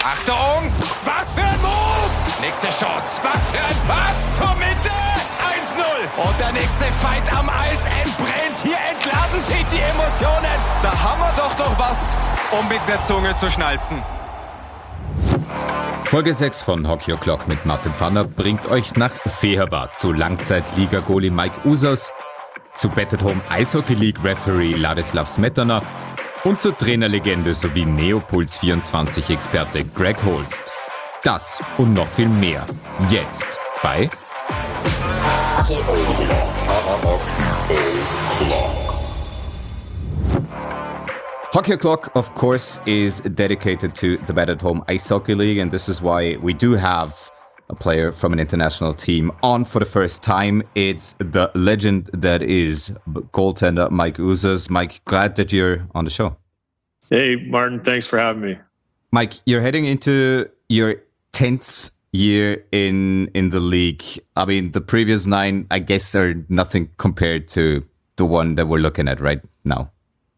Achtung! Was für ein Move! Nächste Chance. Was für ein Pass zur Mitte! 1-0. Und der nächste Fight am Eis entbrennt. Hier entladen sich die Emotionen. Da haben wir doch noch was, um mit der Zunge zu schnalzen. Folge 6 von Hockey O'Clock mit Martin Pfanner bringt euch nach Fehervar zu Langzeit-Liga-Goalie Mike Uzos, zu Bet-at-Home Eishockey League Referee Ladislav Smetana und zur Trainerlegende sowie Neopuls24-Experte Greg Holst. Das und noch viel mehr. Jetzt bei Hockey O'Clock, of course, is dedicated to the Bet-at-Home Ice Hockey League, and this is why we do have a player from an international team on for the first time. It's the legend that is goaltender Mike Uzos. Mike, glad that you're on the show. Hey, Martin, thanks for having me. Mike, you're heading into your 10th year in the league. I mean, the previous 9, I guess, are nothing compared to the one that we're looking at right now.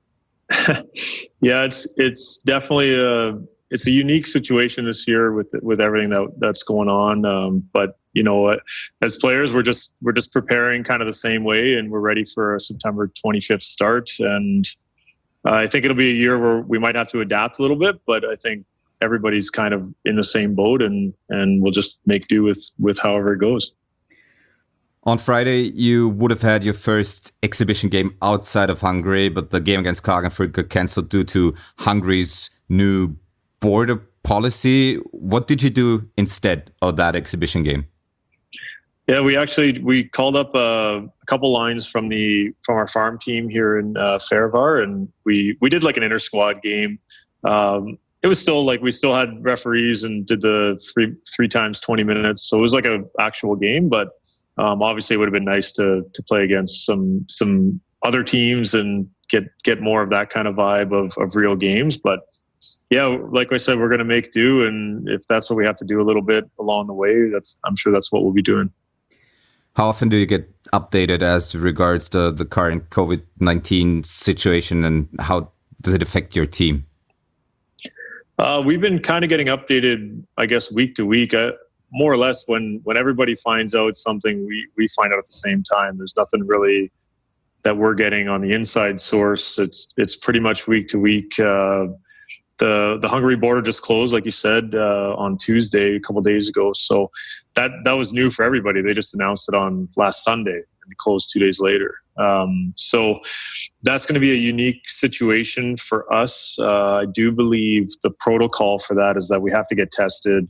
Yeah, it's definitely a unique situation this year with everything that's going on. But you know, as players, we're just preparing kind of the same way, and we're ready for a September 25th start. And I think it'll be a year where we might have to adapt a little bit, but I think everybody's kind of in the same boat, and we'll just make do with however it goes. On Friday, you would have had your first exhibition game outside of Hungary, but the game against Klagenfurt got cancelled due to Hungary's new border policy. What did you do instead of that exhibition game? Yeah, we called up a couple lines from our farm team here in Fehervar, and we did like an inter squad game. It was still like we still had referees and did the three times 20 minutes, so it was like an actual game, but. Obviously, it would have been nice to play against some other teams and get more of that kind of vibe of real games. But yeah, like I said, we're going to make do, and if that's what we have to do a little bit along the way, I'm sure that's what we'll be doing. How often do you get updated as regards the current COVID-19 situation, and how does it affect your team? We've been kind of getting updated, I guess, week to week. More or less, when everybody finds out something, we find out at the same time. There's nothing really that we're getting on the inside source. It's pretty much week to week. The Hungary border just closed, like you said, on Tuesday, a couple of days ago. So that was new for everybody. They just announced it on last Sunday, and it closed 2 days later. So that's going to be a unique situation for us. I do believe the protocol for that is that we have to get tested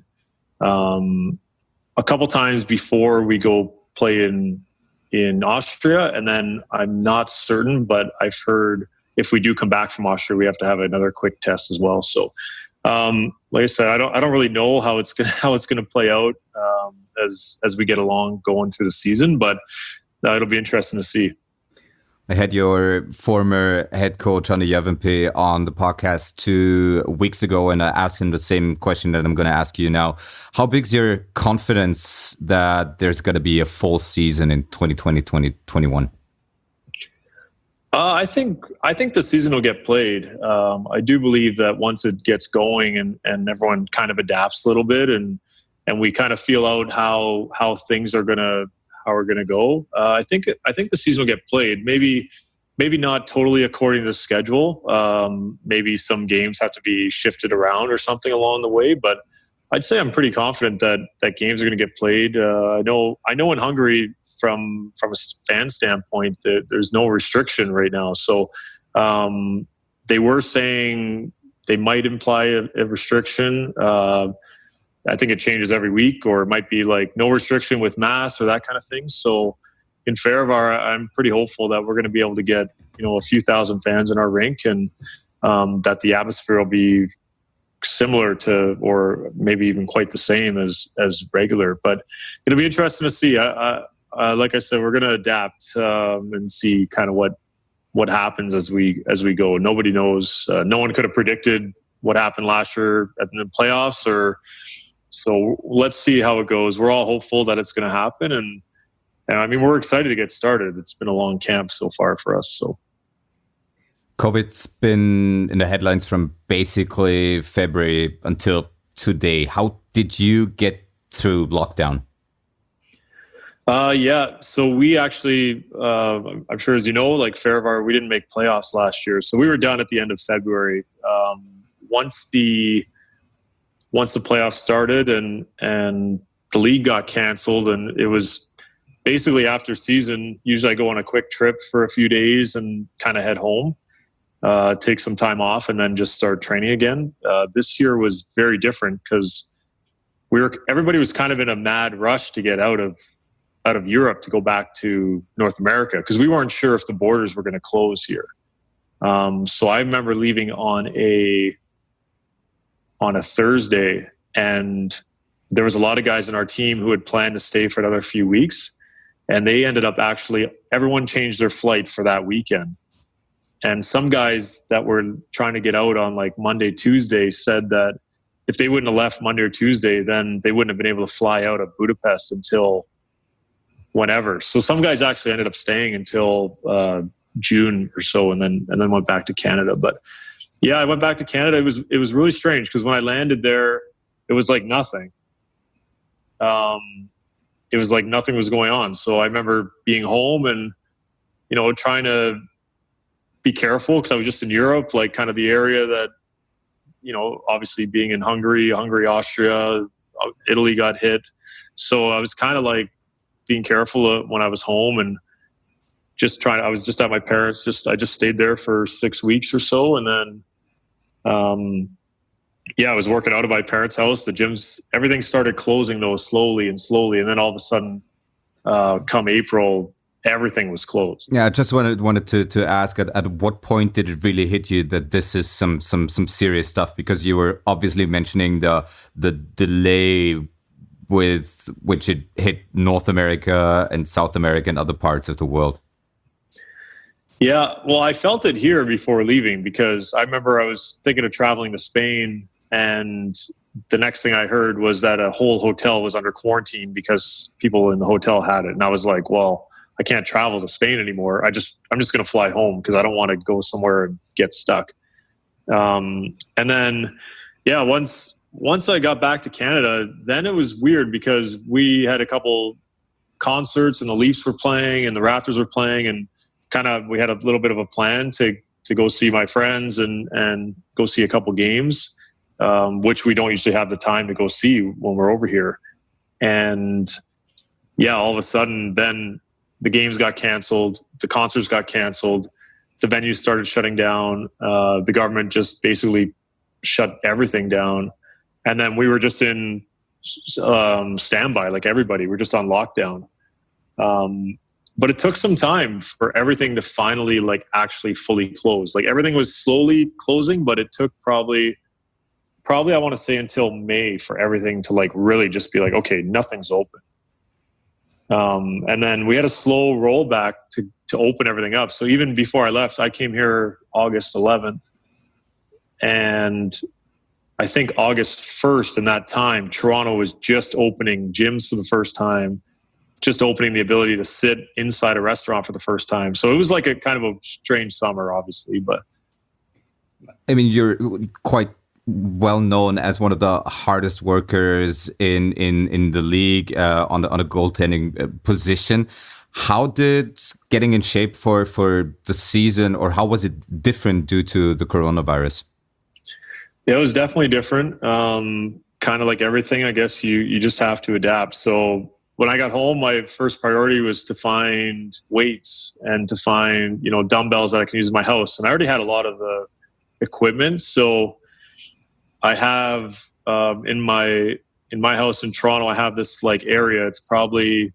a couple times before we go play in Austria, and then I'm not certain, but I've heard if we do come back from Austria, we have to have another quick test as well. So, like I said, I don't really know how it's gonna play out as we get along going through the season, but it'll be interesting to see. I had your former head coach, Antti Järvenpää, on the podcast 2 weeks ago, and I asked him the same question that I'm going to ask you now. How big is your confidence that there's going to be a full season in 2020-2021? I think the season will get played. I do believe that once it gets going and everyone kind of adapts a little bit and we kind of feel out how things are how we're going to go. I think the season will get played. Maybe not totally according to the schedule. Maybe some games have to be shifted around or something along the way. But I'd say I'm pretty confident that games are going to get played. I know in Hungary, from a fan standpoint, there's no restriction right now. So they were saying they might imply a restriction. I think it changes every week, or it might be like no restriction with masks or that kind of thing. So in Fehervar, I'm pretty hopeful that we're going to be able to get a few thousand fans in our rink, and that the atmosphere will be similar to, or maybe even quite the same as regular. But it'll be interesting to see. Like I said, we're going to adapt and see kind of what happens as we go. Nobody knows. No one could have predicted what happened last year in the playoffs, so let's see how it goes. We're all hopeful that it's going to happen, and I mean, we're excited to get started. It's been a long camp so far for us. So COVID's been in the headlines from basically February until today. How did you get through lockdown? Yeah, so we actually, I'm sure as you know, like Farivar, we didn't make playoffs last year, so we were done at the end of February. Once the playoffs started and the league got canceled, and it was basically after season. Usually, I go on a quick trip for a few days and kind of head home, take some time off, and then just start training again. This year was very different because everybody was kind of in a mad rush to get out of Europe to go back to North America because we weren't sure if the borders were going to close here. So I remember leaving on a Thursday, and there was a lot of guys in our team who had planned to stay for another few weeks, and they ended up everyone changed their flight for that weekend. And some guys that were trying to get out on like Monday, Tuesday said that if they wouldn't have left Monday or Tuesday, then they wouldn't have been able to fly out of Budapest until whenever. So some guys actually ended up staying until June or so, and then went back to Canada. But yeah, I went back to Canada. It was really strange because when I landed there, it was like nothing. It was like nothing was going on. So I remember being home and, trying to be careful because I was just in Europe, like kind of the area that, obviously being in Hungary, Austria, Italy got hit. So I was kind of like being careful when I was home and I was just at my parents'. I just stayed there for 6 weeks or so. And then, I was working out of my parents' house. The gyms, everything started closing though, slowly. And then all of a sudden, come April, everything was closed. Yeah, I just wanted to ask at what point did it really hit you that this is some serious stuff? Because you were obviously mentioning the delay with which it hit North America and South America and other parts of the world. Yeah, well, I felt it here before leaving because I remember I was thinking of traveling to Spain, and the next thing I heard was that a whole hotel was under quarantine because people in the hotel had it. And I was like, well, I can't travel to Spain anymore. I'm just going to fly home because I don't want to go somewhere and get stuck. And then, once I got back to Canada, then it was weird because we had a couple concerts and the Leafs were playing and the Raptors were playing, and we had a little bit of a plan to go see my friends and go see a couple games, which we don't usually have the time to go see when we're over here. And all of a sudden then the games got canceled, the concerts got canceled, the venues started shutting down, the government just basically shut everything down. And then we were just in standby, like everybody. We're just on lockdown. But it took some time for everything to finally actually fully close. Like everything was slowly closing, but it took probably I want to say until May for everything to really just be okay, nothing's open. And then we had a slow rollback to open everything up. So even before I left, I came here August 11th, and I think August 1st in that time, Toronto was just opening gyms for the first time, just opening the ability to sit inside a restaurant for the first time. So it was like a kind of a strange summer, obviously. But I mean, you're quite well known as one of the hardest workers in the league on a goaltending position. How did getting in shape for the season, or how was it different due to the coronavirus? Yeah, it was definitely different. Kind of like everything, I guess you just have to adapt. So when I got home, my first priority was to find weights and to find, dumbbells that I can use in my house. And I already had a lot of the equipment. So I have in my house in Toronto, I have this area. It's probably,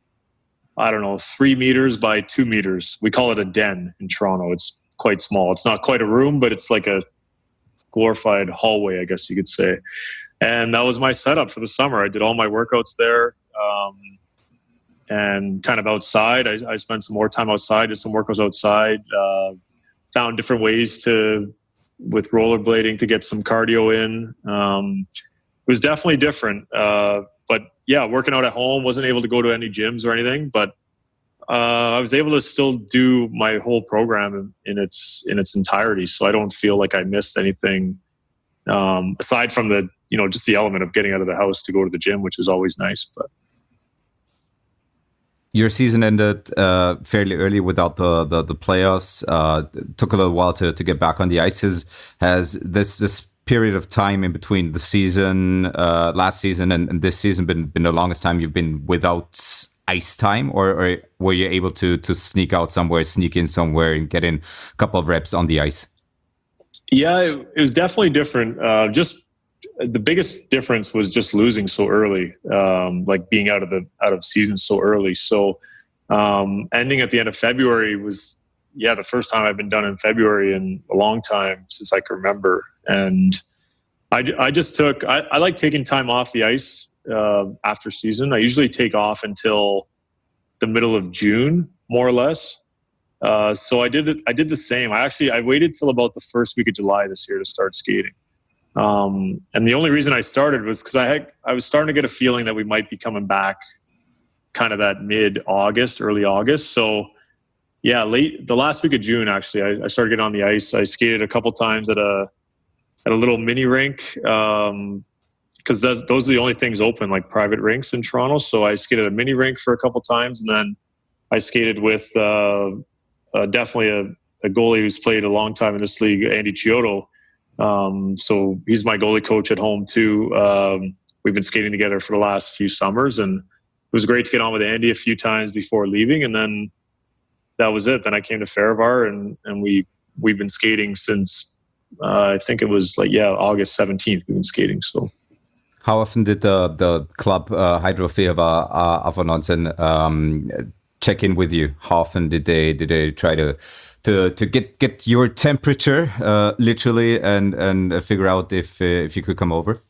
3 meters by 2 meters. We call it a den in Toronto. It's quite small. It's not quite a room, but it's like a glorified hallway, I guess you could say. And that was my setup for the summer. I did all my workouts there, and kind of outside. I spent some more time outside, did some workouts outside, found different ways with rollerblading to get some cardio in. It was definitely different. But yeah, working out at home, wasn't able to go to any gyms or anything, but I was able to still do my whole program in its entirety. So I don't feel like I missed anything, aside from the just the element of getting out of the house to go to the gym, which is always nice. But your season ended fairly early without the playoffs. Took a little while to get back on the ices. Has this period of time in between the season, last season and this season been the longest time you've been without ice time, or were you able to sneak in somewhere and get in a couple of reps on the ice? Yeah, it was definitely different. Just the biggest difference was just losing so early, like being out of season so early. So ending at the end of February was, the first time I've been done in February in a long time since I can remember. And I just took, I like taking time off the ice after season. I usually take off until the middle of June, more or less. So I did the same. I waited till about the first week of July this year to start skating. And the only reason I started was because I was starting to get a feeling that we might be coming back kind of that mid-August, early August. So the last week of June, actually, I started getting on the ice. I skated a couple times at a little mini rink, because those are the only things open, like private rinks in Toronto. So I skated a mini rink for a couple times, and then I skated with definitely a goalie who's played a long time in this league, Andy Chiodo. So he's my goalie coach at home too. We've been skating together for the last few summers, and it was great to get on with Andy a few times before leaving. And then that was it. Then I came to Farivar, and we've been skating since I think it was August 17th. We've been skating. So. How often did the club Hydro Fehérvár Avanonsen check in with you? How often did they try to get your temperature literally and figure out if you could come over?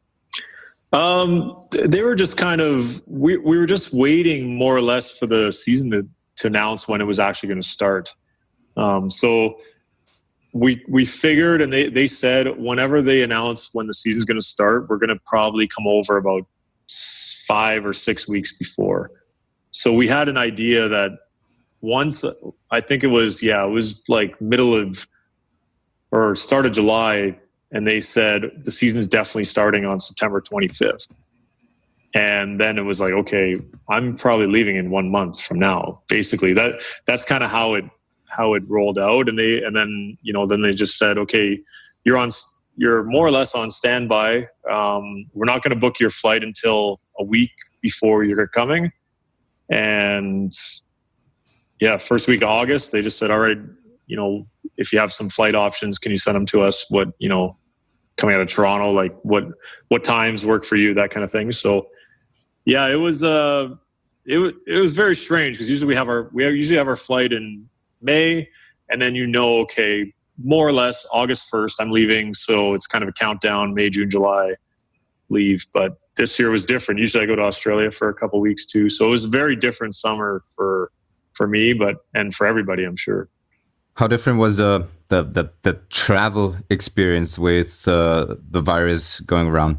They were just kind of we were just waiting more or less for the season to announce when it was actually going to start. So we figured, and they said whenever they announce when the season's going to start, we're going to probably come over about 5 or 6 weeks before. So we had an idea that once, I think it was like middle of or start of July, and they said the season's definitely starting on September 25th. And then it was like, okay, I'm probably leaving in 1 month from now. Basically, that's kind of how it rolled out. And then they just said, okay, you're more or less on standby. We're not going to book your flight until a week before you're coming. And first week of August, they just said, all right, if you have some flight options, can you send them to us? What, coming out of Toronto, like what times work for you, that kind of thing. So it was very strange, because usually we usually have our flight in May, and then okay, more or less August 1st I'm leaving, so it's kind of a countdown, May, June, July leave. But this year was different. Usually I go to Australia for a couple of weeks too, so it was a very different summer for me, and for everybody, I'm sure. How different was the travel experience with the virus going around?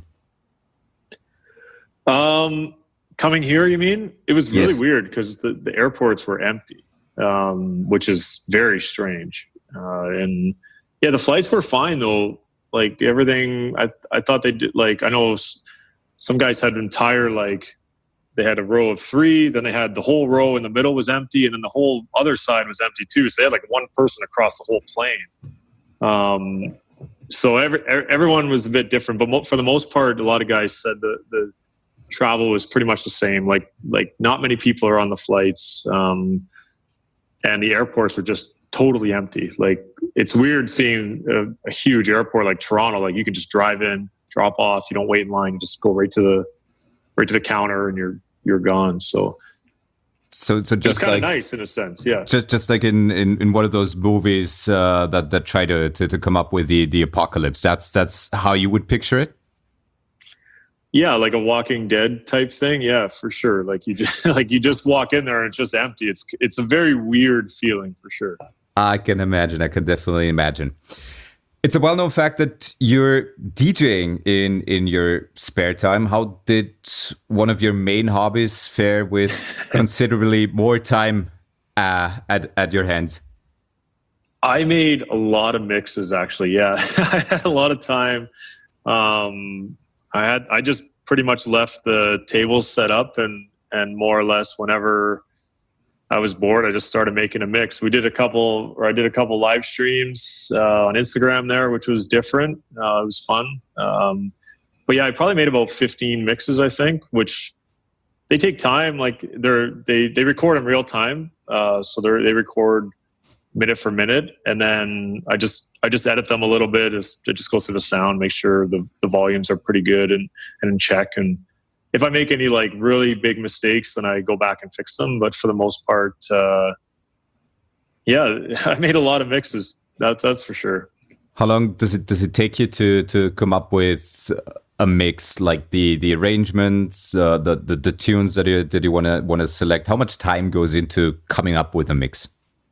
Coming here, you mean? It was really Yes. weird because the airports were empty, which is very strange. And the flights were fine though. Like everything, I thought they did. Like I know some guys had an entire they had a row of 3, then they had the whole row in the middle was empty, and then the whole other side was empty too. So they had one person across the whole plane. So everyone was a bit different, but for the most part, a lot of guys said the travel was pretty much the same. Like not many people are on the flights, and the airports were just totally empty. Like it's weird seeing a huge airport like Toronto. Like you can just drive in, drop off, you don't wait in line, you just go right to the counter, and you're gone. So just kind of nice in a sense, yeah. Just like in one of those movies that try to come up with the apocalypse. That's how you would picture it. Yeah, like a Walking Dead type thing. Yeah, for sure. Like you just walk in there and it's just empty. It's a very weird feeling for sure. I can imagine. I can definitely imagine. It's a well-known fact that you're DJing in your spare time. How did one of your main hobbies fare with considerably more time at your hands? I made a lot of mixes, actually. Yeah, I had a lot of time. I just pretty much left the tables set up, and more or less whenever I was bored, I just started making a mix. I did a couple live streams on Instagram there, which was different. It was fun. But yeah, I probably made about 15 mixes, I think, which they take time. Like they record in real time. So they record minute for minute, and then I just edit them a little bit. I just go through the sound, make sure the volumes are pretty good and in check. And if I make any like really big mistakes, then I go back and fix them. But for the most part, yeah, I made a lot of mixes. That's for sure. How long does it take you to come up with a mix, like the arrangements, the tunes that you want to select? How much time goes into coming up with a mix?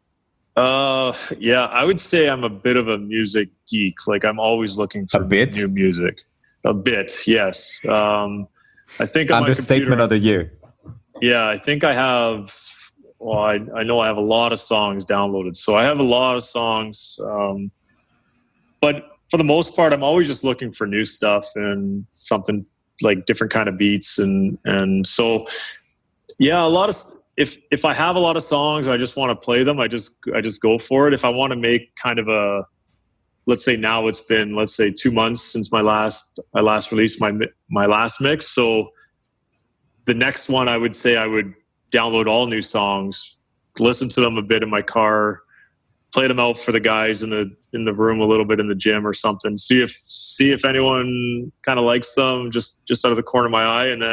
Yeah, I would say I'm a bit of a music geek. Like I'm always looking for new music. A bit, yes. I think understatement of the year. Yeah, I think I have. Well, I know I have a lot of songs downloaded, so I have a lot of songs. But for the most part, I'm always just looking for new stuff and something like different kind of beats, and so yeah, a lot of. If I have a lot of songs, I just want to play them. I just go for it. If I want to make kind of a, let's say now it's been 2 months since I last released my last mix. So the next one, I would say I would download all new songs, listen to them a bit in my car, play them out for the guys in the room a little bit in the gym or something. See if anyone kind of likes them, just out of the corner of my eye, and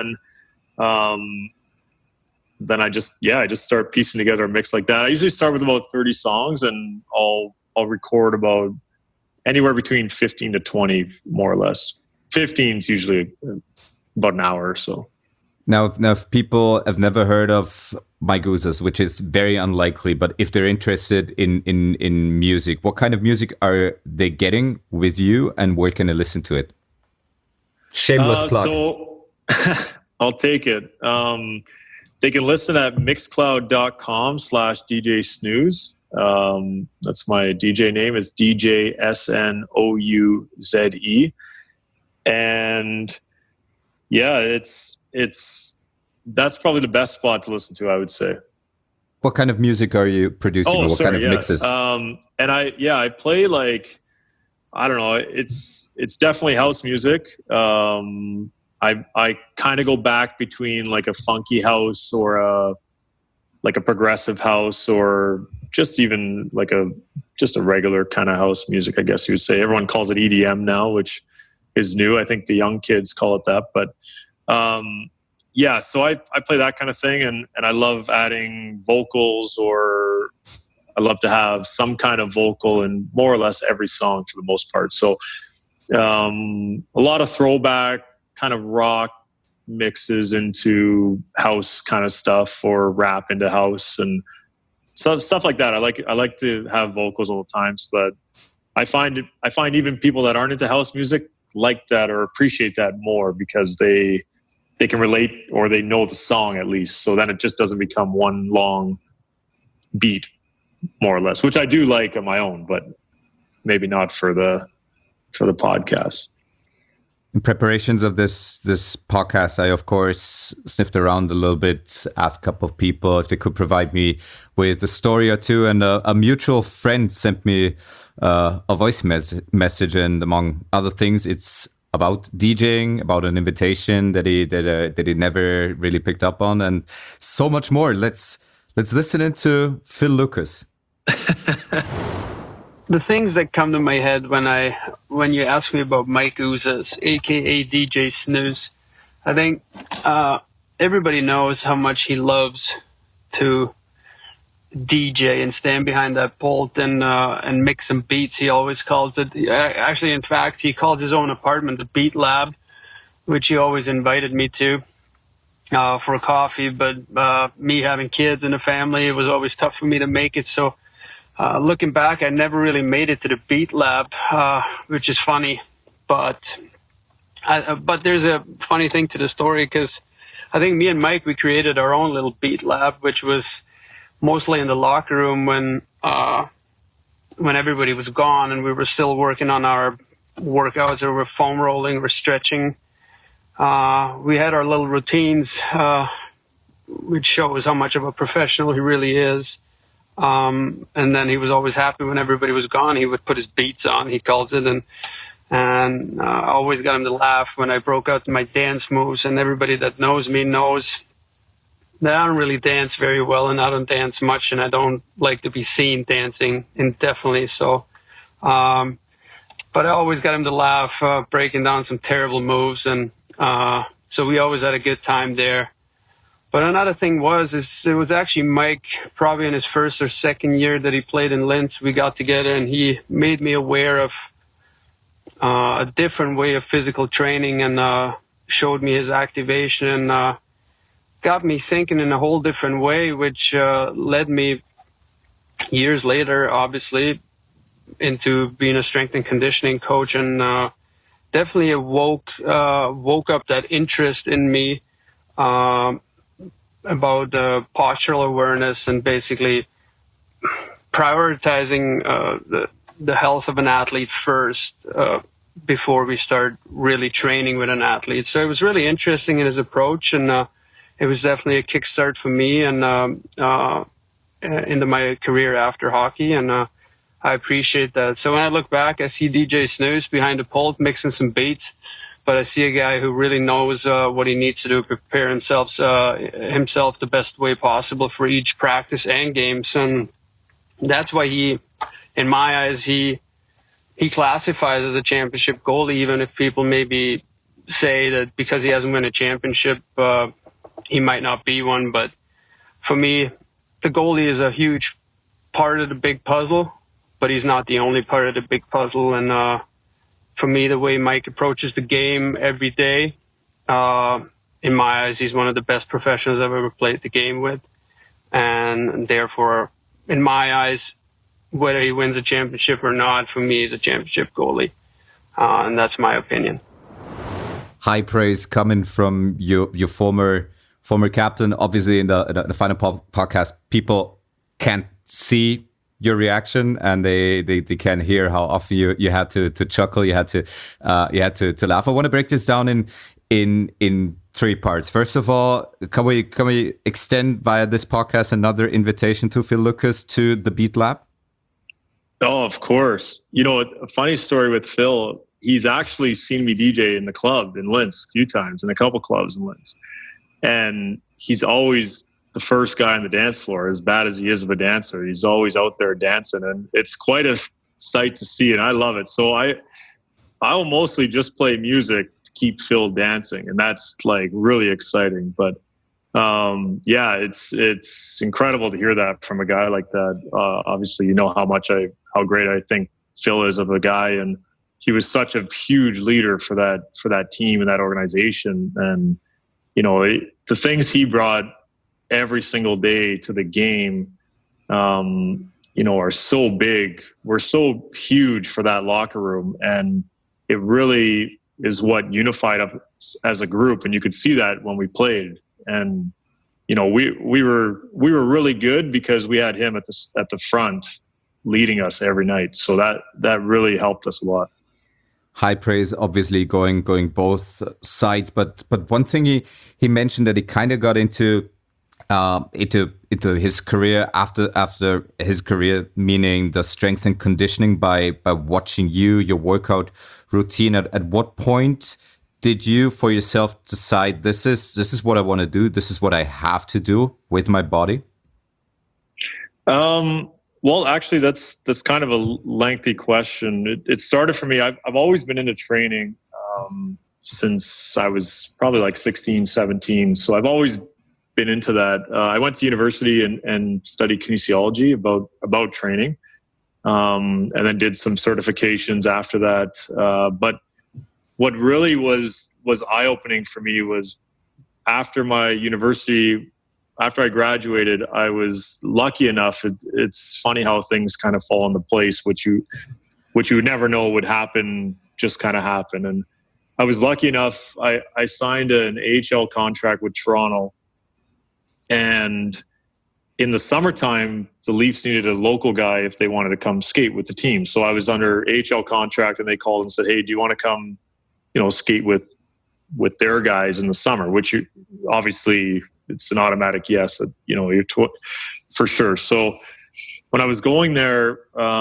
then I just start piecing together a mix like that. I usually start with about 30 songs, and I'll record about anywhere between 15 to 20, more or less. 15 is usually about an hour or so. Now, if people have never heard of Mike Ouzos, which is very unlikely, but if they're interested in music, what kind of music are they getting with you, and where can they listen to it? Shameless plug. So I'll take it. They can listen at mixcloud.com/DJ Snooze. That's my DJ name. It's DJ SNOUZE. And yeah, that's probably the best spot to listen to, I would say. What kind of music are you producing? What kind of mixes? And I play like, I don't know, it's definitely house music. I kind of go back between like a funky house or a progressive house, or just even like a regular kind of house music, I guess you would say. Everyone calls it EDM now, which is new. I think the young kids call it that. But yeah, so I play that kind of thing, and I love adding vocals, or I love to have some kind of vocal in more or less every song for the most part. So a lot of throwback kind of rock mixes into house kind of stuff, or rap into house, and stuff like that. I like to have vocals all the time, so that I find even people that aren't into house music like that or appreciate that more, because they can relate, or they know the song at least. So then it just doesn't become one long beat, more or less, which I do like on my own, but maybe not for the podcast. In preparations of this podcast, I of course sniffed around a little bit, asked a couple of people if they could provide me with a story or two, and a mutual friend sent me a voice message, and among other things, it's about DJing, about an invitation that he never really picked up on, and so much more. Let's listen into Phil Lucas. The things that come to my head when you ask me about Mike Ouzos, aka DJ Snooze, I think everybody knows how much he loves to DJ and stand behind that pult and mix some beats. He always calls it. Actually, in fact, he called his own apartment the Beat Lab, which he always invited me to for a coffee. But me having kids and a family, it was always tough for me to make it. So. Looking back, I never really made it to the Beat Lab, which is funny. But there's a funny thing to the story, because I think me and Mike, we created our own little Beat Lab, which was mostly in the locker room when everybody was gone and we were still working on our workouts, or we're foam rolling, we're stretching. We had our little routines, which shows how much of a professional he really is. And then he was always happy when everybody was gone. He would put his beats on, he calls it, and I always got him to laugh when I broke out my dance moves. And everybody that knows me knows that I don't really dance very well, and I don't dance much, and I don't like to be seen dancing indefinitely. So, but I always got him to laugh, breaking down some terrible moves, and so we always had a good time there. But another thing it was actually Mike, probably in his first or second year that he played in Linz. We got together and he made me aware of a different way of physical training, and showed me his activation, and got me thinking in a whole different way, which led me years later, obviously, into being a strength and conditioning coach, and definitely woke up that interest in me about postural awareness and basically prioritizing the health of an athlete first before we start really training with an athlete. So it was really interesting in his approach, and it was definitely a kickstart for me and into my career after hockey, and I appreciate that. So when I look back, I see DJ Snooze behind the pult mixing some beats, but I see a guy who really knows what he needs to do to prepare himself the best way possible for each practice and games. And that's why in my eyes, he classifies as a championship goalie, even if people maybe say that because he hasn't won a championship, he might not be one. But for me, the goalie is a huge part of the big puzzle, but he's not the only part of the big puzzle. And for me, the way Mike approaches the game every day, in my eyes, he's one of the best professionals I've ever played the game with. And therefore, in my eyes, whether he wins a championship or not, for me, he's a championship goalie. And that's my opinion. High praise coming from your former captain. Obviously, in the final podcast, people can't see your reaction, and they can hear how often you had to chuckle, you had to laugh. I want to break this down in three parts. First of all, can we extend via this podcast another invitation to Phil Lucas to the Beat Lab? Oh, of course. You know, a funny story with Phil. He's actually seen me DJ in the club in Linz a few times, in a couple clubs in Linz, and he's always the first guy on the dance floor. As bad as he is of a dancer, he's always out there dancing, and it's quite a sight to see, and I love it. So I'll mostly just play music to keep Phil dancing, and that's like really exciting. But yeah, it's incredible to hear that from a guy like that. Obviously, you know how great I think Phil is of a guy, and he was such a huge leader for that team and that organization. And you know, the things he brought every single day to the game, you know, are so big. We're so huge for that locker room, and it really is what unified us as a group. And you could see that when we played. And you know, we were really good because we had him at the front leading us every night. So that really helped us a lot. High praise, obviously going both sides, but one thing he mentioned that he kind of got into his career after his career, meaning the strength and conditioning by watching your workout routine. At what point did you for yourself decide this is what I want to do, this is what I have to do with my body? Well, actually, that's kind of a lengthy question. It started for me. I've always been into training since I was probably like 16, 17. So I've always been into that. I went to university and studied kinesiology about training, and then did some certifications after that. But what really was eye-opening for me was after my university. After I graduated, I was lucky enough. It's funny how things kind of fall into place, which you would never know would happen, just kind of happen. And I was lucky enough. I signed an AHL contract with Toronto, and in the summertime, the Leafs needed a local guy if they wanted to come skate with the team. So I was under AHL contract, and they called and said, "Hey, do you want to come, skate with with their guys in the summer, which obviously it's an automatic yes, for sure. So when I was going there,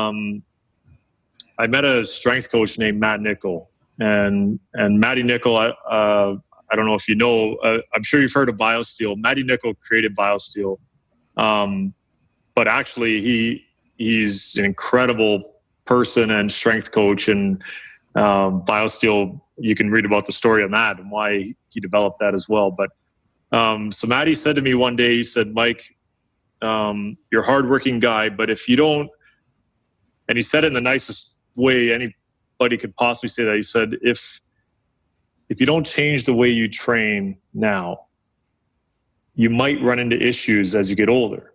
I met a strength coach named Matt Nickel, and Matty Nickel, I don't know if you know, I'm sure you've heard of BioSteel. Matty Nickel created BioSteel, but actually he's an incredible person and strength coach, and BioSteel, you can read about the story on that and why he developed that as well. But so Matty said to me one day, he said, Mike, you're a hardworking guy, but if you don't, and he said it in the nicest way anybody could possibly say that, he said, if you don't change the way you train now, you might run into issues as you get older.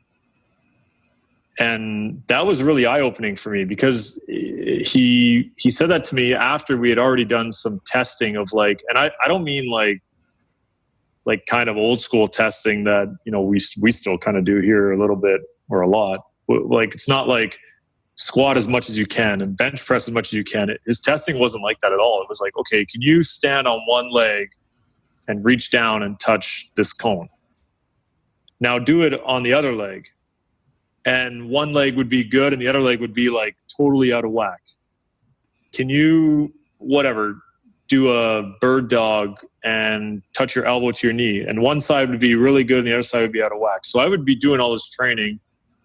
And that was really eye-opening for me, because he said that to me after we had already done some testing of like, and I don't mean like kind of old school testing that, we still kind of do here a little bit or a lot. Like, it's not like squat as much as you can and bench press as much as you can. His testing wasn't like that at all. It was like, okay, can you stand on one leg and reach down and touch this cone? Now do it on the other leg. And one leg would be good and the other leg would be like totally out of whack. Can you, do a bird dog and touch your elbow to your knee? And one side would be really good and the other side would be out of whack. So I would be doing all this training,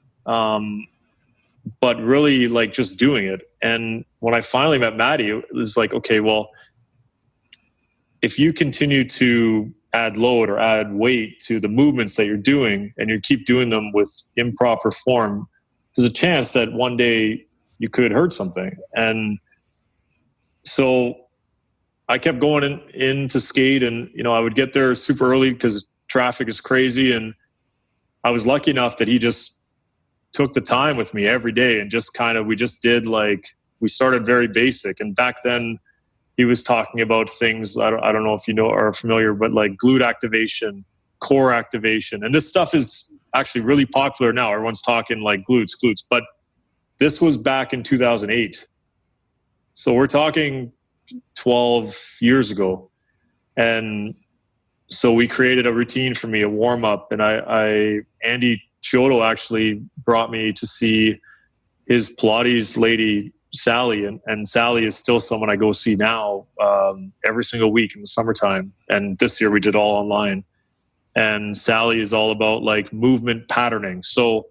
but really like just doing it. And when I finally met Matty, it was like, okay, well, if you continue to add load or add weight to the movements that you're doing and you keep doing them with improper form, there's a chance that one day you could hurt something. And so I kept going in to skate, and I would get there super early because traffic is crazy. And I was lucky enough that he just took the time with me every day and just we started very basic. And back then he was talking about things, I don't know if you know or are familiar, but like glute activation, core activation. And this stuff is actually really popular now. Everyone's talking like glutes. But this was back in 2008. So we're talking 12 years ago. And so we created a routine for me, a warm up. And Andy Chiodo actually brought me to see his Pilates lady, Sally, and Sally is still someone I go see now every single week in the summertime. And this year we did all online. And Sally is all about like movement patterning. So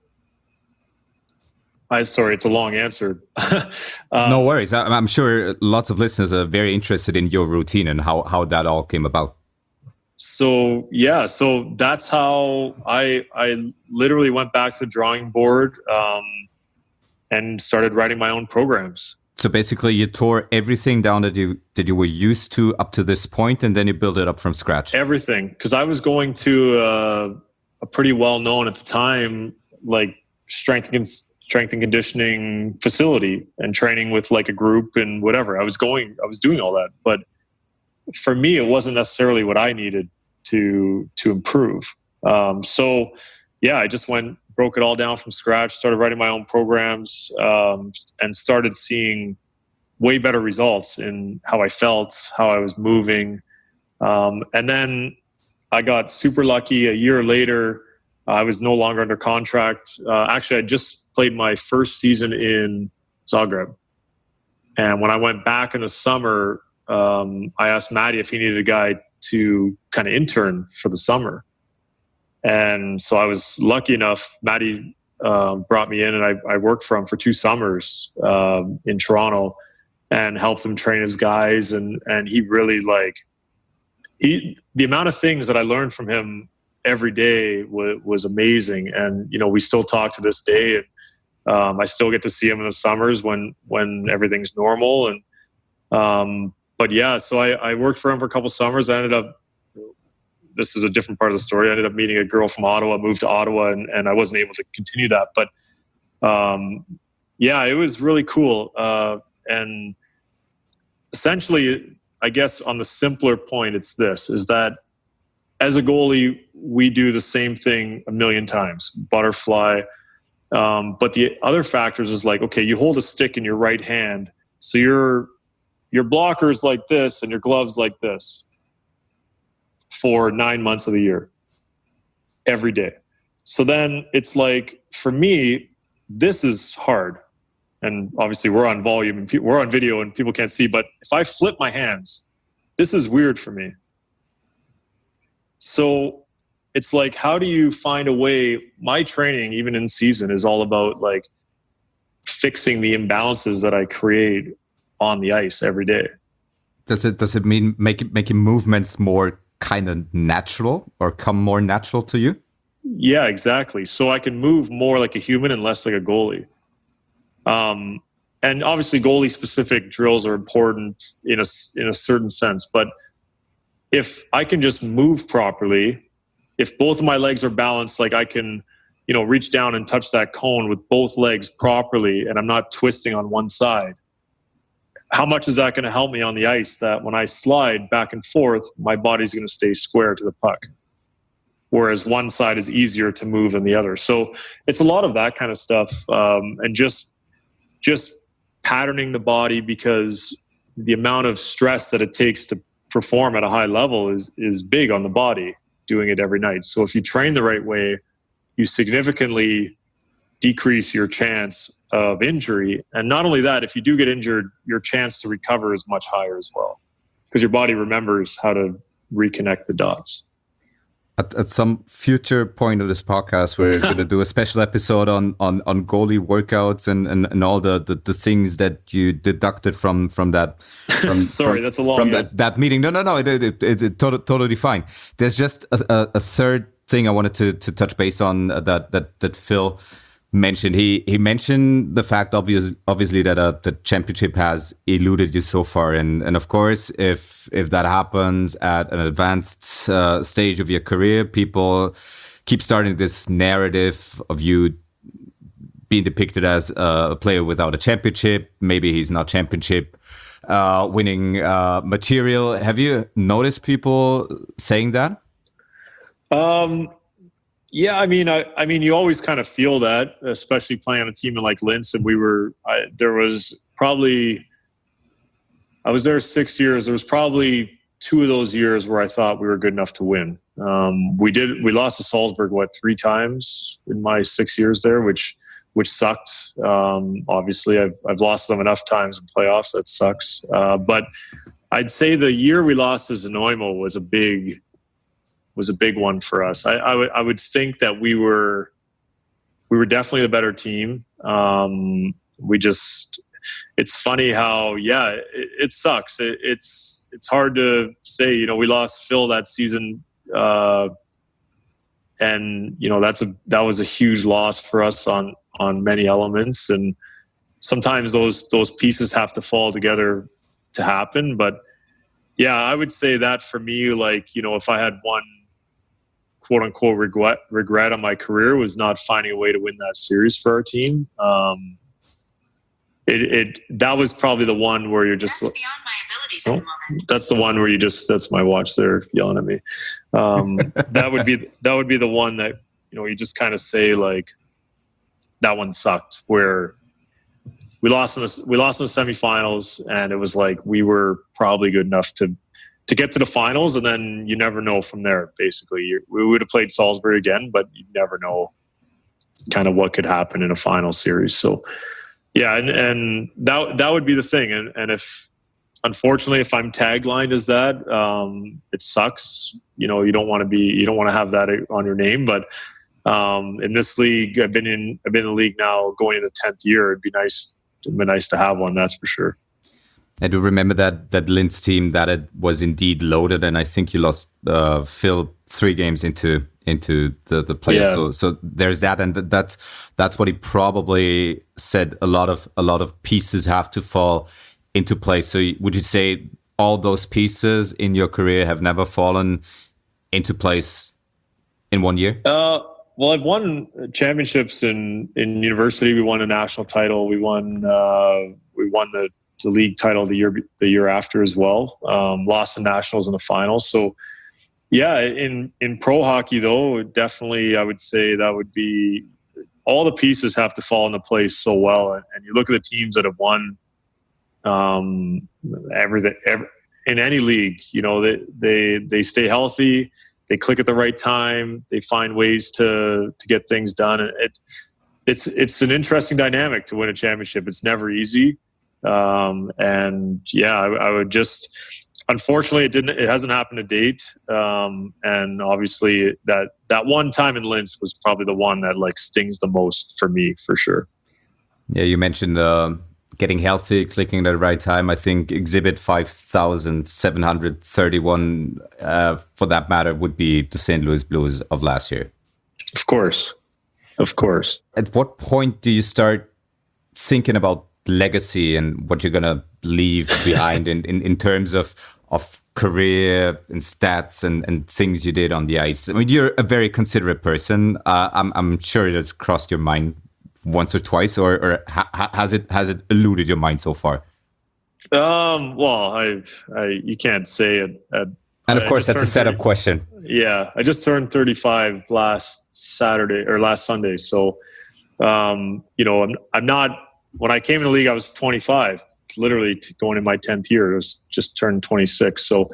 sorry, it's a long answer. No worries. I'm sure lots of listeners are very interested in your routine and how that all came about. So that's how I literally went back to the drawing board and started writing my own programs. So basically you tore everything down that you were used to up to this point, and then you build it up from scratch. Everything. Because I was going to a pretty well-known at the time, like strength and conditioning facility and training with like a group and whatever. I was doing all that. But for me, it wasn't necessarily what I needed to improve. So I just broke it all down from scratch, started writing my own programs, and started seeing way better results in how I felt, how I was moving. And then I got super lucky. A year later, I was no longer under contract. Actually, I just played my first season in Zagreb. And when I went back in the summer, I asked Matty if he needed a guy to kind of intern for the summer. And so I was lucky enough, Matty brought me in, and I worked for him for 2 summers in Toronto and helped him train his guys. And he really the amount of things that I learned from him every day was amazing. And, we still talk to this day, and I still get to see him in the summers when everything's normal. And, so I worked for him for a couple summers. I ended up, this is a different part of the story, I ended up meeting a girl from Ottawa, moved to Ottawa, and I wasn't able to continue that. But it was really cool. And essentially, I guess on the simpler point, it's this, is that as a goalie, we do the same thing a million times, butterfly. But the other factors is like, okay, you hold a stick in your right hand, so your blocker is like this and your glove's like this. for 9 months of the year, every day. So then it's like, for me, this is hard. And obviously we're on volume and we're on video and people can't see, but if I flip my hands, this is weird for me. So it's like, how do you find a way? My training, even in season, is all about like fixing the imbalances that I create on the ice every day. Does it mean making movements more kind of natural or come more natural to you? Yeah, exactly. So I can move more like a human and less like a goalie. And obviously goalie specific drills are important in a certain sense, but if I can just move properly, if both of my legs are balanced, like I can, reach down and touch that cone with both legs properly, and I'm not twisting on one side, how much is that going to help me on the ice that when I slide back and forth, my body's going to stay square to the puck? Whereas one side is easier to move than the other. So it's a lot of that kind of stuff. And just patterning the body, because the amount of stress that it takes to perform at a high level is big on the body, doing it every night. So if you train the right way, you significantly decrease your chance of injury. And not only that, if you do get injured, your chance to recover is much higher as well, because your body remembers how to reconnect the dots. At some future point of this podcast, we're going to do a special episode on goalie workouts and all the things that you deducted from that. Sorry, that's a long that meeting. No, it's totally fine. There's just a third thing I wanted to touch base on that Phil mentioned. He mentioned the fact, obviously, that the championship has eluded you so far, and of course, if that happens at an advanced stage of your career, people keep starting this narrative of you being depicted as a player without a championship. Maybe he's not championship winning material. Have you noticed people saying that? Yeah, I mean, you always kind of feel that, especially playing on a team like Linz. And I was there 6 years. There was probably 2 of those years where I thought we were good enough to win. We lost to Salzburg, 3 times in my 6 years there, which sucked. Obviously I've lost them enough times in playoffs. That sucks. But I'd say the year we lost to Nanaimo was a big one for us. I would think that we were definitely the better team. It's funny how, it sucks. It's hard to say, we lost Phil that season. And that was a huge loss for us on many elements. And sometimes those pieces have to fall together to happen. But yeah, I would say that for me, if I had one quote unquote regret on my career, was not finding a way to win that series for our team. That was probably the one where you're just, that's beyond my abilities at the moment. That's the one where that's my watch there yelling at me. That would be the one that, you just kind of say that one sucked, where we lost in the semifinals, and it was like we were probably good enough to get to the finals, and then you never know from there. Basically, we would have played Salzburg again, but you never know kind of what could happen in a final series. So, yeah, and that would be the thing. And if, unfortunately, if I'm taglined as that, it sucks. You don't want to have that on your name. But in this league, I've been in the league now going into 10th year. It'd be nice to have one. That's for sure. I do remember that Linz team, that it was indeed loaded, and I think you lost Phil 3 games into the playoffs. Yeah. So there's that, and that's what he probably said. A lot of pieces have to fall into place. So would you say all those pieces in your career have never fallen into place in 1 year? Well, I've won championships in university. We won a national title. We won the league title the year after as well. Lost the nationals in the finals. So yeah, in pro hockey though, definitely I would say that would be, all the pieces have to fall into place so well. And you look at the teams that have won everything. in any league, they stay healthy, they click at the right time, they find ways to get things done. And it's an interesting dynamic to win a championship. It's never easy. And yeah, I would just, unfortunately it hasn't happened to date. And obviously that one time in Linz was probably the one that like stings the most for me, for sure. Yeah, you mentioned getting healthy, clicking at the right time. I think exhibit 5,731, for that matter, would be the St. Louis Blues of last year. Of course. At what point do you start thinking about legacy and what you're going to leave behind in terms of career and stats and things you did on the ice? I mean, you're a very considerate person. I'm sure it has crossed your mind once or twice, or has it eluded your mind so far? Well, you can't say it. And of course, that's a setup question. Yeah, I just turned 35 last Sunday. So, I'm not. When I came in the league, I was 25, literally going in my 10th year. I was just turned 26. So,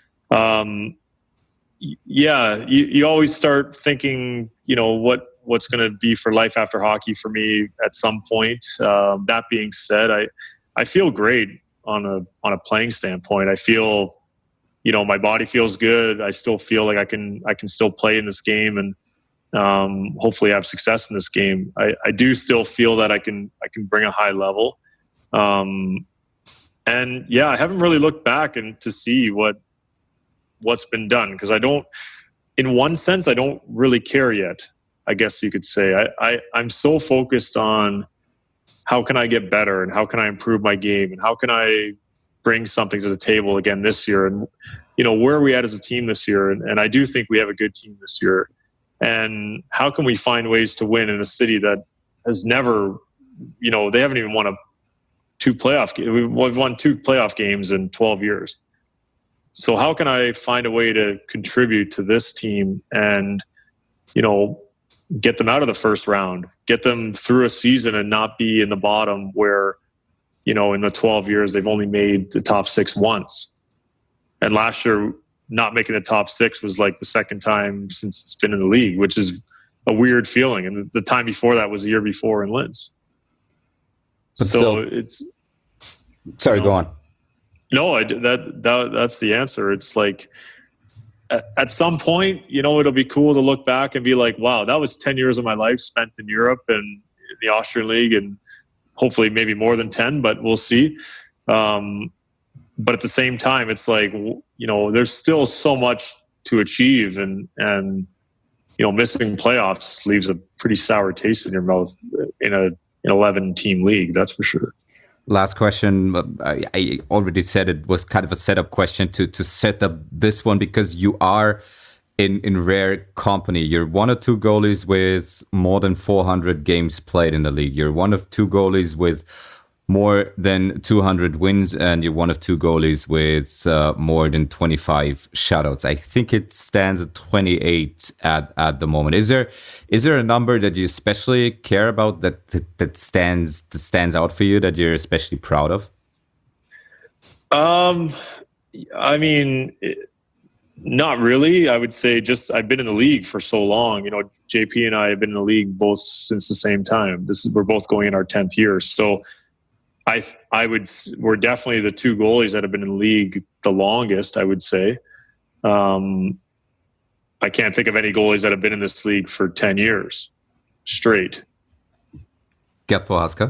yeah, you always start thinking, what's going to be for life after hockey for me at some point. That being said, I feel great on a playing standpoint. I feel, my body feels good. I still feel like I can still play in this game and hopefully have success in this game. I do still feel that I can bring a high level. And yeah, I haven't really looked back and to see what's been done, because in one sense, I don't really care yet, I guess you could say. I'm so focused on how can I get better and how can I improve my game and how can I bring something to the table again this year, and where are we at as a team this year, and I do think we have a good team this year, and how can we find ways to win in a city that has never, they haven't even won we've won 2 playoff games in 12 years. So how can I find a way to contribute to this team and get them out of the first round, get them through a season and not be in the bottom where, in the 12 years, they've only made the top 6 once. And last year, not making the top 6 was like the second time since it's been in the league, which is a weird feeling. And the time before that was the year before in Linz. But so still, it's... Sorry, go on. No, that's the answer. It's like, at some point, it'll be cool to look back and be like, wow, that was 10 years of my life spent in Europe and in the Austrian League, and hopefully maybe more than 10, but we'll see. But at the same time, it's like, there's still so much to achieve, and missing playoffs leaves a pretty sour taste in your mouth in an 11-team league, that's for sure. Last question. I already said it was kind of a setup question to set up this one, because you are in rare company. You're one of 2 goalies with more than 400 games played in the league. You're one of 2 goalies with more than 200 wins, and you're one of 2 goalies with more than 25 shutouts. I think it stands at 28 at the moment. Is there a number that you especially care about that stands out for you, that you're especially proud of? I mean, not really. I would say just I've been in the league for so long. JP and I have been in the league both since the same time. We're both going in our 10th year, so. We're definitely the 2 goalies that have been in the league the longest, I would say. I can't think of any goalies that have been in this league for 10 years straight. Gert Prohaska,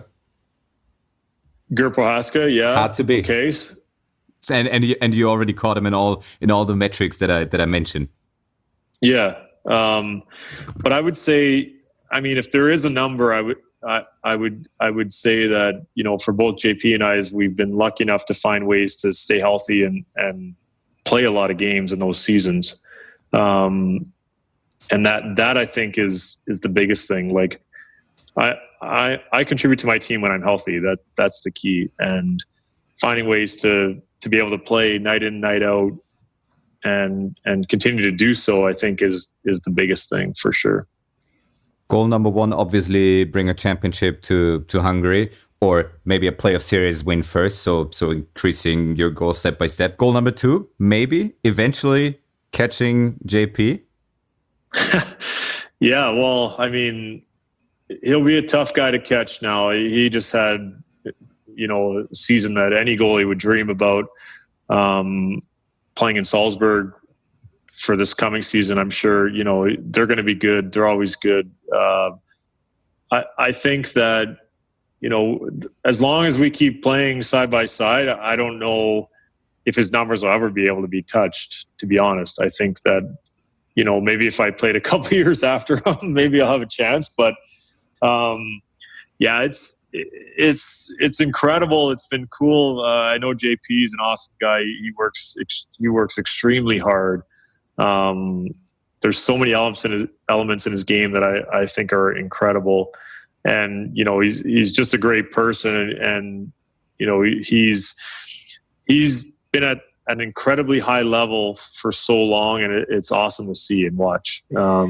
yeah. Had to be. Okay. And you already caught him in all the metrics that I mentioned. Yeah. But I would say, I mean, if there is a number, I would say that, for both JP and I, we've been lucky enough to find ways to stay healthy and play a lot of games in those seasons. And that I think is the biggest thing. Like I contribute to my team when I'm healthy. That's the key. And finding ways to be able to play night in, night out and continue to do so, I think is the biggest thing for sure. Goal number 1, obviously bring a championship to Hungary. or maybe a playoff series win first, so increasing your goal step by step. Goal number 2, maybe eventually catching JP. Yeah, well, I mean, he'll be a tough guy to catch now. He just had, a season that any goalie would dream about. Playing in Salzburg for this coming season, I'm sure, they're going to be good. They're always good. I think that, as long as we keep playing side by side, I don't know if his numbers will ever be able to be touched, to be honest. I think that, maybe if I played a couple years after him, maybe I'll have a chance. But yeah, it's incredible. It's been cool. I know JP is an awesome guy. He works extremely hard. There's so many elements in his game that I think are incredible. And, he's just a great person. And he's been at an incredibly high level for so long, and it's awesome to see and watch.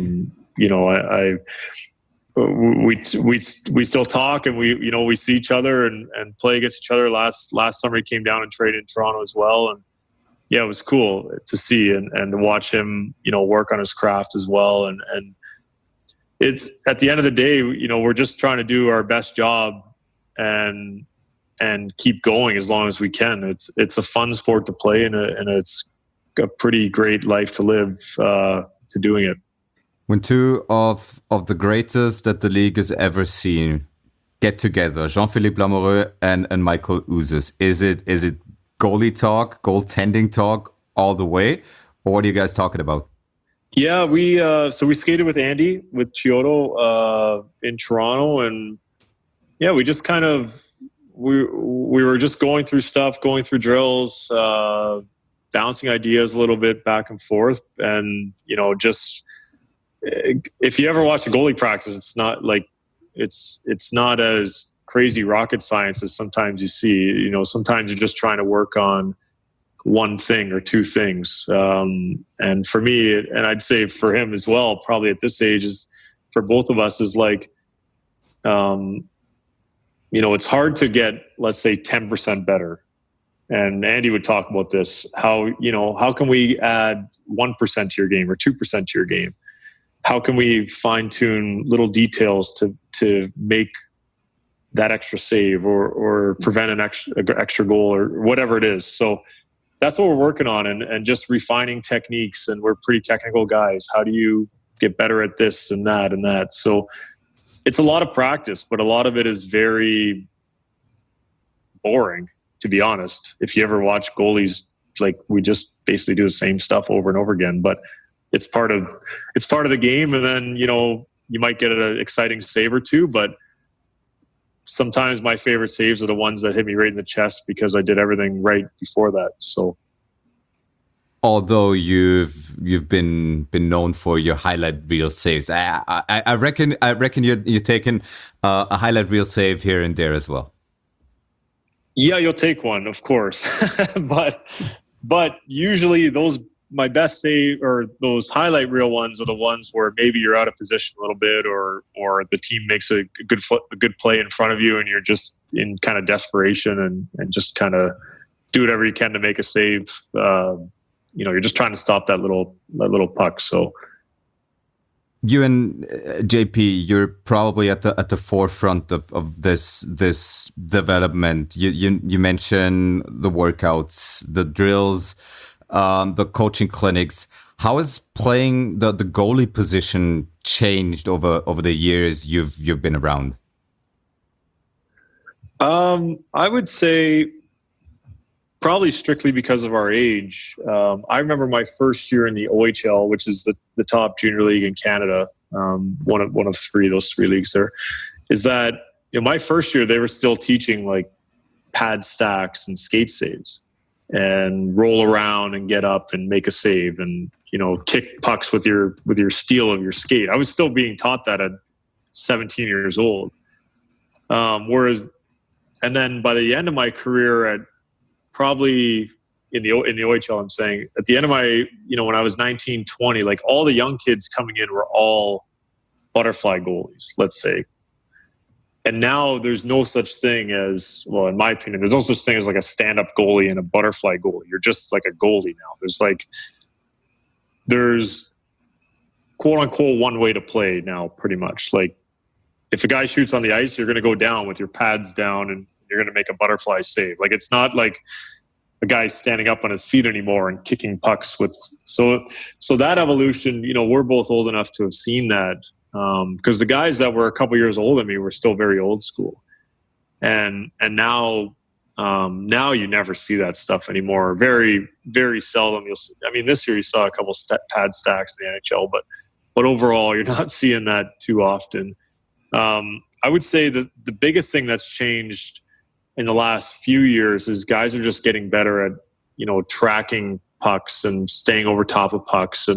We still talk, and we see each other and play against each other. Last summer he came down and traded in Toronto as well. And yeah, it was cool to see and to watch him, work on his craft as well. And it's at the end of the day, we're just trying to do our best job and keep going as long as we can. It's a fun sport to play, and it's a pretty great life to live to doing it. When two of the greatest that the league has ever seen get together, Jean-Philippe Lamoureux and Michael Ouzas, is it goalie talk, goaltending talk all the way, or what are you guys talking about? Yeah, we skated with Andy with Chiodo in Toronto, and yeah, we just kind of we were just going through stuff, going through drills, bouncing ideas a little bit back and forth, and just. If you ever watch a goalie practice, it's not like it's not as crazy rocket science as sometimes you see. Sometimes you're just trying to work on one thing or two things. And for me, and I'd say for him as well, probably at this age, is for both of us, is like, it's hard to get, let's say, 10% better. And Andy would talk about this. How can we add 1% to your game or 2% to your game? How can we fine-tune little details to make that extra save or prevent an extra goal or whatever it is? So that's what we're working on, and just refining techniques. And we're pretty technical guys. How do you get better at this and that and that? So it's a lot of practice, but a lot of it is very boring, to be honest. If you ever watch goalies, like, we just basically do the same stuff over and over again. But it's part of the game, and then you might get an exciting save or two, but sometimes my favorite saves are the ones that hit me right in the chest because I did everything right before that. So, although you've been known for your highlight reel saves, I reckon you're taking a highlight reel save here and there as well. Yeah, you'll take one, of course, but usually my best save or those highlight reel ones are the ones where maybe you're out of position a little bit, or the team makes a good play in front of you, and you're just in kind of desperation and just kind of do whatever you can to make a save. You're just trying to stop that little puck. So you and JP, you're probably at the forefront of this development. You mentioned the workouts, the drills, the coaching clinics. How has playing the goalie position changed over the years you've been around? I would say probably strictly because of our age. I remember my first year in the OHL, which is the top junior league in Canada. One of those three leagues there, is that my first year they were still teaching like pad stacks and skate saves, and roll around and get up and make a save, and kick pucks with your steel of your skate. I was still being taught that at 17 years old. And then by the end of my career, at probably in the OHL, I'm saying at the end of my when I was 19, 20, like all the young kids coming in were all butterfly goalies, let's say. And now there's no such thing as, well, in my opinion, there's no such thing as like a stand-up goalie and a butterfly goalie. You're just like a goalie now. There's quote unquote one way to play now, pretty much. Like if a guy shoots on the ice, you're going to go down with your pads down and you're going to make a butterfly save. Like it's not like a guy standing up on his feet anymore and kicking pucks with. So that evolution, we're both old enough to have seen that. Because the guys that were a couple years older than me were still very old school, and now you never see that stuff anymore. Very, very seldom you'll see. I mean, this year you saw a couple pad stacks in the NHL, but overall you're not seeing that too often. I would say that the biggest thing that's changed in the last few years is guys are just getting better at tracking pucks and staying over top of pucks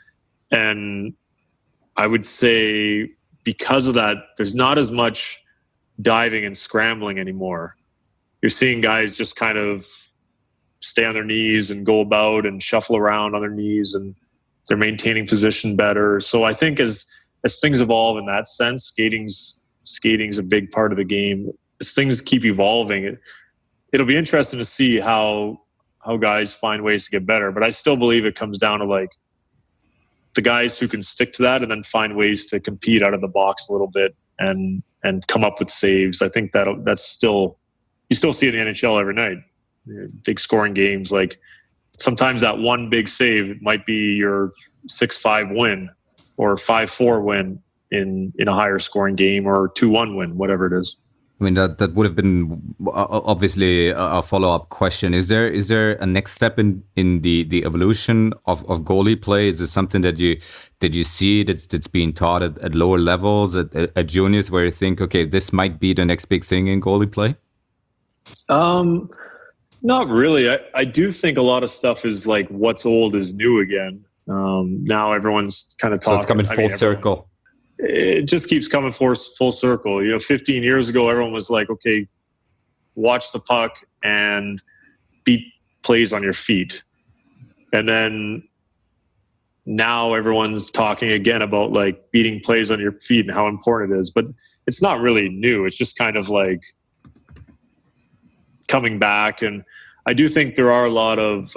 and I would say because of that, there's not as much diving and scrambling anymore. You're seeing guys just kind of stay on their knees and go about and shuffle around on their knees, and they're maintaining position better. So I think as things evolve in that sense, skating's a big part of the game. As things keep evolving, it'll be interesting to see how guys find ways to get better. But I still believe it comes down to like the guys who can stick to that and then find ways to compete out of the box a little bit and come up with saves. I think that's still, you still see it in the NHL every night. Big scoring games. Like sometimes that one big save might be your 6-5 win or 5-4 win in a higher scoring game, or 2-1 win, whatever it is. I mean, that would have been obviously a follow-up question. Is there a next step in the evolution of goalie play? Is this something that you see that's being taught at lower levels, at juniors, where you think, okay, this might be the next big thing in goalie play? Not really. I do think a lot of stuff is like what's old is new again. Now everyone's kind of talking. So it's coming full circle. It just keeps coming full circle. 15 years ago, everyone was like, okay, watch the puck and beat plays on your feet. And then now everyone's talking again about like beating plays on your feet and how important it is. But it's not really new. It's just kind of like coming back. And I do think there are a lot of,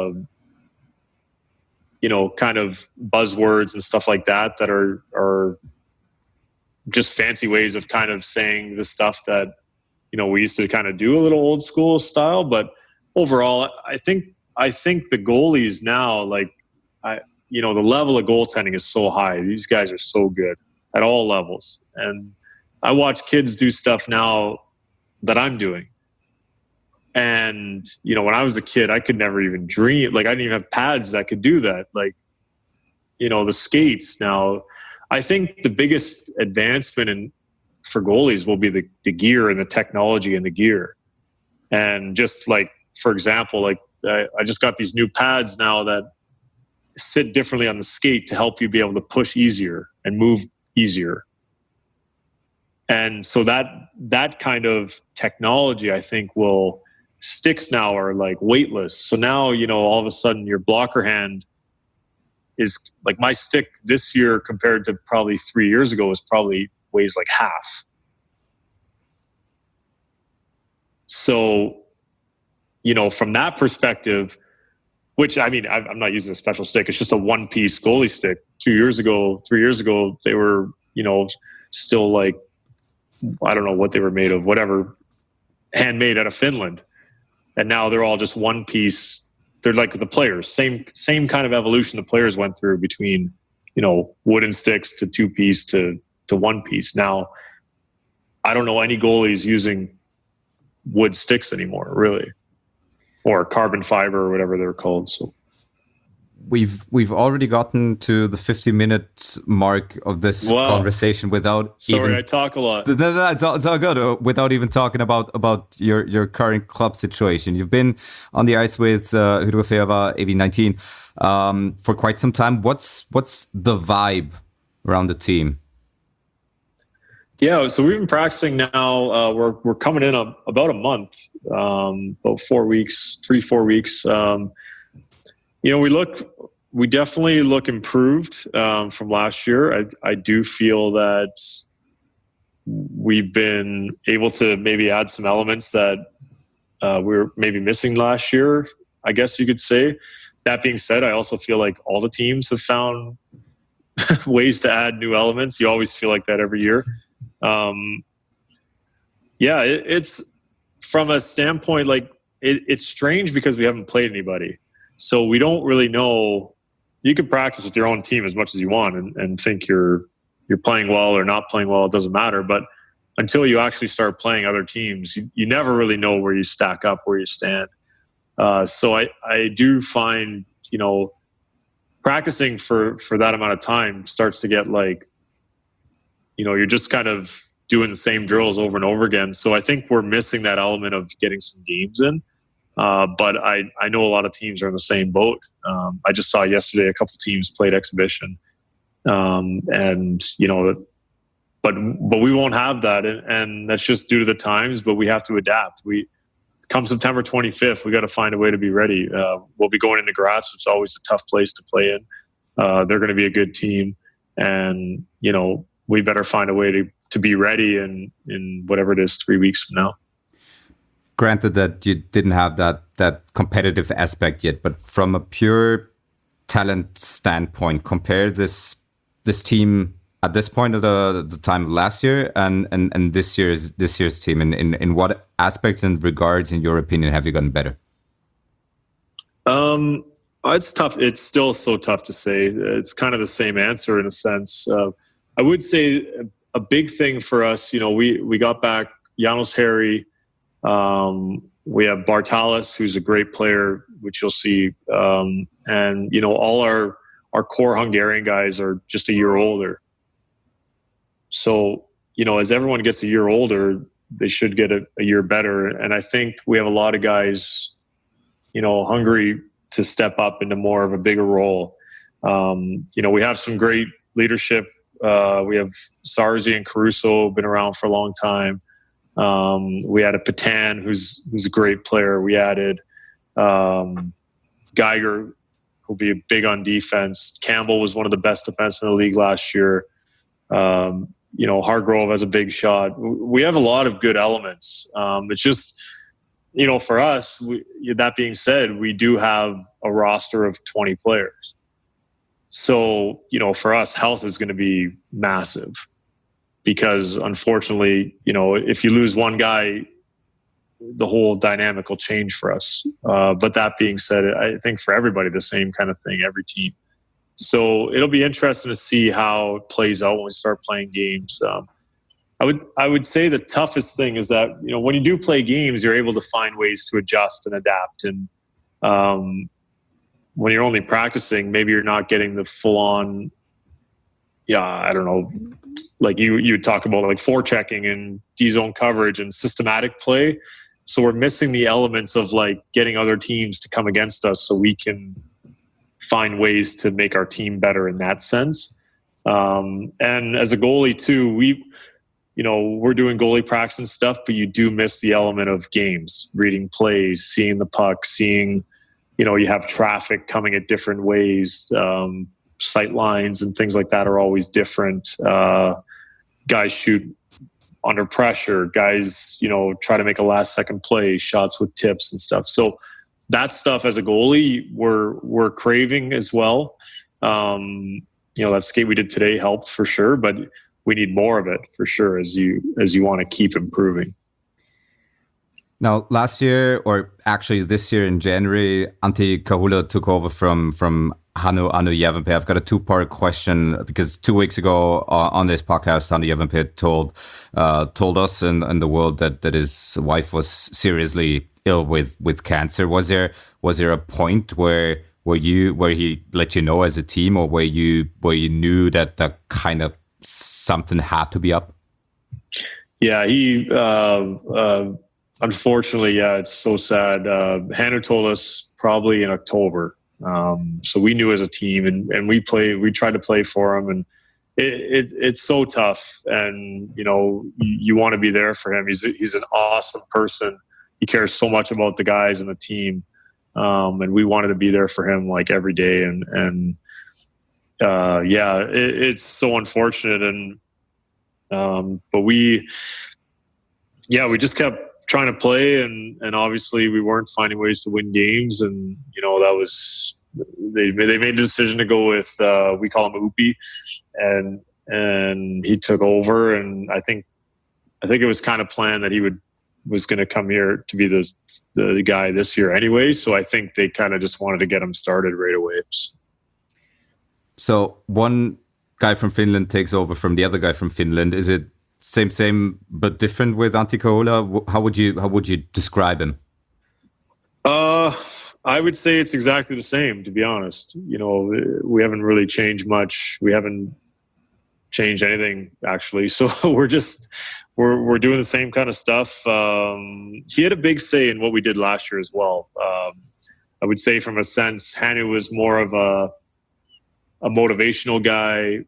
kind of buzzwords and stuff like that are just fancy ways of kind of saying the stuff that, we used to kind of do a little old school style. But overall, I think the goalies now, like, the level of goaltending is so high. These guys are so good at all levels. And I watch kids do stuff now that I'm doing. And, when I was a kid, I could never even dream. Like, I didn't even have pads that could do that. Like, the skates now. I think the biggest advancement for goalies will be the gear and the technology and the gear. And just like, for example, like I just got these new pads now that sit differently on the skate to help you be able to push easier and move easier. And so that kind of technology, I think, sticks now are like weightless. So now, all of a sudden your blocker hand is like, my stick this year compared to probably 3 years ago weighs like half. So, from that perspective, which, I mean, I'm not using a special stick. It's just a one-piece goalie stick. 3 years ago, they were, still like, I don't know what they were made of, whatever, handmade out of Finland. And now they're all just one piece. They're like the players, same kind of evolution the players went through between, wooden sticks to two-piece to one-piece. Now, I don't know any goalies using wood sticks anymore, really, or carbon fiber or whatever they're called. So we've already gotten to the 50-minute mark of this conversation without. Sorry, I talk a lot. No, it's all good. Without even talking about your current club situation, you've been on the ice with Hydro-Feava AV19 for quite some time. What's the vibe around the team? Yeah, so we've been practicing now. We're coming in about a month, about 4 weeks, 3-4 weeks. We definitely look improved from last year. I do feel that we've been able to maybe add some elements that we were maybe missing last year, I guess you could say. That being said, I also feel like all the teams have found ways to add new elements. You always feel like that every year. It's from a standpoint, like it's strange because we haven't played anybody. So we don't really know. You can practice with your own team as much as you want and think you're playing well or not playing well. It doesn't matter. But until you actually start playing other teams, you never really know where you stack up, where you stand. So I do find, practicing for that amount of time starts to get like, you're just kind of doing the same drills over and over again. So I think we're missing that element of getting some games in. But I know a lot of teams are in the same boat. I just saw yesterday a couple teams played exhibition. But we won't have that. And that's just due to the times, but we have to adapt. Come September 25th, we got to find a way to be ready. We'll be going into Graz, which is always a tough place to play in. They're going to be a good team. And, we better find a way to be ready in whatever it is, 3 weeks from now. Granted that you didn't have that competitive aspect yet, but from a pure talent standpoint, compare this team at this point of the time of last year and this year's team. In what aspects and regards, in your opinion, have you gotten better? It's tough. It's still so tough to say. It's kind of the same answer in a sense. I would say a big thing for us, we got back Janos Harry. We have Bartalis, who's a great player, which you'll see. And, all our core Hungarian guys are just a year older. So, as everyone gets a year older, they should get a year better. And I think we have a lot of guys, hungry to step up into more of a bigger role. We have some great leadership. We have Sarzi and Caruso, been around for a long time. We added Patan, who's a great player. We added Geiger, who'll be big on defense. Campbell was one of the best defensemen in the league last year. Hargrove has a big shot. We have a lot of good elements. It's just, for us, that being said, we do have a roster of 20 players. So, for us, health is going to be massive because unfortunately, if you lose one guy, the whole dynamic will change for us. But that being said, I think for everybody, the same kind of thing, every team. So it'll be interesting to see how it plays out when we start playing games. I would say the toughest thing is that, when you do play games, you're able to find ways to adjust and adapt. And when you're only practicing, maybe you're not getting the full on, I don't know, like you talk about like forechecking and D-zone coverage and systematic play. So we're missing the elements of like getting other teams to come against us so we can find ways to make our team better in that sense. And as a goalie too, we're doing goalie practice and stuff, but you do miss the element of games, reading plays, seeing the puck, seeing, you have traffic coming at different ways. Sight lines and things like that are always different. Guys shoot under pressure. Guys, try to make a last second play, shots with tips and stuff. So that stuff as a goalie, we're craving as well. That skate we did today helped for sure, but we need more of it for sure as you want to keep improving. Now, last year, or actually this year in January, Antti Kahula took over from Hannu Järvenpää. I've got a two-part question because 2 weeks ago on this podcast, Hannu Järvenpää told us and the world that his wife was seriously ill with cancer. Was there a point where he let you know as a team, or where you knew that kind of something had to be up? Yeah, he unfortunately, it's so sad. Hannu told us probably in October. So we knew as a team, and we tried to play for him, and it's so tough. And you want to be there for him. He's an awesome person. He cares so much about the guys and the team, and we wanted to be there for him like every day. And it's so unfortunate. And But we just kept trying to play, and obviously we weren't finding ways to win games, and that was they made the decision to go with we call him Upi, and he took over, and I think it was kind of planned that he was going to come here to be the guy this year anyway. So I think they kind of just wanted to get him started right away. So one guy from Finland takes over from the other guy from Finland. Is it same but different with Antti Kohula? How would you describe him? I would say it's exactly the same, to be honest. We haven't really changed much. We haven't changed anything actually. So we're doing the same kind of stuff. He had a big say in what we did last year as well. I would say from a sense, Hannu was more of a motivational guy.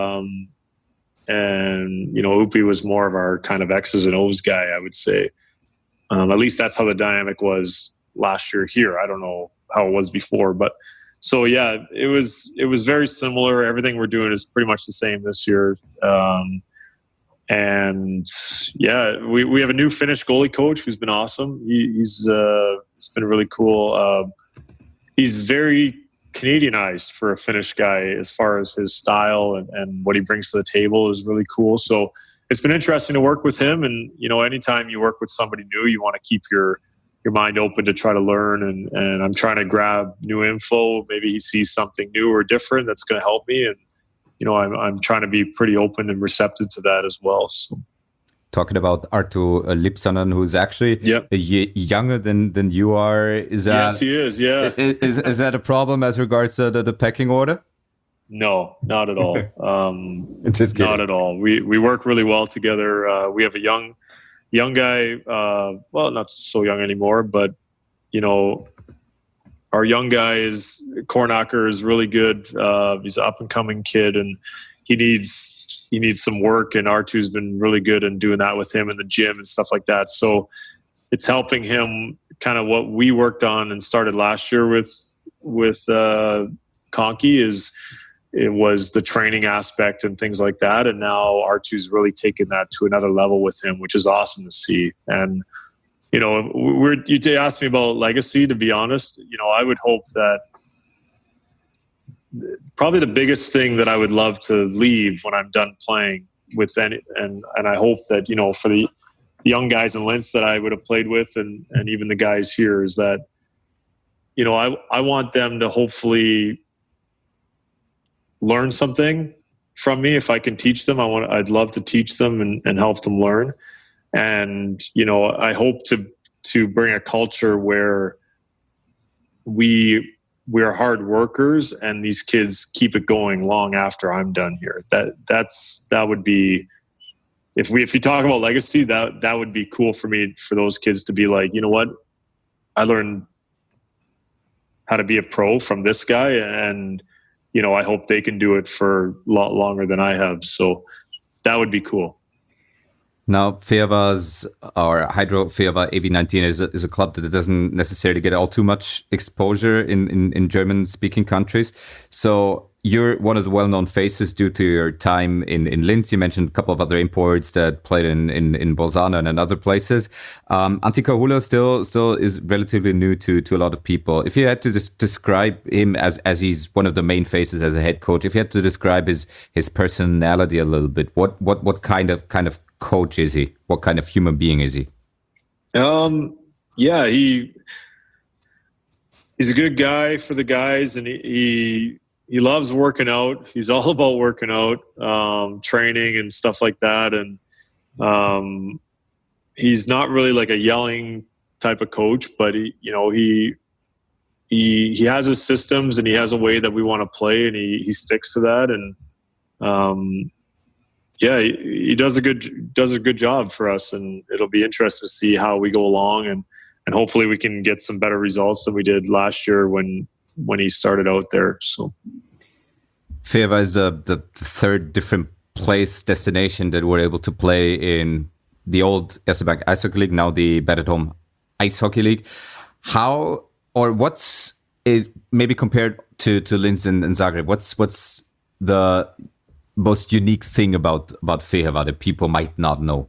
And Upi was more of our kind of X's and O's guy, I would say. At least that's how the dynamic was last year here. I don't know how it was before, but so yeah, it was very similar. Everything we're doing is pretty much the same this year. And yeah, we have a new Finnish goalie coach who's been awesome. It's been really cool. He's very Canadianized for a Finnish guy as far as his style and what he brings to the table is really cool. So it's been interesting to work with him. And anytime you work with somebody new, you want to keep your mind open to try to learn. And I'm trying to grab new info. Maybe he sees something new or different that's going to help me. And I'm trying to be pretty open and receptive to that as well. So. Talking about Arttu Lipsanen, who's actually younger than you are. Yes, he is. Yeah. Is that a problem as regards to the pecking order? No, not at all. Just kidding. Not at all. We work really well together. We have a young guy. Well, not so young anymore, but our young guy Kornacker is really good. He's an up and coming kid, and he needs some work. And Arttu's been really good in doing that with him in the gym and stuff like that. So it's helping him kind of what we worked on and started last year with Conky it was the training aspect and things like that. And now Arttu's really taken that to another level with him, which is awesome to see. And you asked me about legacy, to be honest. I would hope that probably the biggest thing that I would love to leave when I'm done playing with and I hope that, for the young guys in Linz that I would have played with and even the guys here is that, I want them to hopefully learn something from me. If I can teach them, I'd love to teach them and help them learn. And, I hope to bring a culture where we're hard workers and these kids keep it going long after I'm done here. That would be, if you talk about legacy, that would be cool for me, for those kids to be like, you know what, I learned how to be a pro from this guy, and I hope they can do it for a lot longer than I have. So that would be cool. Now, Feerva's or Hydro Feerva AV19 is a club that doesn't necessarily get all too much exposure in German-speaking countries. So you're one of the well-known faces due to your time in Linz. You mentioned a couple of other imports that played in Bolzano and in other places. Antti Kohula still is relatively new to a lot of people. If you had to describe him as he's one of the main faces as a head coach, if you had to describe his personality a little bit, what kind of coach is he? What kind of human being is he? Yeah, he's a good guy for the guys, and he loves working out. He's all about working out, training and stuff like that. And he's not really like a yelling type of coach, but he has his systems and he has a way that we want to play, and he sticks to that. And yeah, he does a good job for us, and it'll be interesting to see how we go along, and hopefully we can get some better results than we did last year when he started out there. So Feerva is the third different place destination that we're able to play in the old Erste Bank Ice Hockey League, now the Bad at Home Ice Hockey League. How, or what's it maybe compared to Linz and Zagreb? What's the most unique thing about Fehérvár that people might not know?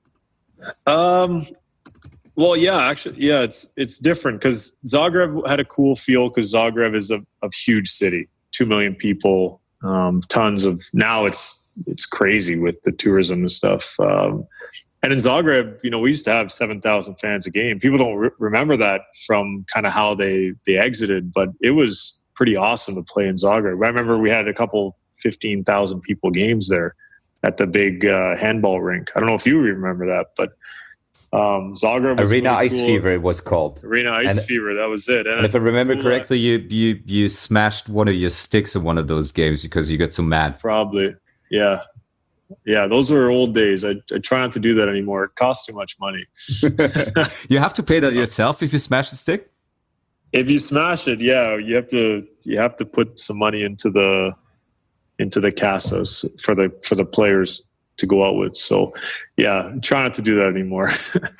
Well, yeah, actually, yeah, it's different because Zagreb had a cool feel because Zagreb is a huge city, 2 million people, tons of. Now it's crazy with the tourism and stuff. And in Zagreb, we used to have 7,000 fans a game. People don't remember that from kind of how they exited, but it was pretty awesome to play in Zagreb. I remember we had a couple 15,000 people games there at the big handball rink. I don't know if you remember that, but. Zagreb was Arena really Ice cool. Fever it was called. Arena Ice Fever, that was it. And if I remember correctly, you smashed one of your sticks in one of those games because you got so mad. Probably, yeah. Those were old days. I try not to do that anymore. It costs too much money. You have to pay that yourself if you smash the stick. If you smash it, yeah, you have to put some money into the casas for the players to go out with. So yeah, try not to do that anymore.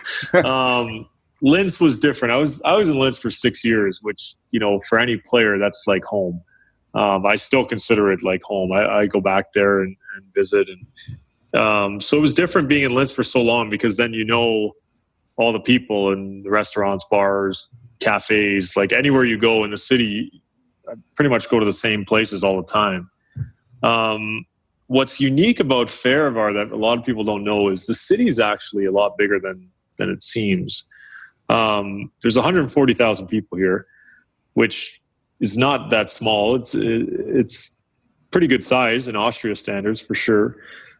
Linz was different. I was in Linz for 6 years, which, for any player, that's like home. I still consider it like home. I go back there and visit. And so it was different being in Linz for so long because then all the people and the restaurants, bars, cafes, like anywhere you go in the city, I pretty much go to the same places all the time. What's unique about Fehérvár that a lot of people don't know is the city is actually a lot bigger than it seems. There's 140,000 people here, which is not that small. It's pretty good size in Austria standards for sure.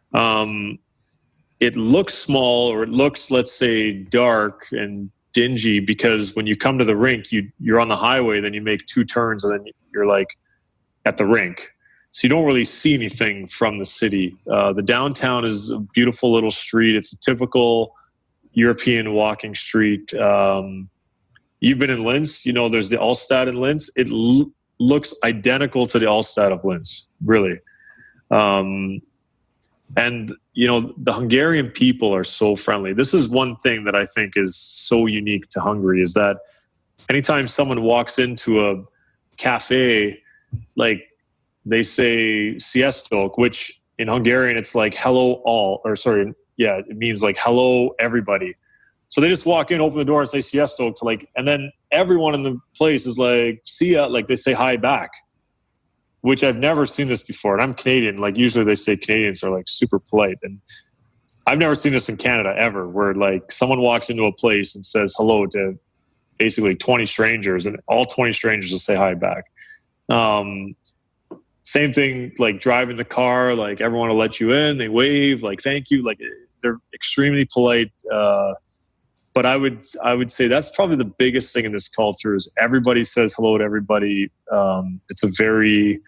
It looks small, or it looks, let's say, dark and dingy because when you come to the rink, you're on the highway, then you make 2 turns, and then you're like at the rink. So you don't really see anything from the city. The downtown is a beautiful little street. It's a typical European walking street. You've been in Linz. There's the Altstadt in Linz. It looks identical to the Altstadt of Linz, really. And, the Hungarian people are so friendly. This is one thing that I think is so unique to Hungary is that anytime someone walks into a cafe, like, they say sziasztok, which in Hungarian it's like hello all, it means like hello everybody. So they just walk in, open the door and say sziasztok and then everyone in the place is like, see ya, like they say hi back, which I've never seen this before. And I'm Canadian, like usually they say Canadians are like super polite. And I've never seen this in Canada ever, where like someone walks into a place and says hello to basically 20 strangers and all 20 strangers will say hi back. Same thing, like driving the car, like everyone will let you in, they wave, like thank you, like they're extremely polite. But I would say that's probably the biggest thing in this culture is everybody says hello to everybody. It's a very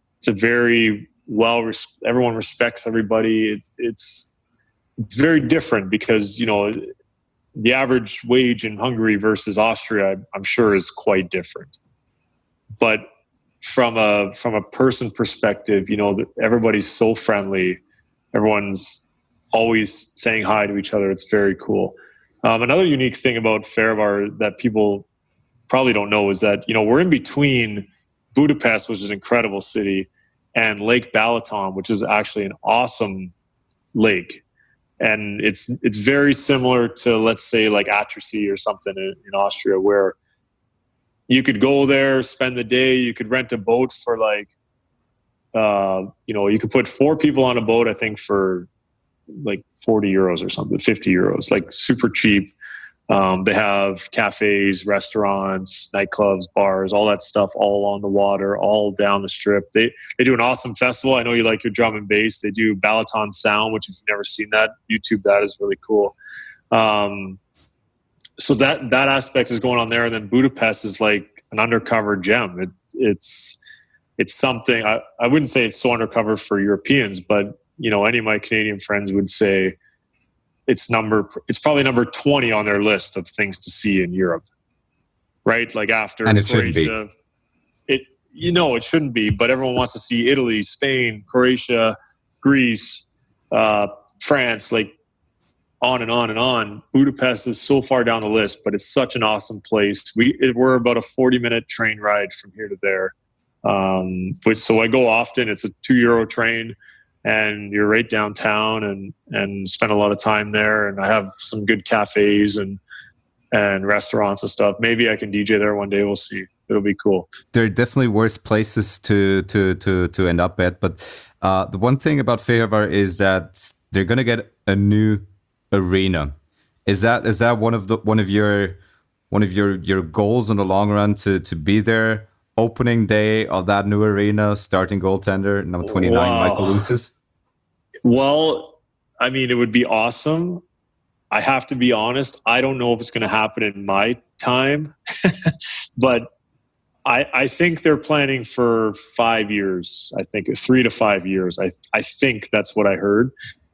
everyone respects everybody. It's very different because the average wage in Hungary versus Austria, I'm sure, is quite different. But from a person perspective, everybody's so friendly. Everyone's always saying hi to each other. It's very cool. Another unique thing about Fehérvár that people probably don't know is that, we're in between Budapest, which is an incredible city, and Lake Balaton, which is actually an awesome lake. And it's very similar to, let's say, like Attersee or something in Austria, where you could go there, spend the day. You could rent a boat for you could put 4 people on a boat, I think, for like 40 euros or something, 50 euros, like super cheap. They have cafes, restaurants, nightclubs, bars, all that stuff all along the water, all down the strip. They do an awesome festival. I know you like your drum and bass. They do Balaton Sound, which if you've never seen that, YouTube that is really cool. So that aspect is going on there. And then Budapest is like an undercover gem. It's something, I wouldn't say it's so undercover for Europeans, but any of my Canadian friends would say it's probably number 20 on their list of things to see in Europe, right? Like after and it Croatia, shouldn't be. It shouldn't be, but everyone wants to see Italy, Spain, Croatia, Greece, France, like on and on and on. Budapest is so far down the list, but it's such an awesome place. We're about a 40-minute train ride from here to there. So I go often. It's a €2 train. and you're right downtown and spend a lot of time there. And I have some good cafes and restaurants and stuff. Maybe I can DJ there one day. We'll see. It'll be cool. There are definitely worse places to end up at, but the one thing about Fehérvár is that they're gonna get a new arena. Is that one of your goals in the long run to be there opening day of that new arena, starting goaltender number 29, wow. Michael Ouzas? Well, I mean, it would be awesome. I have to be honest. I don't know if it's going to happen in my time, but I think they're planning for 5 years. I think 3 to 5 years. I think that's what I heard.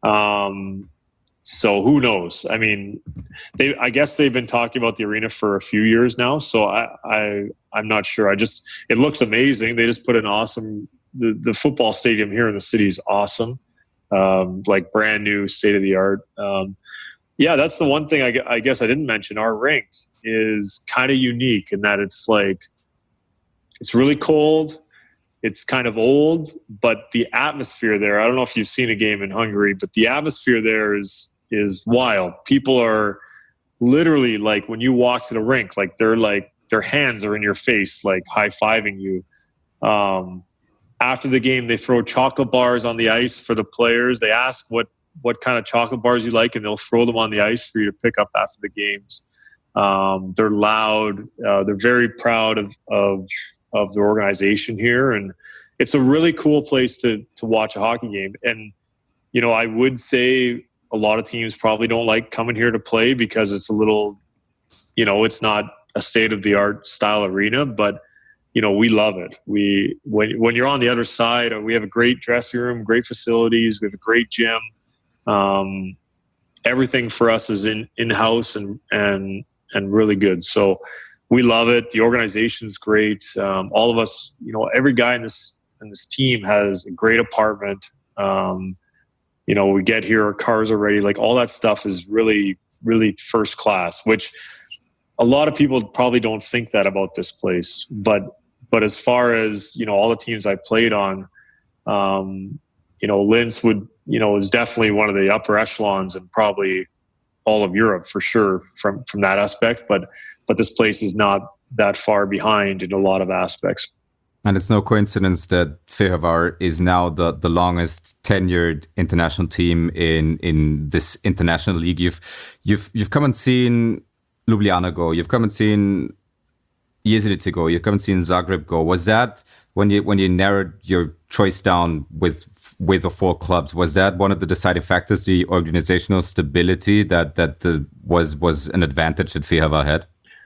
So who knows? I mean, I guess they've been talking about the arena for a few years now. So I'm not sure. It looks amazing. They just put an awesome. The football stadium here in the city is awesome. Like brand new, state of the art. Yeah, that's the one thing I guess I didn't mention. Our rink is kind of unique in that it's really cold. It's kind of old, but the atmosphere there, I don't know if you've seen a game in Hungary, but the atmosphere there is wild. People are literally like, when you walk to the rink, like their hands are in your face, like high-fiving you. After the game, they throw chocolate bars on the ice for the players. They ask what kind of chocolate bars you like, and they'll throw them on the ice for you to pick up after the games. They're loud. They're very proud of the organization here, and it's a really cool place to watch a hockey game. And you know, I would say a lot of teams probably don't like coming here to play because it's a little, you know, it's not a state-of-the-art style arena, but you know, we love it. When you're on the other side, we have a great dressing room, great facilities, we have a great gym. Everything for us is in-house and really good. So we love it. The organization's great. All of us, you know, every guy in this team has a great apartment. You know, we get here, our cars are ready. Like all that stuff is really, really first class, which a lot of people probably don't think that about this place. But as far as, you know, all the teams I played on, you know, Linz is definitely one of the upper echelons and probably all of Europe for sure from that aspect. But this place is not that far behind in a lot of aspects. And it's no coincidence that Fehérvár is now the longest tenured international team in this international league. You've come and seen Ljubljana go. You've come and seen Jesenice go. You've come and seen Zagreb go. Was that when you narrowed your choice down with the 4 clubs? Was that one of the deciding factors, the organizational stability that was an advantage that Fehérvár had?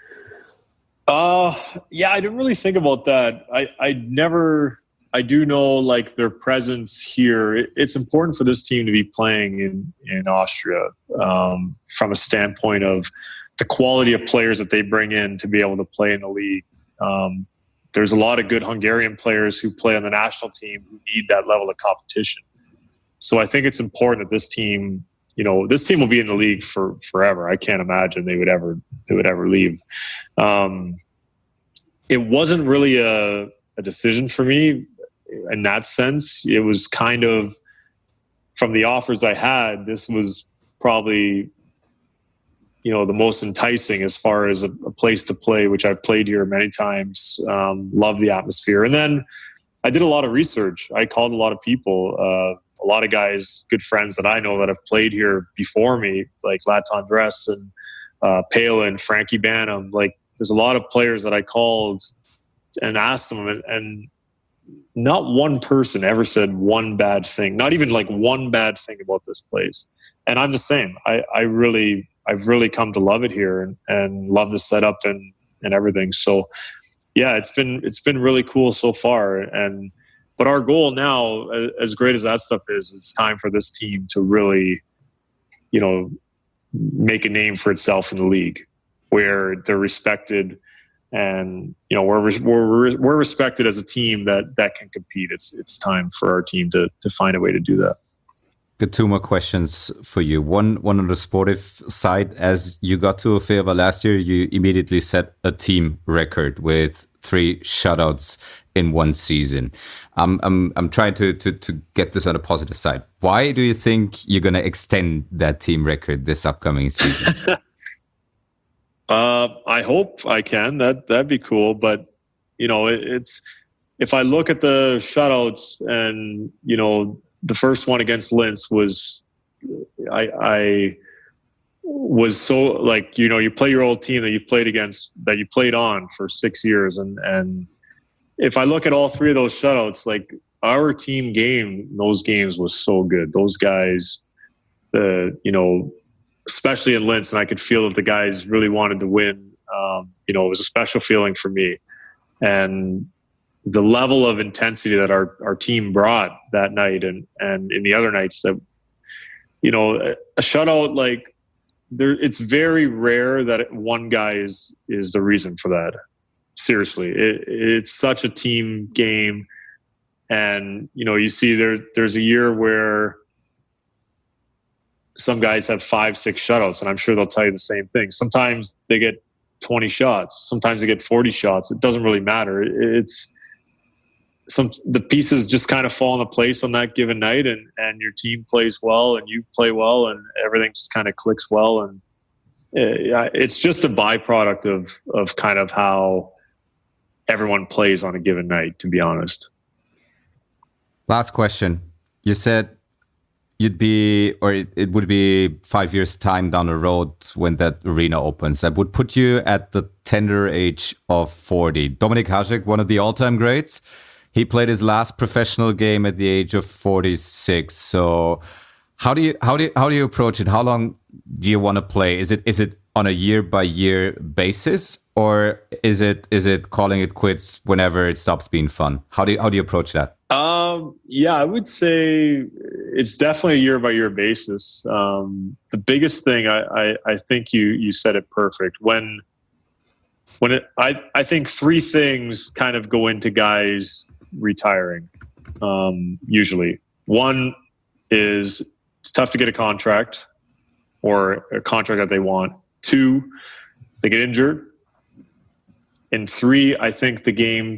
Yeah, I didn't really think about that. I do know like their presence here. It's important for this team to be playing in Austria from a standpoint of the quality of players that they bring in to be able to play in the league. There's a lot of good Hungarian players who play on the national team who need that level of competition. So I think it's important that this team, you know, this team will be in the league for forever. I can't imagine they would ever leave. It wasn't really a decision for me in that sense. It was kind of, from the offers I had, this was probably, you know, the most enticing as far as a place to play, which I've played here many times. Love the atmosphere. And then I did a lot of research. I called a lot of people, a lot of guys, good friends that I know that have played here before me, like Laton Dress and Palin, Frankie Banham. Like, there's a lot of players that I called and asked them, and not one person ever said one bad thing, not even like one bad thing about this place. And I'm the same. I've really come to love it here and love the setup and everything. So yeah, it's been really cool so far. But our goal now, as great as that stuff is, it's time for this team to really, you know, make a name for itself in the league, where they're respected, and you know, we're respected as a team that can compete. It's time for our team to find a way to do that. got two more questions for you. One on the sportive side. As you got to Fehervar last year, you immediately set a team record with 3 shutouts in one season. I'm trying to get this on the positive side. Why do you think you're going to extend that team record this upcoming season? I hope I can. That'd be cool. But it's if I look at the shutouts, and the first one against Linz was, I was so like, you play your old team that you played against, that you played on for 6 years. And if I look at all 3 of those shutouts, like our team game, those games was so good. Those guys, especially in Linz, and I could feel that the guys really wanted to win. It was a special feeling for me. And the level of intensity that our team brought that night and in the other nights, that a shutout, like it's very rare that one guy is the reason for that. Seriously, it's such a team game. And you see there's a year where some guys have 5-6 shutouts, and I'm sure they'll tell you the same thing. Sometimes they get 20 shots, sometimes they get 40 shots. It doesn't really matter. The pieces just kind of fall into place on that given night, and your team plays well and you play well, and everything just kind of clicks well. And it's just a byproduct of kind of how everyone plays on a given night, to be honest. Last question. You said it would be 5 years time down the road when that arena opens. That would put you at the tender age of 40. Dominik Hasek, one of the all-time greats. He played his last professional game at the age of 46. So how do you approach it? How long do you want to play? Is it on a year-by-year basis, or is it calling it quits whenever it stops being fun? How do you approach that? Yeah, I would say it's definitely a year-by-year basis. The biggest thing, I think you said it perfect. I think 3 things kind of go into guys retiring. Usually, one is it's tough to get a contract or a contract that they want. 2, they get injured. And 3, I think the game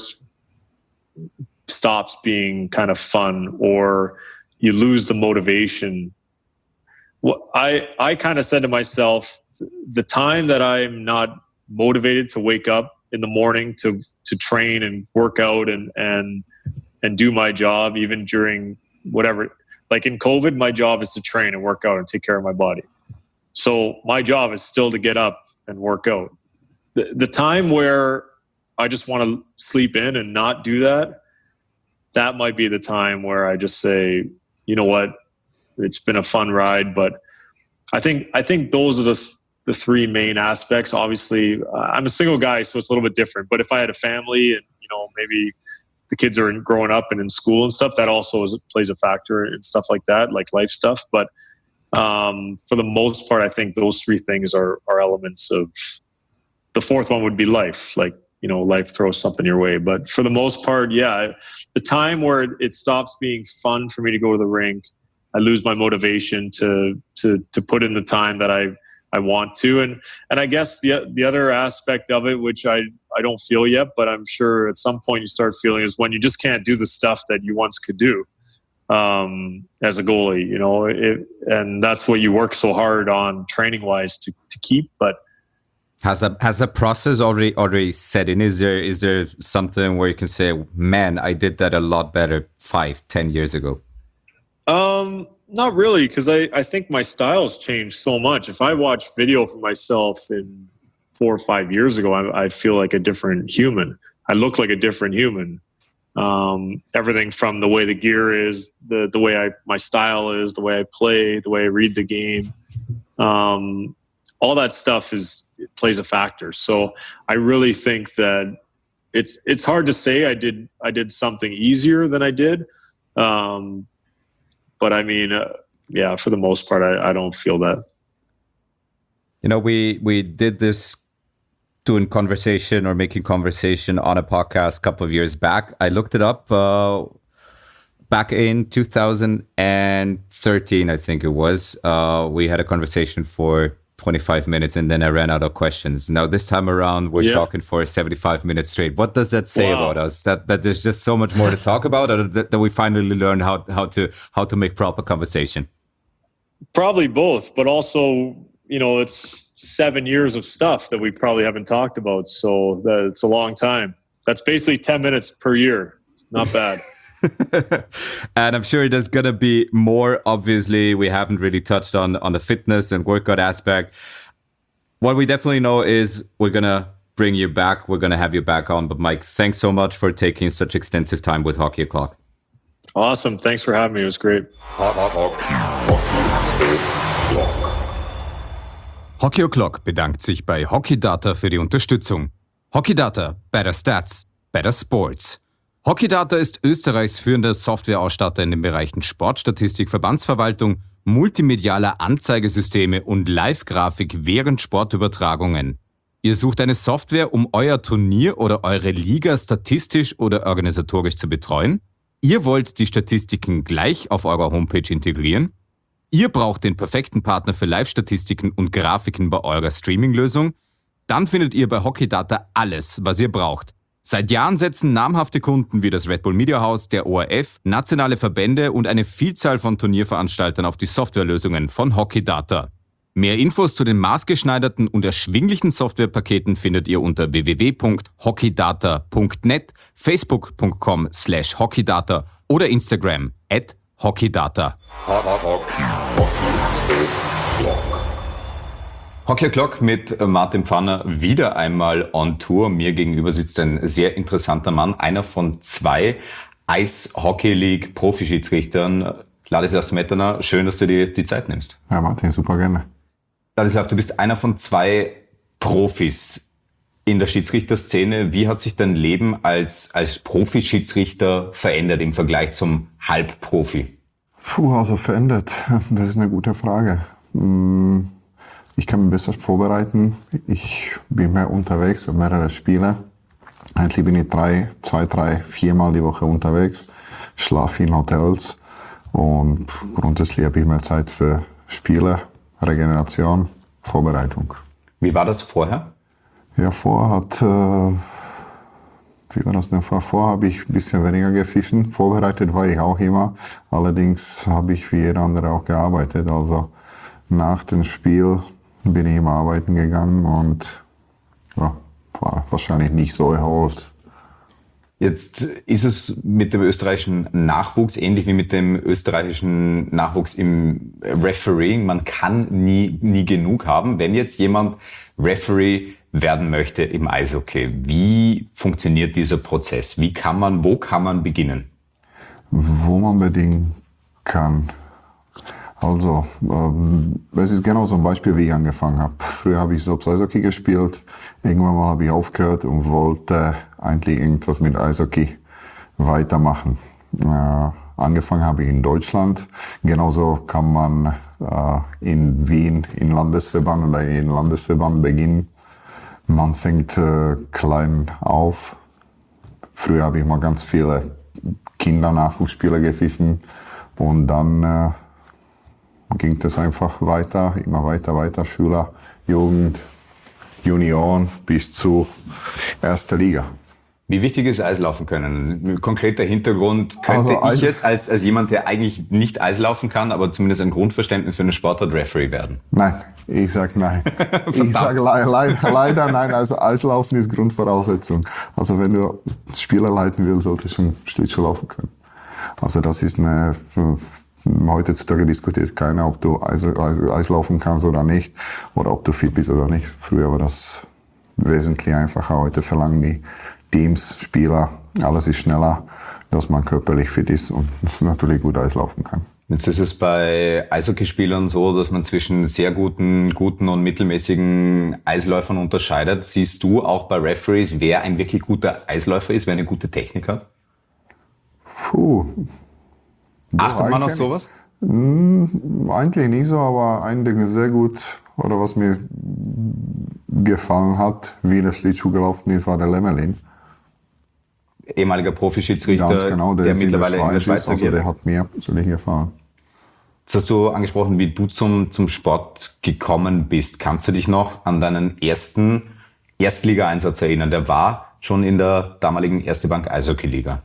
stops being kind of fun, or you lose the motivation. Well, I kind of said to myself, the time that I'm not motivated to wake up in the morning to train and work out and do my job, even during whatever, like in COVID, my job is to train and work out and take care of my body. So my job is still to get up and work out. The time where I just want to sleep in and not do that might be the time where I just say, you know what, it's been a fun ride. But I think those are the 3 main aspects. Obviously, I'm a single guy, so it's a little bit different. But if I had a family and, maybe the kids are growing up and in school and stuff, that also plays a factor and stuff like that, like life stuff. But for the most part, I think those 3 things are elements of. The 4th one would be life. Like, life throws something your way. But for the most part, yeah, the time where it stops being fun for me to go to the rink, I lose my motivation to put in the time that I want to. And I guess the other aspect of it, which I don't feel yet, but I'm sure at some point you start feeling, is when you just can't do the stuff that you once could do as a goalie, and that's what you work so hard on training wise to keep. But Has a process already set in? Is there something where you can say, man, I did that a lot better 5-10 years ago? Not really, because I think my style's changed so much. If I watch video for myself in 4 or 5 years ago, I feel like a different human. I look like a different human. Everything from the way the gear is, the way my style is, the way I play, the way I read the game. All that stuff plays a factor. So I really think that it's hard to say I did something easier than I did. But I mean, yeah, for the most part, I don't feel that. We did this doing conversation or making conversation on a podcast a couple of years back. I looked it up. back in 2013, I think it was, we had a conversation for 25 minutes and then I ran out of questions. Now this time around, we're talking for 75 minutes straight. What does that say about us? That there's just so much more to talk about, or that we finally learned how to make proper conversation? Probably both, but also, it's 7 years of stuff that we probably haven't talked about. So it's a long time. That's basically 10 minutes per year. Not bad. And I'm sure there's going to be more. Obviously, we haven't really touched on the fitness and workout aspect. What we definitely know is we're going to bring you back. We're going to have you back on. But Mike, thanks so much for taking such extensive time with Hockey O'Clock. Awesome. Thanks for having me. It was great. Hockey O'Clock bedankt sich bei Hockey Data für die Unterstützung. Hockey Data, better stats, better sports. Hockey Data ist Österreichs führender Softwareausstatter in den Bereichen Sportstatistik, Verbandsverwaltung, multimedialer Anzeigesysteme und Live-Grafik während Sportübertragungen. Ihr sucht eine Software, um euer Turnier oder eure Liga statistisch oder organisatorisch zu betreuen? Ihr wollt die Statistiken gleich auf eurer Homepage integrieren? Ihr braucht den perfekten Partner für Live-Statistiken und Grafiken bei eurer Streaming-Lösung? Dann findet ihr bei Hockey Data alles, was ihr braucht. Seit Jahren setzen namhafte Kunden wie das Red Bull Media House, der ORF, nationale Verbände und eine Vielzahl von Turnierveranstaltern auf die Softwarelösungen von Hockey Data. Mehr Infos zu den maßgeschneiderten und erschwinglichen Softwarepaketen findet ihr unter www.hockeydata.net, facebook.com/hockeydata oder Instagram @hockeydata. Hockey O'Clock mit Martin Pfanner wieder einmal on Tour. Mir gegenüber sitzt ein sehr interessanter Mann, einer von 2 Eishockey League Profischiedsrichtern. Ladislav Smetana, schön, dass du dir die Zeit nimmst. Ja, Martin, super gerne. Ladislav, du bist einer von 2 Profis in der Schiedsrichterszene. Wie hat sich dein Leben als Profischiedsrichter verändert im Vergleich zum Halbprofi? Also verändert, das ist eine gute Frage. Ich kann mich besser vorbereiten. Ich bin mehr unterwegs, habe mehrere Spiele. Eigentlich bin ich 2, 3, 4 Mal die Woche unterwegs, schlafe in Hotels und grundsätzlich habe ich mehr Zeit für Spiele, Regeneration, Vorbereitung. Wie war das vorher? Ja, wie war das denn vorher? Vorher habe ich ein bisschen weniger gepfiffen. Vorbereitet war ich auch immer. Allerdings habe ich wie jeder andere auch gearbeitet. Also nach dem Spiel bin ich immer arbeiten gegangen und war wahrscheinlich nicht so erholt. Jetzt ist es mit dem österreichischen Nachwuchs ähnlich wie mit dem österreichischen Nachwuchs im Refereeing. Man kann nie genug haben. Wenn jetzt jemand Referee werden möchte im Eishockey, wie funktioniert dieser Prozess? Wo kann man beginnen? Wo man beginnen kann. Also, es ist genau so ein Beispiel, wie ich angefangen habe. Früher habe ich so Eishockey gespielt. Irgendwann mal habe ich aufgehört und wollte eigentlich irgendwas mit Eishockey weitermachen. Angefangen habe ich in Deutschland. Genauso kann man in Wien in Landesverband oder in Landesverband beginnen. Man fängt klein auf. Früher habe ich mal ganz viele Kinder-Nachwuchsspieler gepfiffen und dann ging das einfach weiter, immer weiter, Schüler, Jugend, Junioren bis zu erster Liga. Wie wichtig ist Eislaufen können? Konkreter Hintergrund, könnte ich jetzt als jemand, der eigentlich nicht Eislaufen kann, aber zumindest ein Grundverständnis für eine Sportart Referee werden? Nein, ich sag nein. Ich sage leider nein, also Eislaufen ist Grundvoraussetzung. Also wenn du Spieler leiten willst, solltest du schon Schlittschuh laufen können. Also das ist heutzutage diskutiert keiner, ob du Eislaufen kannst oder nicht, oder ob du fit bist oder nicht. Früher war das wesentlich einfacher. Heute verlangen die Teams, Spieler, alles ist schneller, dass man körperlich fit ist und natürlich gut Eislaufen kann. Jetzt ist es bei Eishockeyspielern so, dass man zwischen sehr guten und mittelmäßigen Eisläufern unterscheidet. Siehst du auch bei Referees, wer ein wirklich guter Eisläufer ist, wer eine gute Technik hat? Achtet man auf sowas? Eigentlich nicht so, aber ein Ding ist sehr gut, oder was mir gefallen hat, wie der Schlittschuh gelaufen ist, war der Lemelin. ehemaliger Profischiedsrichter, Ganz genau, der mittlerweile in der Schweiz ist, also agiert. der hat mehr persönliche Erfahrung. Jetzt hast du angesprochen, wie du zum Sport gekommen bist. Kannst du dich noch an deinen ersten Erstliga-Einsatz erinnern? Der war schon in der damaligen Erste Bank Eishockey-Liga.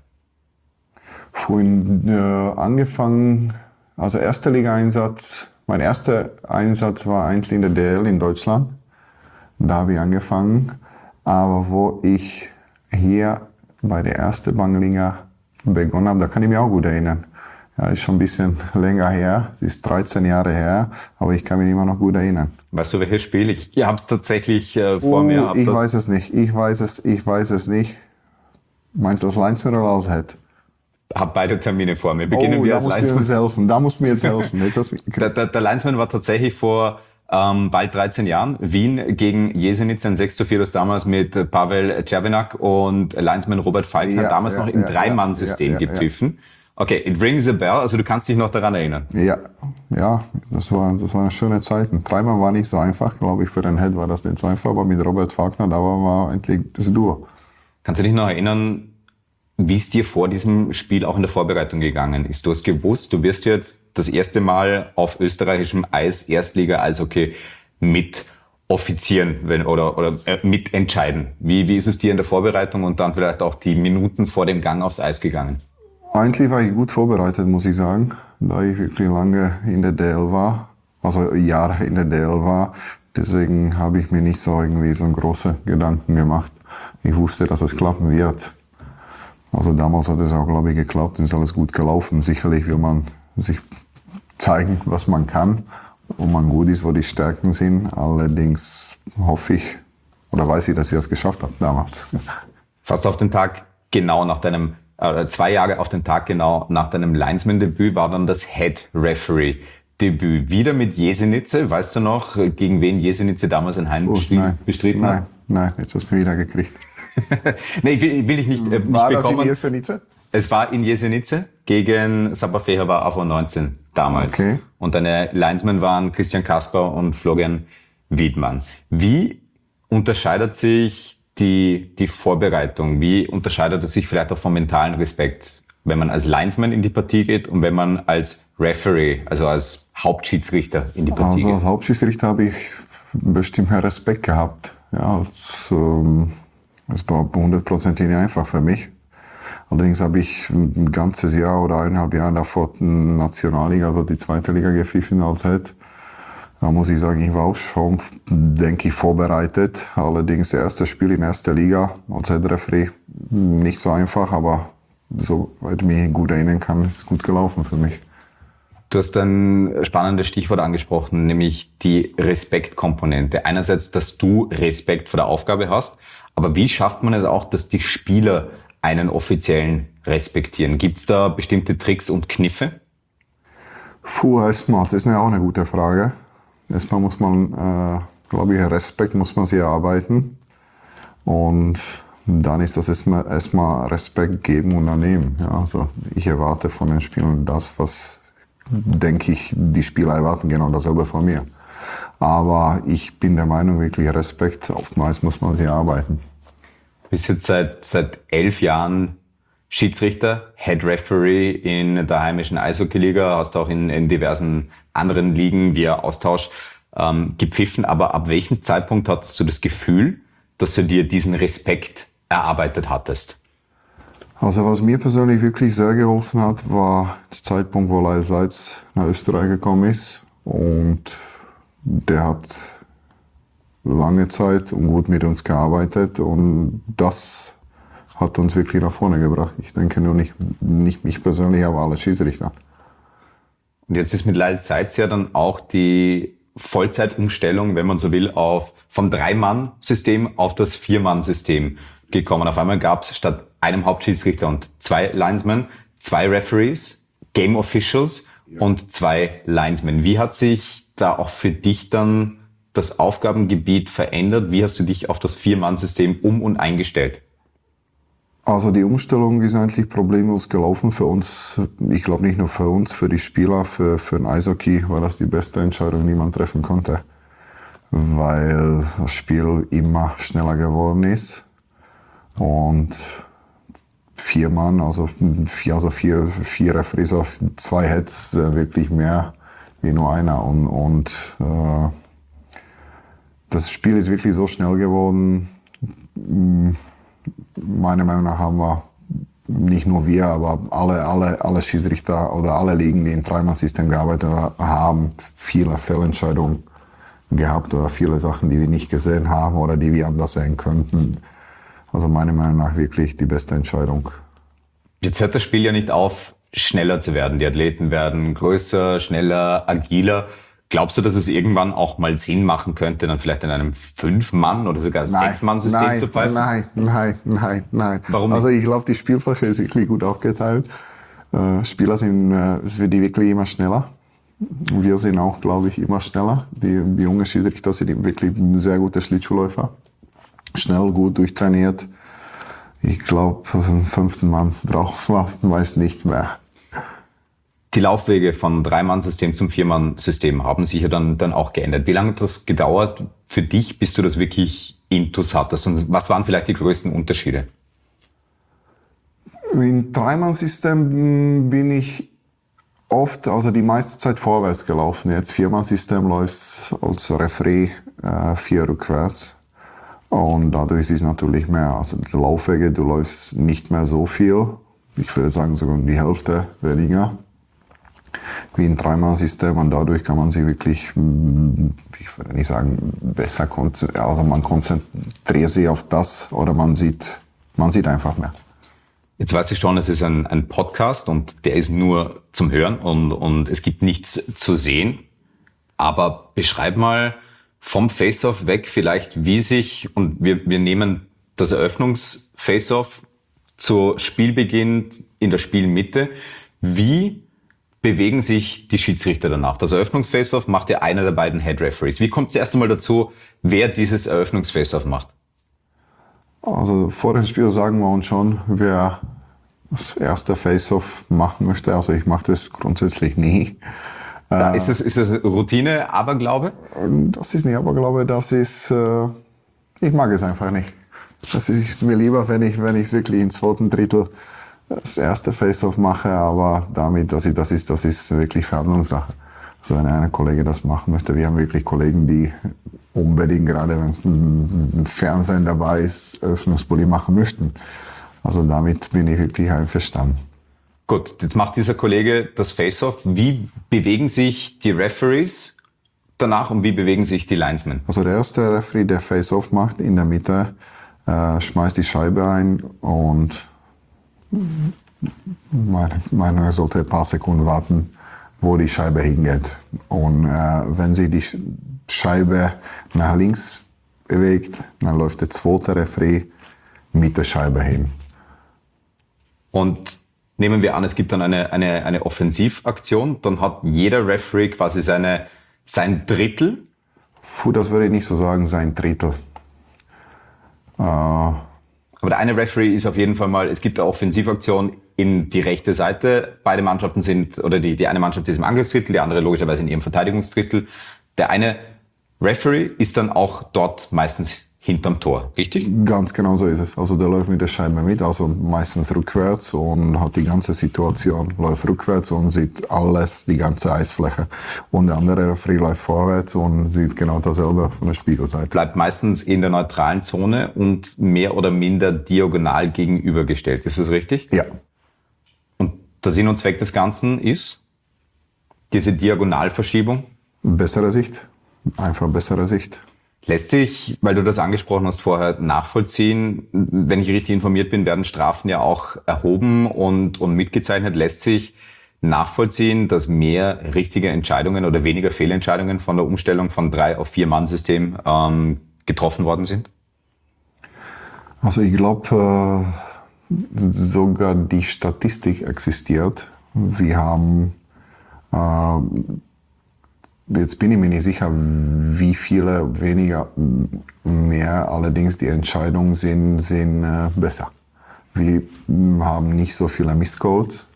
Vorhin angefangen, also erster Liga-Einsatz. Mein erster Einsatz war eigentlich in der DL in Deutschland. Da habe ich angefangen. Aber wo ich hier bei der Erste Bank Liga begonnen habe, da kann ich mich auch gut erinnern. Ja, ist schon ein bisschen länger her. Es ist 13 Jahre her, aber ich kann mich immer noch gut erinnern. Weißt du, welches Spiel? Ich habe es tatsächlich vor mir. Ich weiß es nicht. Ich weiß es nicht. Meinst du das Linesman oder als Head? Habe beide Termine vor mir. Beginnen wir da als musst du mir Linesman. helfen. Da musst du mir jetzt helfen. Jetzt hast du mich Der Linesman war tatsächlich vor bald 13 Jahren. Wien gegen Jesenice, ein 6:4, das damals mit Pavel Cervenak und Linesman Robert Falkner damals noch im Dreimann-System gepfiffen. Okay, it rings a bell, also du kannst dich noch daran erinnern. Ja, das waren schöne Zeiten. Dreimal war nicht so einfach, glaube ich, für den Head war das nicht so einfach, aber mit Robert Falkner, da waren wir endlich das Duo. Kannst du dich noch erinnern, wie es dir vor diesem Spiel auch in der Vorbereitung gegangen ist? Du hast gewusst, du wirst jetzt das erste Mal auf österreichischem Eis Erstliga-Eishockey mit offizieren oder mitentscheiden. Wie ist es dir in der Vorbereitung und dann vielleicht auch die Minuten vor dem Gang aufs Eis gegangen? Eigentlich war ich gut vorbereitet, muss ich sagen, da ich wirklich lange in der DL war, also Jahre in der DL war. Deswegen habe ich mir nicht so irgendwie so große Gedanken gemacht. Ich wusste, dass es klappen wird. Also damals hat es auch, glaube ich, geklappt, es ist alles gut gelaufen. Sicherlich will man sich zeigen, was man kann und man gut ist, wo die Stärken sind. Allerdings hoffe ich oder weiß ich, dass ich das geschafft habe damals. Fast auf den Tag genau nach deinem 2 Jahre auf den Tag genau nach deinem Linesman-Debüt war dann das Head-Referee-Debüt. Wieder mit Jesenice. Weißt du noch, gegen wen Jesenice damals ein Heimspiel bestritten hat? Nein, jetzt hast du mich wieder gekriegt. Nee, will ich nicht bekommen. War das in Jesenice? Es war in Jesenice gegen Sapafeher war AV19 damals. Okay. Und deine Linesmen waren Christian Kasper und Florian Wiedmann. Wie unterscheidet sich die Vorbereitung? Wie unterscheidet es sich vielleicht auch vom mentalen Respekt, wenn man als Linesman in die Partie geht und wenn man als Referee, also als Hauptschiedsrichter in die Partie geht? Also als Hauptschiedsrichter habe ich bestimmt mehr Respekt gehabt. Ja, es war 100% nicht einfach für mich. Allerdings habe ich ein ganzes Jahr oder 1,5 Jahre davor die Nationalliga, also die zweite Liga gepfiffen als Head. Da muss ich sagen, ich war auch schon, denke ich, vorbereitet. Allerdings das erste Spiel in erster Liga als Head-Referee nicht so einfach, aber soweit ich mich gut erinnern kann, ist es gut gelaufen für mich. Du hast ein spannendes Stichwort angesprochen, nämlich die Respektkomponente. Einerseits, dass du Respekt vor der Aufgabe hast, aber wie schafft man es auch, dass die Spieler einen Offiziellen respektieren? Gibt es da bestimmte Tricks und Kniffe? Erstmal, das ist auch eine gute Frage. Erstmal muss man, glaube ich, Respekt muss man sich erarbeiten. Und dann ist das erstmal Respekt geben und annehmen. Ja, also ich erwarte von den Spielern das, was, denke ich, die Spieler erwarten genau dasselbe von mir. Aber ich bin der Meinung, wirklich Respekt, oftmals muss man sich erarbeiten. Du bist jetzt seit 11 Jahren Schiedsrichter, Head Referee in der heimischen Eishockey-Liga, hast auch in diversen anderen Ligen via Austausch gepfiffen. Aber ab welchem Zeitpunkt hattest du das Gefühl, dass du dir diesen Respekt erarbeitet hattest? Also was mir persönlich wirklich sehr geholfen hat, war der Zeitpunkt, wo Lyle Seitz nach Österreich gekommen ist. Und der hat lange Zeit und gut mit uns gearbeitet und das hat uns wirklich nach vorne gebracht. Ich denke nur nicht mich persönlich, aber alle Schiedsrichter. Und jetzt ist mit Lyle Seitz ja dann auch die Vollzeitumstellung, wenn man so will, vom 3-Mann-System auf das 4-Mann-System gekommen. Auf einmal gab es statt einem Hauptschiedsrichter und 2 Linesmen, 2 Referees, Game Officials und 2 Linesmen. Wie hat sich da auch für dich dann das Aufgabengebiet verändert? Wie hast du dich auf das 4-Mann-System und eingestellt? Also die Umstellung ist eigentlich problemlos gelaufen für uns. Ich glaube nicht nur für uns, für die Spieler, für den Eishockey war das die beste Entscheidung, die man treffen konnte. Weil das Spiel immer schneller geworden ist. Und 4 Mann, also vier Referees auf 2 Heads, wirklich mehr wie nur einer. Und das Spiel ist wirklich so schnell geworden. Meiner Meinung nach haben wir, nicht nur wir, aber alle Schiedsrichter oder alle Ligen, die im Dreimann-System gearbeitet haben, viele Fehlentscheidungen gehabt oder viele Sachen, die wir nicht gesehen haben oder die wir anders sehen könnten. Also meiner Meinung nach wirklich die beste Entscheidung. Jetzt hört das Spiel ja nicht auf, schneller zu werden. Die Athleten werden größer, schneller, agiler. Glaubst du, dass es irgendwann auch mal Sinn machen könnte, dann vielleicht in einem 5-Mann- oder sogar 6-Mann-System zu pfeifen? Nein. Warum nicht? Also ich glaube, die Spielfläche ist wirklich gut aufgeteilt. Spieler sind, es wird wirklich immer schneller. Wir sind auch, glaube ich, immer schneller. Die jungen Schiedsrichter sind wirklich sehr gute Schlittschuhläufer. Schnell, gut durchtrainiert. Ich glaube, einen 5. Mann braucht man meist nicht mehr. Die Laufwege von 3-Mann-System zum 4-Mann-System haben sich ja dann auch geändert. Wie lange hat das gedauert für dich, bis du das wirklich intus hattest? Und was waren vielleicht die größten Unterschiede? Im 3-Mann-System bin ich oft, also die meiste Zeit vorwärts gelaufen. Jetzt 4-Mann-System läuft als Referee 4 rückwärts. Und dadurch ist es natürlich mehr. Also die Laufwege, du läufst nicht mehr so viel. Ich würde sagen sogar um die Hälfte weniger wie ein 3-Mann-System. Und dadurch kann man sich wirklich, ich würde nicht sagen besser konzentrieren, also man konzentriert sich auf das oder man sieht einfach mehr. Jetzt weiß ich schon, es ist ein Podcast und der ist nur zum Hören und es gibt nichts zu sehen. Aber beschreib mal vom Face-Off weg vielleicht, wie sich, und wir nehmen das Eröffnungs-Face-Off zu Spielbeginn in der Spielmitte, wie bewegen sich die Schiedsrichter danach? Das Eröffnungs-Face-Off macht ja einer der beiden Head-Referees. Wie kommt es erst einmal dazu, wer dieses Eröffnungs-Face-Off macht? Also vor dem Spiel sagen wir uns schon, wer das erste Face-Off machen möchte. Also ich mache das grundsätzlich nie. Ja, ist das Routine, Aberglaube? Das ist nicht Aberglaube, das ist, ich mag es einfach nicht. Das ist mir lieber, wenn ich wirklich im 2. Drittel das erste Face-Off mache, aber damit, das ist wirklich Verhandlungssache. Also wenn ein Kollege das machen möchte, wir haben wirklich Kollegen, die unbedingt, gerade wenn ein Fernsehen dabei ist, Eröffnungspulli machen möchten. Also damit bin ich wirklich einverstanden. Gut, jetzt macht dieser Kollege das Face-Off. Wie bewegen sich die Referees danach und wie bewegen sich die Linesmen? Also der erste Referee, der Face-Off macht in der Mitte, schmeißt die Scheibe ein und man sollte ein paar Sekunden warten, wo die Scheibe hingeht. Und wenn sich die Scheibe nach links bewegt, dann läuft der zweite Referee mit der Scheibe hin. Und nehmen wir an, es gibt dann eine Offensivaktion, dann hat jeder Referee quasi sein Drittel. Das würde ich nicht so sagen, sein Drittel. Aber der eine Referee ist auf jeden Fall mal, es gibt eine Offensivaktion in die rechte Seite. Beide Mannschaften sind, oder die eine Mannschaft ist im Angriffsdrittel, die andere logischerweise in ihrem Verteidigungsdrittel. Der eine Referee ist dann auch dort meistens hinterm Tor, richtig? Ganz genau so ist es. Also der läuft mit der Scheibe mit, also meistens rückwärts und hat die ganze Situation, läuft rückwärts und sieht alles, die ganze Eisfläche. Und der andere Referee läuft vorwärts und sieht genau dasselbe von der Spiegelseite. Bleibt meistens in der neutralen Zone und mehr oder minder diagonal gegenübergestellt. Ist das richtig? Ja. Und der Sinn und Zweck des Ganzen ist diese Diagonalverschiebung? Bessere Sicht. Einfach bessere Sicht. Lässt sich, weil du das angesprochen hast vorher, nachvollziehen, wenn ich richtig informiert bin, werden Strafen ja auch erhoben und mitgezeichnet. Lässt sich nachvollziehen, dass mehr richtige Entscheidungen oder weniger Fehlentscheidungen von der Umstellung von 3 auf 4-Mann-System getroffen worden sind? Also ich glaube, sogar die Statistik existiert. Wir haben jetzt bin ich mir nicht sicher, wie viele weniger, mehr. Allerdings die Entscheidungen sind besser. Wir haben nicht so viele Misscalls.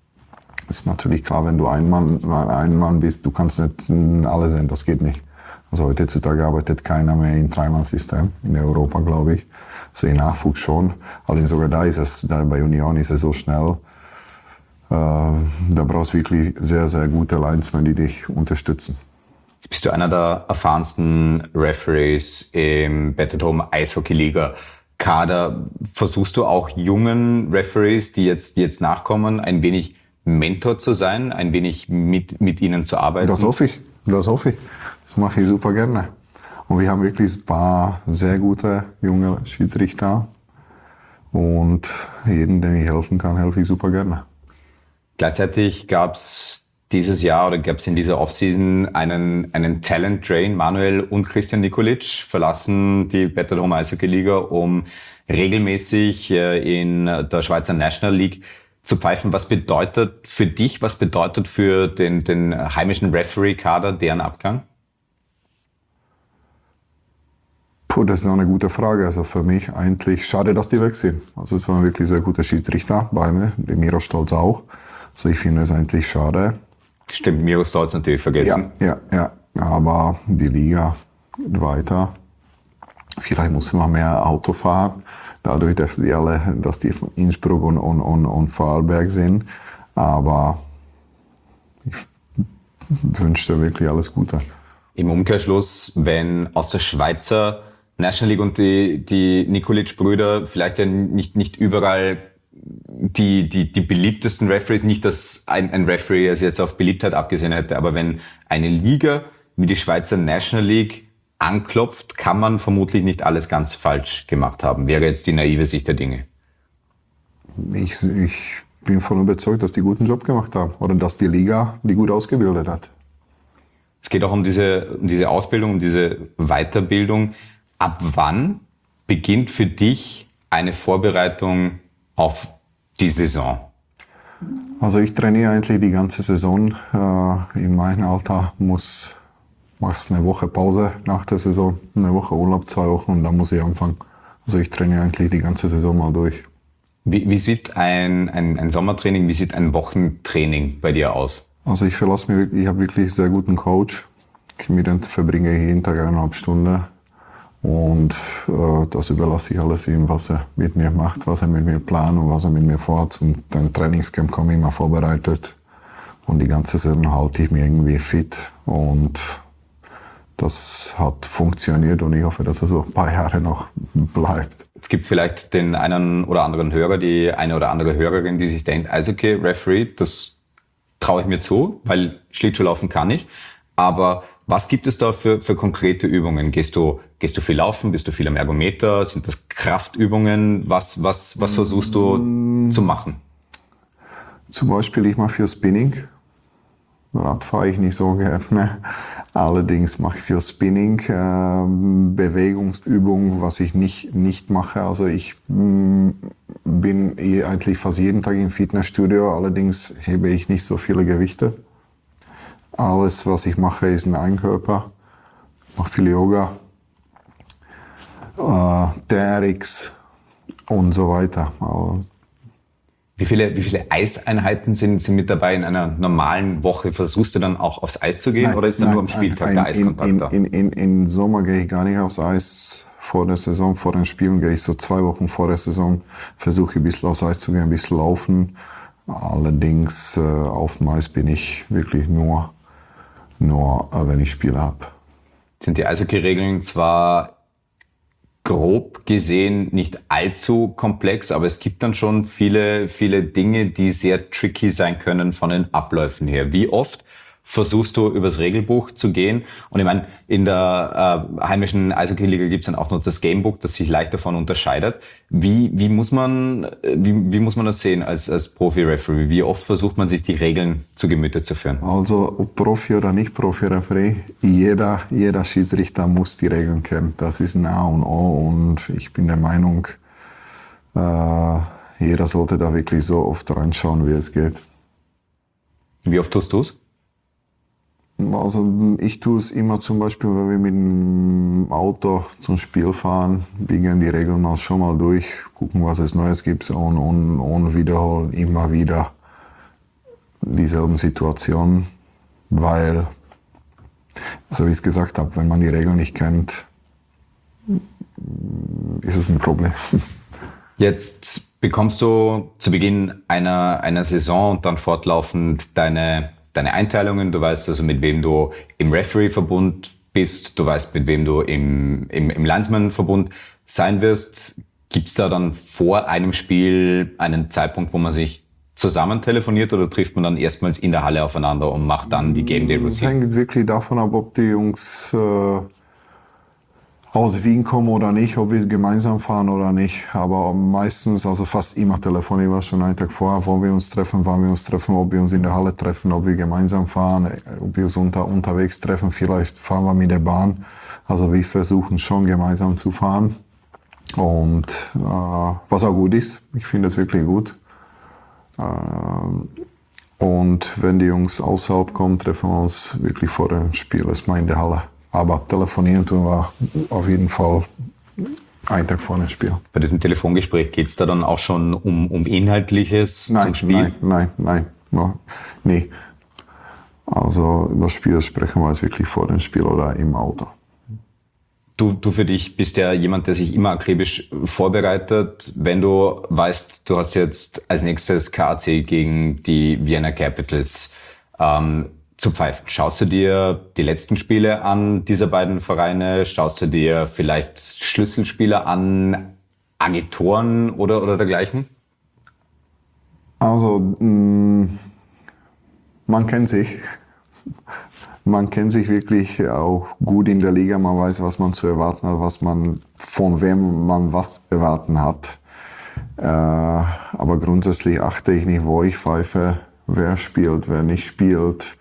Das ist natürlich klar, wenn du ein Mann bist, du kannst nicht alle sehen, das geht nicht. Also heutzutage arbeitet keiner mehr in Dreimann-System in Europa, glaube ich. Also in Nachwuchs schon. Allerdings sogar da bei Union ist es so schnell. Da brauchst du wirklich sehr, sehr gute Linesmen, die dich unterstützen. Jetzt bist du einer der erfahrensten Referees im Battered Home Eishockey-Liga Kader. Versuchst du auch jungen Referees, die jetzt nachkommen, ein wenig Mentor zu sein, ein wenig mit ihnen zu arbeiten? Das hoffe ich. Das mache ich super gerne. Und wir haben wirklich ein paar sehr gute junge Schiedsrichter. Und jeden, den ich helfen kann, helfe ich super gerne. Gleichzeitig gab es dieses Jahr oder gab es in dieser Offseason einen Talent Drain. Manuel und Christian Nikolic verlassen die Battered Home Eishockey Liga, um regelmäßig in der Schweizer National League zu pfeifen. Was bedeutet für dich, was bedeutet für den heimischen Referee-Kader deren Abgang? Das ist eine gute Frage. Also für mich eigentlich schade, dass die weg sind. Also es waren wirklich sehr gute Schiedsrichter, beide, der Miro Stolz auch. Also ich finde es eigentlich schade. Stimmt, Miro Stolz natürlich vergessen. Ja. Aber die Liga geht weiter. Vielleicht muss man mehr Auto fahren, dadurch, dass die von Innsbruck und Vorarlberg sind. Aber ich wünsche dir wirklich alles Gute. Im Umkehrschluss, wenn aus der Schweizer National League und die Nikolic-Brüder vielleicht ja nicht überall die beliebtesten Referees, nicht, dass ein Referee es jetzt auf Beliebtheit abgesehen hätte, aber wenn eine Liga wie die Schweizer National League anklopft, kann man vermutlich nicht alles ganz falsch gemacht haben. Wäre jetzt die naive Sicht der Dinge. Ich bin voll überzeugt, dass die guten Job gemacht haben oder dass die Liga die gut ausgebildet hat. Es geht auch um diese Ausbildung, um diese Weiterbildung. Ab wann beginnt für dich eine Vorbereitung auf die Saison? Also ich trainiere eigentlich die ganze Saison. In meinem Alter machst eine Woche Pause nach der Saison, eine Woche Urlaub, 2 Wochen und dann muss ich anfangen. Also ich trainiere eigentlich die ganze Saison mal durch. Wie sieht ein Sommertraining, wie sieht ein Wochentraining bei dir aus? Also ich verlasse mich wirklich, ich habe wirklich einen sehr guten Coach. Mit dem verbringe ich jeden Tag 1,5 Stunden. Und das überlasse ich alles ihm, was er mit mir macht, was er mit mir plant und was er mit mir vorhat. Und dann Trainingscamp komme ich immer vorbereitet. Und die ganze Saison halte ich mich irgendwie fit. Und das hat funktioniert und ich hoffe, dass es so ein paar Jahre noch bleibt. Jetzt gibt es vielleicht den einen oder anderen Hörer, die eine oder andere Hörerin, die sich denkt, Eishockey, Referee, das traue ich mir zu, weil Schlittschuhlaufen kann ich. Aber was gibt es da für konkrete Übungen? Gehst du viel laufen? Bist du viel am Ergometer? Sind das Kraftübungen? Was versuchst du zu machen? Zum Beispiel, ich mache viel Spinning. Rad fahre ich nicht so gerne. Allerdings mache ich viel Spinning, Bewegungsübungen, was ich nicht mache. Also ich bin eigentlich fast jeden Tag im Fitnessstudio. Allerdings hebe ich nicht so viele Gewichte. Alles, was ich mache, ist ein Eigenkörper. Ich mache viel Yoga, TRX und so weiter. Wie viele Eiseinheiten sind mit dabei in einer normalen Woche? Versuchst du dann auch aufs Eis zu gehen oder ist dann nur am Spieltag der Eiskontakt da? Im Sommer gehe ich gar nicht aufs Eis. Vor der Saison, vor den Spielen gehe ich so 2 Wochen vor der Saison, versuche ich ein bisschen aufs Eis zu gehen, ein bisschen laufen. Allerdings auf dem Eis bin ich wirklich nur wenn ich Spiele habe. Sind die Eishockey-Regeln zwar grob gesehen nicht allzu komplex, aber es gibt dann schon viele Dinge, die sehr tricky sein können von den Abläufen her. Wie oft versuchst du übers Regelbuch zu gehen? Und ich meine, in der heimischen Eishockey-Liga gibt es dann auch noch das Gamebook, das sich leicht davon unterscheidet. Wie muss man das sehen als Profi-Referee? Wie oft versucht man sich die Regeln zu Gemüte zu führen? Also ob Profi oder nicht Profi-Referee, jeder Schiedsrichter muss die Regeln kennen. Das ist ein A und O und ich bin der Meinung, jeder sollte da wirklich so oft reinschauen, wie es geht. Wie oft tust du es? Also ich tue es immer zum Beispiel, wenn wir mit dem Auto zum Spiel fahren. Wir gehen die Regeln mal schon mal durch, gucken, was es Neues gibt und wiederholen immer wieder dieselben Situationen, weil So wie ich es gesagt habe, wenn man die Regeln nicht kennt, ist es ein Problem. Jetzt bekommst du zu Beginn einer Saison und dann fortlaufend deine Einteilungen. Du weißt also, mit wem du im Referee-Verbund bist. Du weißt, mit wem du im Linesman-Verbund sein wirst. Gibt es da dann vor einem Spiel einen Zeitpunkt, wo man sich zusammen telefoniert, oder trifft man dann erstmals in der Halle aufeinander und macht dann die Game Day Routine? Es hängt wirklich davon ab, ob die Jungs aus Wien kommen oder nicht, ob wir gemeinsam fahren oder nicht. Aber meistens, also fast immer telefonieren wir schon einen Tag vorher, wo wir uns treffen, wann wir uns treffen, ob wir uns in der Halle treffen, ob wir gemeinsam fahren, ob wir uns unterwegs treffen. Vielleicht fahren wir mit der Bahn. Also wir versuchen schon gemeinsam zu fahren. Und was auch gut ist, ich finde es wirklich gut. Und wenn die Jungs außerhalb kommen, treffen wir uns wirklich vor dem Spiel erstmal in der Halle. Aber telefonieren tun wir auf jeden Fall einen Tag vor dem Spiel. Bei diesem Telefongespräch geht es da dann auch schon um Inhaltliches zum Spiel? Nein. Nee. Also über das Spiel sprechen wir jetzt wirklich vor dem Spiel oder im Auto. Du für dich bist ja jemand, der sich immer akribisch vorbereitet. Wenn du weißt, du hast jetzt als nächstes KAC gegen die Vienna Capitals zu pfeifen, schaust du dir die letzten Spiele an dieser beiden Vereine? Schaust du dir vielleicht Schlüsselspieler an, Agitoren oder dergleichen? Also, man kennt sich. Man kennt sich wirklich auch gut in der Liga. Man weiß, was man zu erwarten hat, von wem man was erwarten hat. Aber grundsätzlich achte ich nicht, wo ich pfeife, wer spielt, wer nicht spielt.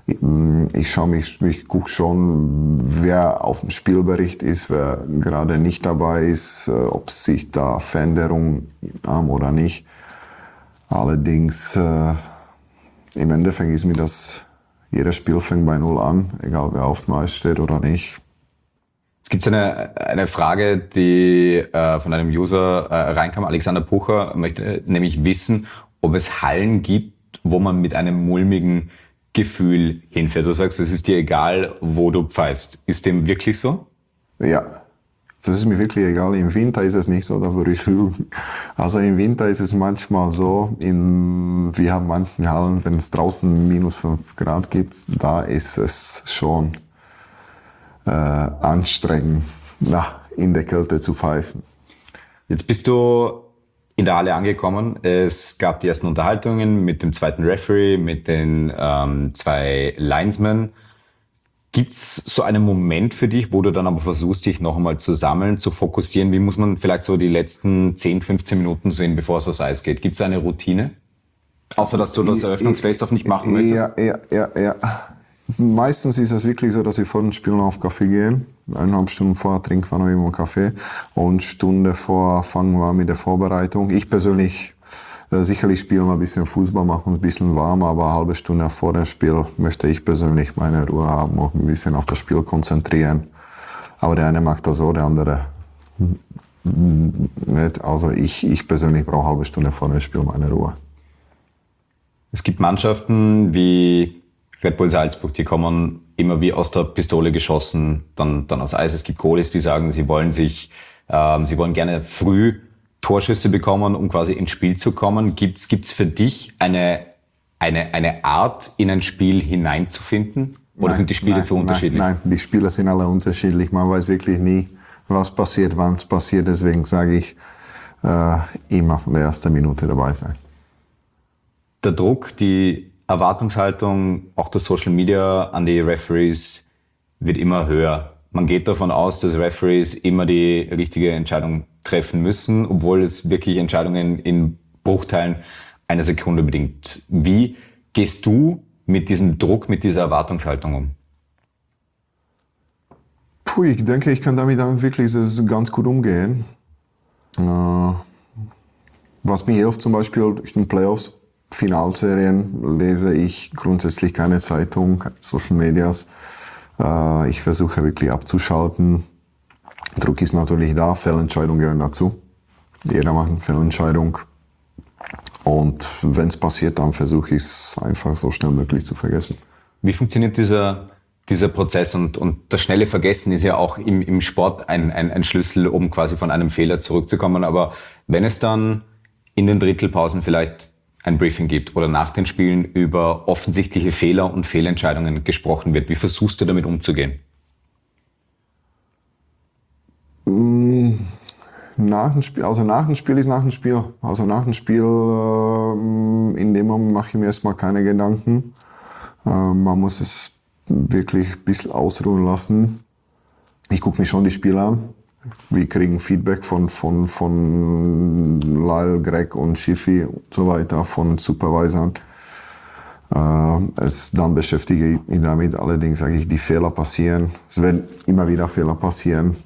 Ich gucke schon, wer auf dem Spielbericht ist, wer gerade nicht dabei ist, ob sich da Veränderungen haben oder nicht. Allerdings, im Endeffekt ist mir das, jedes Spiel fängt bei 0 an, egal wer auf dem Eis steht oder nicht. Es gibt eine Frage, die von einem User reinkam. Alexander Pucher möchte nämlich wissen, ob es Hallen gibt, wo man mit einem mulmigen Gefühl hinfährt. Du sagst, es ist dir egal, wo du pfeifst. Ist dem wirklich so? Ja, das ist mir wirklich egal. Im Winter ist es nicht so, da würde ich lügen. Also im Winter ist es manchmal so, wir haben manche Hallen, wenn es draußen -5 Grad gibt, da ist es schon anstrengend, in der Kälte zu pfeifen. Jetzt bist du in der Halle angekommen. Es gab die ersten Unterhaltungen mit dem zweiten Referee, mit den 2 Linesmen. Gibt's so einen Moment für dich, wo du dann aber versuchst, dich noch einmal zu sammeln, zu fokussieren? Wie muss man vielleicht so die letzten 10, 15 Minuten sehen, bevor es aufs Eis geht? Gibt's eine Routine? Außer, dass du das Eröffnungs-Face-Off nicht machen möchtest? Ja. Meistens ist es wirklich so, dass wir vor dem Spiel noch auf Kaffee gehen. 1,5 Stunden vorher trinken wir noch immer einen Kaffee. Und eine Stunde vorher fangen wir mit der Vorbereitung. Ich persönlich, sicherlich spielen wir ein bisschen Fußball, machen uns ein bisschen warm, aber eine halbe Stunde vor dem Spiel möchte ich persönlich meine Ruhe haben und ein bisschen auf das Spiel konzentrieren. Aber der eine mag das so, der andere nicht. Also ich persönlich brauche eine halbe Stunde vor dem Spiel meine Ruhe. Es gibt Mannschaften wie Red Bull Salzburg, die kommen immer wie aus der Pistole geschossen, dann aufs Eis. Es gibt Goalies, die sagen, sie wollen gerne früh Torschüsse bekommen, um quasi ins Spiel zu kommen. Gibt's für dich eine Art, in ein Spiel hineinzufinden? Oder sind die Spiele zu unterschiedlich? Nein, die Spiele sind alle unterschiedlich. Man weiß wirklich nie, was passiert, wann es passiert. Deswegen sage ich, immer von der ersten Minute dabei sein. Der Druck, die Erwartungshaltung, auch der Social Media an die Referees wird immer höher. Man geht davon aus, dass Referees immer die richtige Entscheidung treffen müssen, obwohl es wirklich Entscheidungen in Bruchteilen einer Sekunde bedingt. Wie gehst du mit diesem Druck, mit dieser Erwartungshaltung um? Ich denke, ich kann damit dann wirklich ganz gut umgehen. Was mir hilft, zum Beispiel durch den Playoffs, Finalserien, lese ich grundsätzlich keine Zeitung, keine Social Medias. Ich versuche wirklich abzuschalten. Druck ist natürlich da, Fehlentscheidungen gehören dazu. Jeder macht eine Fehlentscheidung. Und wenn es passiert, dann versuche ich es einfach so schnell möglich zu vergessen. Wie funktioniert dieser dieser Prozess und das schnelle Vergessen ist ja auch im Sport ein Schlüssel, um quasi von einem Fehler zurückzukommen. Aber wenn es dann in den Drittelpausen vielleicht ein Briefing gibt oder nach den Spielen über offensichtliche Fehler und Fehlentscheidungen gesprochen wird, wie versuchst du damit umzugehen? Nach dem Spiel ist nach dem Spiel. Also nach dem Spiel, in dem Moment mache ich mir erstmal keine Gedanken. Man muss es wirklich ein bisschen ausruhen lassen. Ich gucke mir schon die Spiele an. Wir kriegen Feedback von Lyle, Greg und Schiffi und so weiter, von Supervisern. Dann beschäftige ich mich damit. Allerdings sage ich, die Fehler passieren. Es werden immer wieder Fehler passieren.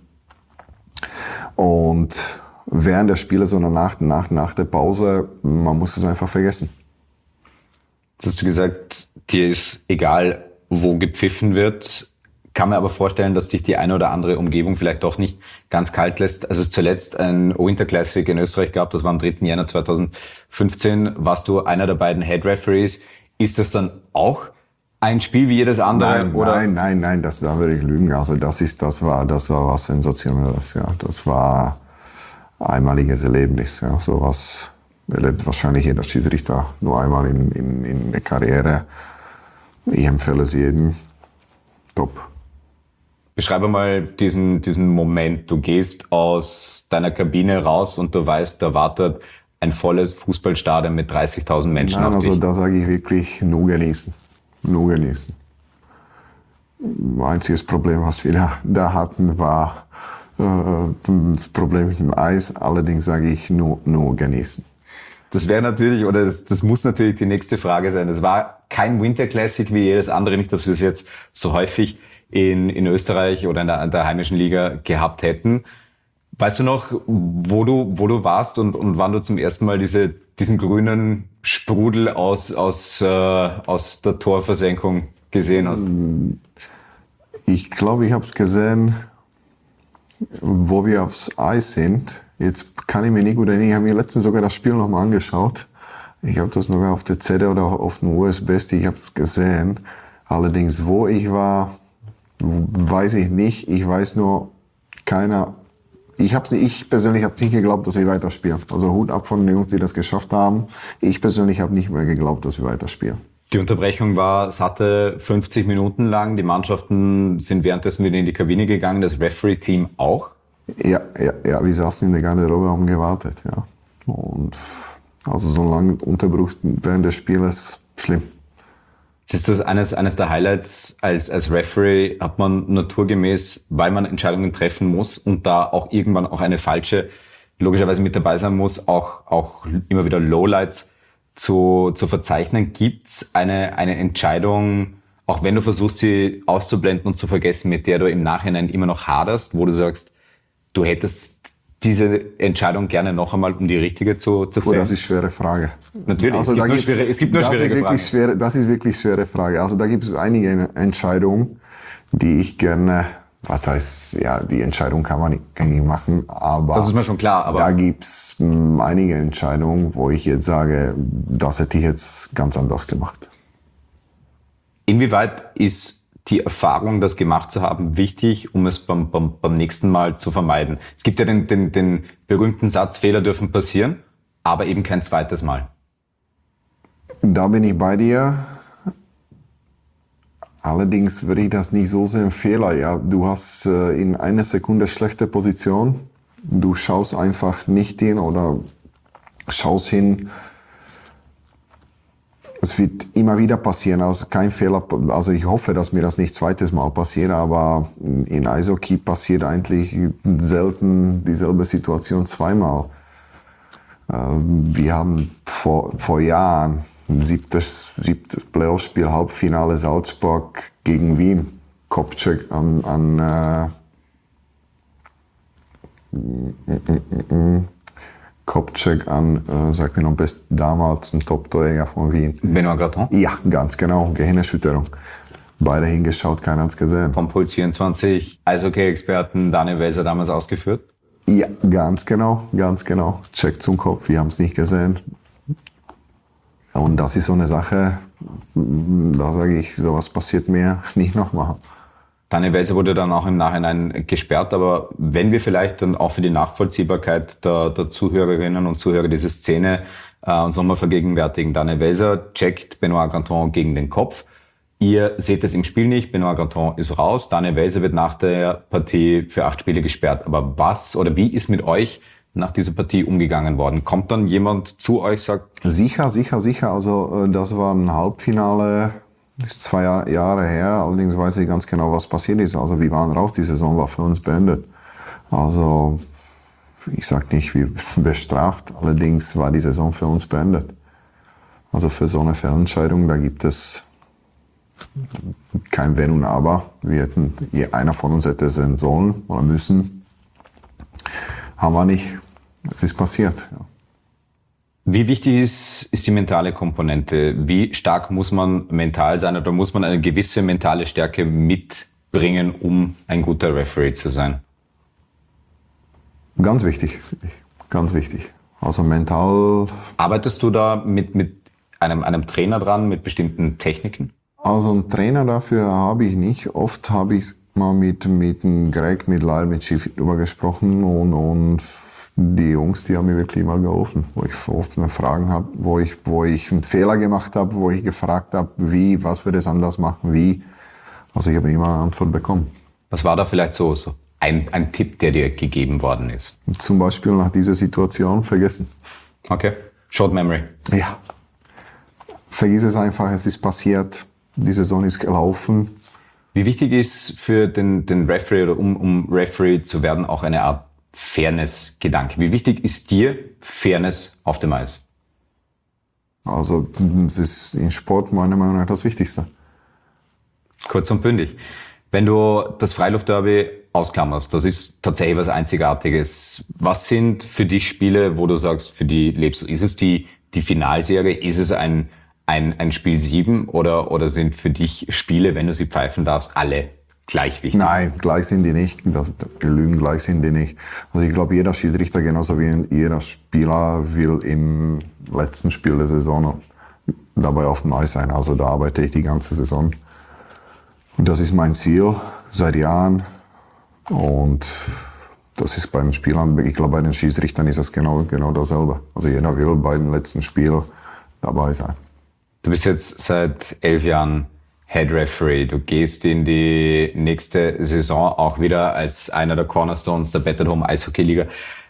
Und während der Spiele, sondern nach der Pause, man muss es einfach vergessen. Das hast du gesagt, dir ist egal, wo gepfiffen wird. Kann mir aber vorstellen, dass dich die eine oder andere Umgebung vielleicht doch nicht ganz kalt lässt. Als es zuletzt ein Winter Classic in Österreich gab, das war am 3. Jänner 2015, warst du einer der beiden Head Referees. Ist das dann auch ein Spiel wie jedes andere? Nein, da würde ich lügen. Also das war was Sensationelles. Ja, das war ein einmaliges Erlebnis. Ja, sowas erlebt wahrscheinlich jeder Schiedsrichter nur einmal in der Karriere. Ich empfehle es jedem. Top. Beschreibe mal diesen Moment. Du gehst aus deiner Kabine raus und du weißt, da wartet ein volles Fußballstadion mit 30.000 Menschen auf dich. Also da sage ich wirklich nur genießen. Nur genießen. Einziges Problem, was wir da hatten, war das Problem mit dem Eis. Allerdings sage ich nur genießen. Das wäre natürlich, oder das muss natürlich die nächste Frage sein. Es war kein Winter Classic wie jedes andere, nicht, dass wir es jetzt so häufig in Österreich oder in der heimischen Liga gehabt hätten. Weißt du noch, wo du warst und wann du zum ersten Mal diesen grünen Sprudel aus der Torversenkung gesehen hast? Ich glaube, ich habe es gesehen, wo wir aufs Eis sind. Jetzt kann ich mir nicht gut erinnern. Ich habe mir letztens sogar das Spiel nochmal angeschaut. Ich habe das noch auf der CD oder auf dem USB-Stick. Ich habe es gesehen. Allerdings, wo ich war, weiß ich nicht. Ich weiß nur, ich persönlich habe nicht geglaubt, dass wir weiterspielen. Also Hut ab von den Jungs, die das geschafft haben. Ich persönlich habe nicht mehr geglaubt, dass wir weiterspielen. Die Unterbrechung war satte 50 Minuten lang. Die Mannschaften sind währenddessen wieder in die Kabine gegangen, das Referee-Team auch. Ja, wir saßen in der Garderobe, haben gewartet, ja. Und also so ein langer Unterbruch während des Spieles, schlimm. Ist das eines der Highlights als Referee? Hat man naturgemäß, weil man Entscheidungen treffen muss und da auch irgendwann auch eine falsche logischerweise mit dabei sein muss, auch immer wieder Lowlights zu verzeichnen? Gibt's eine Entscheidung, auch wenn du versuchst, sie auszublenden und zu vergessen, mit der du im Nachhinein immer noch haderst, wo du sagst, du hättest diese Entscheidung gerne noch einmal, um die richtige zu fällen? Das ist eine schwere Frage. Natürlich, also es gibt nur schwierige Fragen. Das ist wirklich eine schwere Frage. Also da gibt es einige Entscheidungen, die ich gerne, die Entscheidung kann man nicht machen, aber das ist mir schon klar. Aber da gibt es einige Entscheidungen, wo ich jetzt sage, das hätte ich jetzt ganz anders gemacht. Inwieweit ist die Erfahrung, das gemacht zu haben, wichtig, um es beim nächsten Mal zu vermeiden? Es gibt ja den berühmten Satz, Fehler dürfen passieren, aber eben kein zweites Mal. Da bin ich bei dir. Allerdings würde ich das nicht so sehen, Fehler. Ja, du hast in einer Sekunde schlechte Position. Du schaust einfach nicht hin oder schaust hin. Es wird immer wieder passieren, also kein Fehler. Also ich hoffe, dass mir das nicht zweites Mal passiert, aber in Eishockey passiert eigentlich selten dieselbe Situation zweimal. Wir haben vor Jahren siebtes Playoff-Spiel, Halbfinale Salzburg gegen Wien. Kopfcheck an sag mir noch best damals ein Top-Torjäger von Wien. Benoit Gratton? Ja, ganz genau. Gehirnerschütterung. Beide hingeschaut, keiner hat's gesehen. Vom Puls 24 Eishockey-Experten Daniel Welser damals ausgeführt? Ja, ganz genau. Check zum Kopf, wir haben es nicht gesehen. Und das ist so eine Sache, Da sage ich, sowas passiert mir nicht nochmal. Daniel Welser wurde dann auch im Nachhinein gesperrt, aber wenn wir vielleicht dann auch für die Nachvollziehbarkeit der Zuhörerinnen und Zuhörer diese Szene uns nochmal vergegenwärtigen. Daniel Welser checkt Benoit Granton gegen den Kopf. Ihr seht es im Spiel nicht, Benoit Granton ist raus, Daniel Welser wird nach der Partie für 8 Spiele gesperrt. Aber was oder wie ist mit euch nach dieser Partie umgegangen worden? Kommt dann jemand zu euch, sagt... Sicher. Also das war ein Halbfinale, das ist 2 Jahre her. Allerdings weiß ich ganz genau, was passiert ist. Also wir waren raus, die Saison war für uns beendet. Also ich sag nicht, wie bestraft. Allerdings war die Saison für uns beendet. Also für so eine Fehlentscheidung, da gibt es kein Wenn und Aber. Einer von uns hätte sein sollen oder müssen. Haben wir nicht. Es ist passiert. Ja. Wie wichtig ist die mentale Komponente? Wie stark muss man mental sein oder muss man eine gewisse mentale Stärke mitbringen, um ein guter Referee zu sein? Ganz wichtig. Also mental. Arbeitest du da mit einem Trainer dran, mit bestimmten Techniken? Also einen Trainer dafür habe ich nicht. Oft habe ich mal mit dem Greg, mit Lyle, mit Schiff drüber gesprochen und die Jungs, die haben mir wirklich mal geholfen, wo ich oft Fragen habe, wo ich einen Fehler gemacht habe, wo ich gefragt habe, was würde es anders machen, wie. Also ich habe immer eine Antwort bekommen. Was war da vielleicht so ein Tipp, der dir gegeben worden ist? Zum Beispiel nach dieser Situation vergessen. Okay, Short Memory. Ja, vergiss es einfach, es ist passiert, die Saison ist gelaufen. Wie wichtig ist für den Referee oder um Referee zu werden auch eine Art Fairness-Gedanke? Wie wichtig ist dir Fairness auf dem Eis? Also es ist im Sport meiner Meinung nach das Wichtigste. Kurz und bündig. Wenn du das Freiluftderby ausklammerst, das ist tatsächlich was Einzigartiges. Was sind für dich Spiele, wo du sagst, für die lebst du? Ist es die Finalserie? Ist es ein Spiel 7 oder sind für dich Spiele, wenn du sie pfeifen darfst, alle gleich wichtig? Nein, gleich sind die nicht. Lügen gleich sind die nicht. Also ich glaube, jeder Schiedsrichter genauso wie jeder Spieler will im letzten Spiel der Saison dabei auf dem Eis sein. Also da arbeite ich die ganze Saison. Und das ist mein Ziel seit Jahren. Und das ist beim Spielern, ich glaube, bei den Schiedsrichtern ist das genau dasselbe. Also jeder will beim letzten Spiel dabei sein. Du bist jetzt seit 11 Jahren Head Referee. Du gehst in die nächste Saison auch wieder als einer der Cornerstones der Better Home Eishockey Liga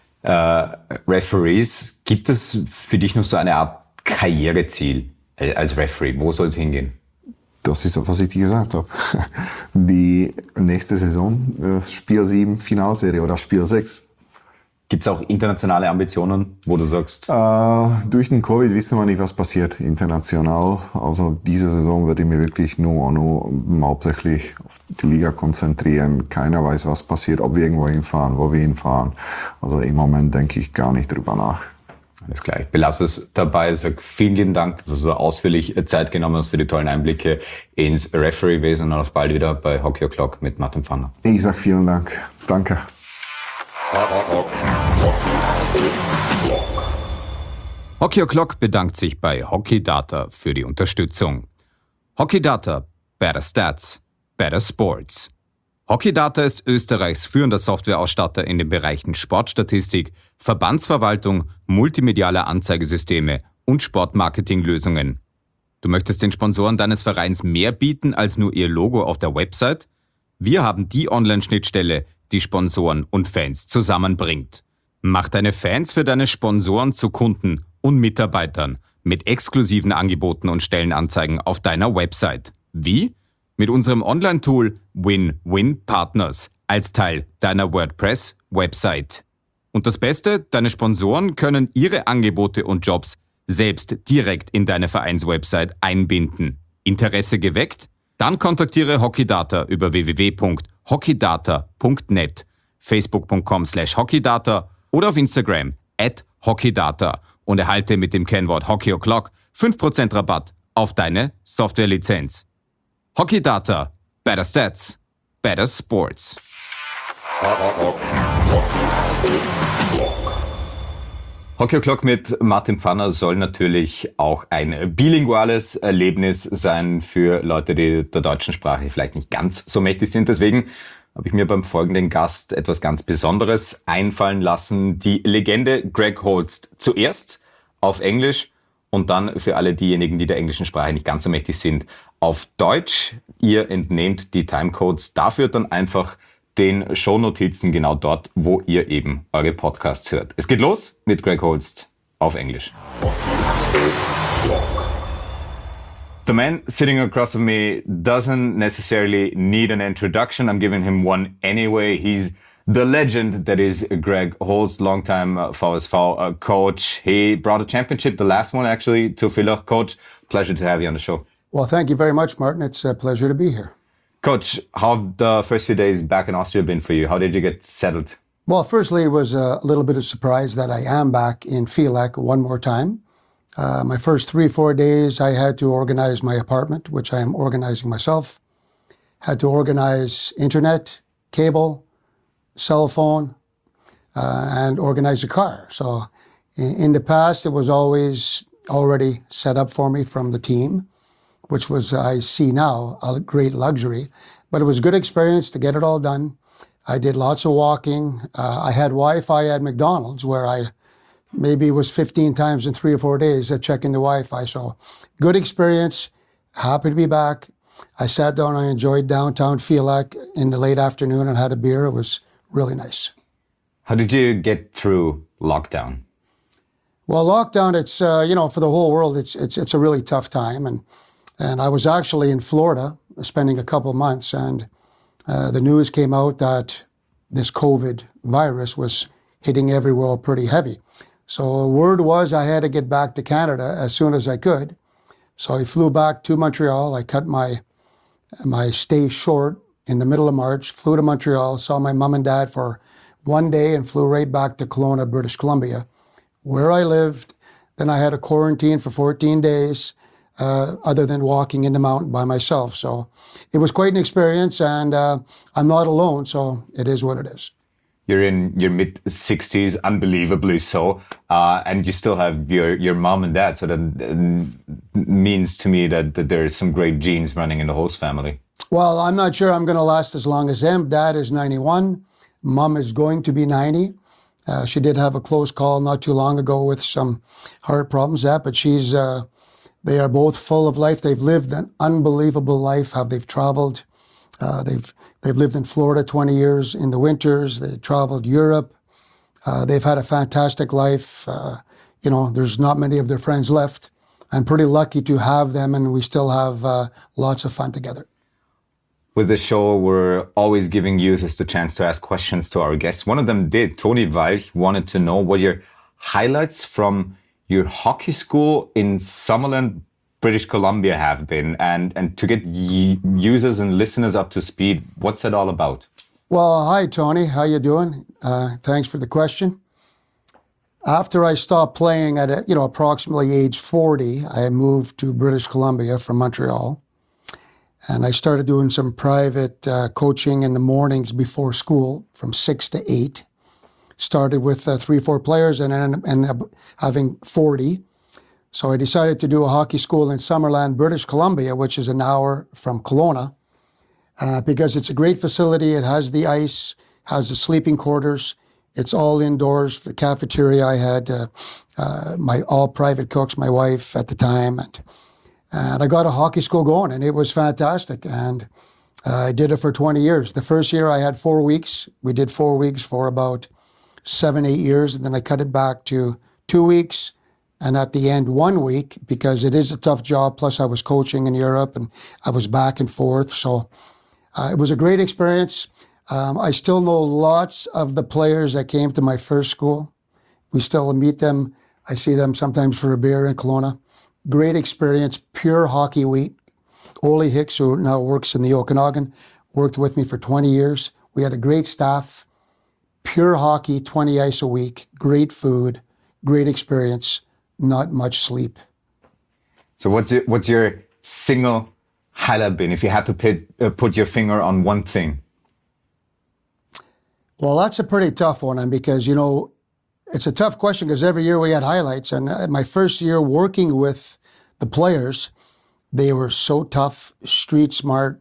Referees. Gibt es für dich noch so eine Art Karriereziel als Referee? Wo soll es hingehen? Das ist, was ich dir gesagt habe. Die nächste Saison, das Spiel 7 Finalserie oder Spiel 6. Gibt es auch internationale Ambitionen, wo du sagst? Durch den Covid wissen wir nicht, was passiert international. Also diese Saison werde ich mir wirklich nur hauptsächlich auf die Liga konzentrieren. Keiner weiß, was passiert, ob wir irgendwo hinfahren, wo wir hinfahren. Also im Moment denke ich gar nicht drüber nach. Alles klar, ich belasse es dabei. Sag vielen lieben Dank, dass du so ausführlich Zeit genommen hast für die tollen Einblicke ins Referee-Wesen und auf bald wieder bei Hockey O'Clock mit Martin Pfanner. Ich sag vielen Dank. Danke. Hockey O'Clock bedankt sich bei Hockey Data für die Unterstützung. Hockey Data, better stats, better sports. Hockey Data ist Österreichs führender Softwareausstatter in den Bereichen Sportstatistik, Verbandsverwaltung, multimediale Anzeigesysteme und Sportmarketinglösungen. Du möchtest den Sponsoren deines Vereins mehr bieten als nur ihr Logo auf der Website? Wir haben die Online-Schnittstelle, die Sponsoren und Fans zusammenbringt. Mach deine Fans für deine Sponsoren zu Kunden und Mitarbeitern mit exklusiven Angeboten und Stellenanzeigen auf deiner Website. Wie? Mit unserem Online-Tool Win-Win Partners als Teil deiner WordPress-Website. Und das Beste, deine Sponsoren können ihre Angebote und Jobs selbst direkt in deine Vereinswebsite einbinden. Interesse geweckt? Dann kontaktiere Hockey Data über www.hockeydata.net, facebook.com/hockeydata oder auf Instagram @hockeydata und erhalte mit dem Kennwort Hockey O'Clock 5% Rabatt auf deine Softwarelizenz. Hockey Data, better stats, better sports. Hockey O'Clock mit Martin Pfanner soll natürlich auch ein bilinguales Erlebnis sein für Leute, die der deutschen Sprache vielleicht nicht ganz so mächtig sind. Deswegen habe ich mir beim folgenden Gast etwas ganz Besonderes einfallen lassen. Die Legende Greg Holst zuerst auf Englisch und dann für alle diejenigen, die der englischen Sprache nicht ganz so mächtig sind, auf Deutsch. Ihr entnehmt die Timecodes dafür dann einfach den Shownotizen genau dort, wo ihr eben eure Podcasts hört. Es geht los mit Greg Holst auf Englisch. The man sitting across from me doesn't necessarily need an introduction. I'm giving him one anyway. He's the legend that is Greg Holst, longtime VSV coach. He brought a championship, the last one actually, to Villach. Coach, pleasure to have you on the show. Well, thank you very much, Martin. It's a pleasure to be here. Coach, how have the first few days back in Austria been for you? How did you get settled? Well, firstly, it was a little bit of surprise that I am back in Villach one more time. My first 3-4 days, I had to organize my apartment, which I am organizing myself. Had to organize internet, cable, cell phone, and organize a car. So in the past, it was always already set up for me from the team, which was, I see now, a great luxury. But it was a good experience to get it all done. I did lots of walking. I had Wi-Fi at McDonald's where I maybe was 15 times in 3 or 4 days at checking the Wi-Fi. So good experience, happy to be back. I sat down, I enjoyed downtown Villach in the late afternoon and had a beer. It was really nice. How did you get through lockdown? Well, lockdown, it's, for the whole world, it's a really tough time. And I was actually in Florida spending a couple months, and the news came out that this COVID virus was hitting everywhere pretty heavy. So word was I had to get back to Canada as soon as I could. So I flew back to Montreal. I cut my stay short in the middle of March, flew to Montreal, saw my mom and dad for 1 day and flew right back to Kelowna, British Columbia, where I lived. Then I had a quarantine for 14 days. Other than walking in the mountain by myself. So it was quite an experience, and I'm not alone, so it is what it is. You're in your mid-60s, unbelievably so, and you still have your mom and dad, so that means to me that there is some great genes running in the Holst family. Well, I'm not sure I'm going to last as long as them. Dad is 91. Mom is going to be 90. She did have a close call not too long ago with some heart problems, but she's... They are both full of life. They've lived an unbelievable life. How they've traveled. They've lived in Florida 20 years in the winters. They traveled Europe. They've had a fantastic life. There's not many of their friends left. I'm pretty lucky to have them, and we still have lots of fun together. With the show, we're always giving users the chance to ask questions to our guests. One of them did. Tony Walch wanted to know what your highlights from your hockey school in Summerland, British Columbia have been, and to get users and listeners up to speed, what's that all about? Well, hi, Tony. How you doing? Thanks for the question. After I stopped playing at approximately age 40, I moved to British Columbia from Montreal, and I started doing some private coaching in the mornings before school from 6 to 8. Started with 3-4 players and ended up having 40. So I decided to do a hockey school in Summerland, British Columbia, which is an hour from Kelowna, because it's a great facility. It has the ice, has the sleeping quarters. It's all indoors. The cafeteria, I had my all private cooks, my wife at the time. And I got a hockey school going, and it was fantastic. And I did it for 20 years. The first year I had 4 weeks. We did 4 weeks for about 7-8 years, and then I cut it back to 2 weeks, and at the end 1 week, because it is a tough job. Plus I was coaching in Europe and I was back and forth. So it was a great experience. I still know lots of the players that came to my first school. We still meet them. I see them sometimes for a beer in Kelowna. Great experience, pure hockey week. Ole Hicks, who now works in the Okanagan, worked with me for 20 years. We had a great staff. Pure hockey, 20 ice a week, great food, great experience, not much sleep. So what's your single highlight been, if you had to put your finger on one thing? Well, that's a pretty tough one, because, it's a tough question because every year we had highlights. And my first year working with the players, they were so tough, street smart,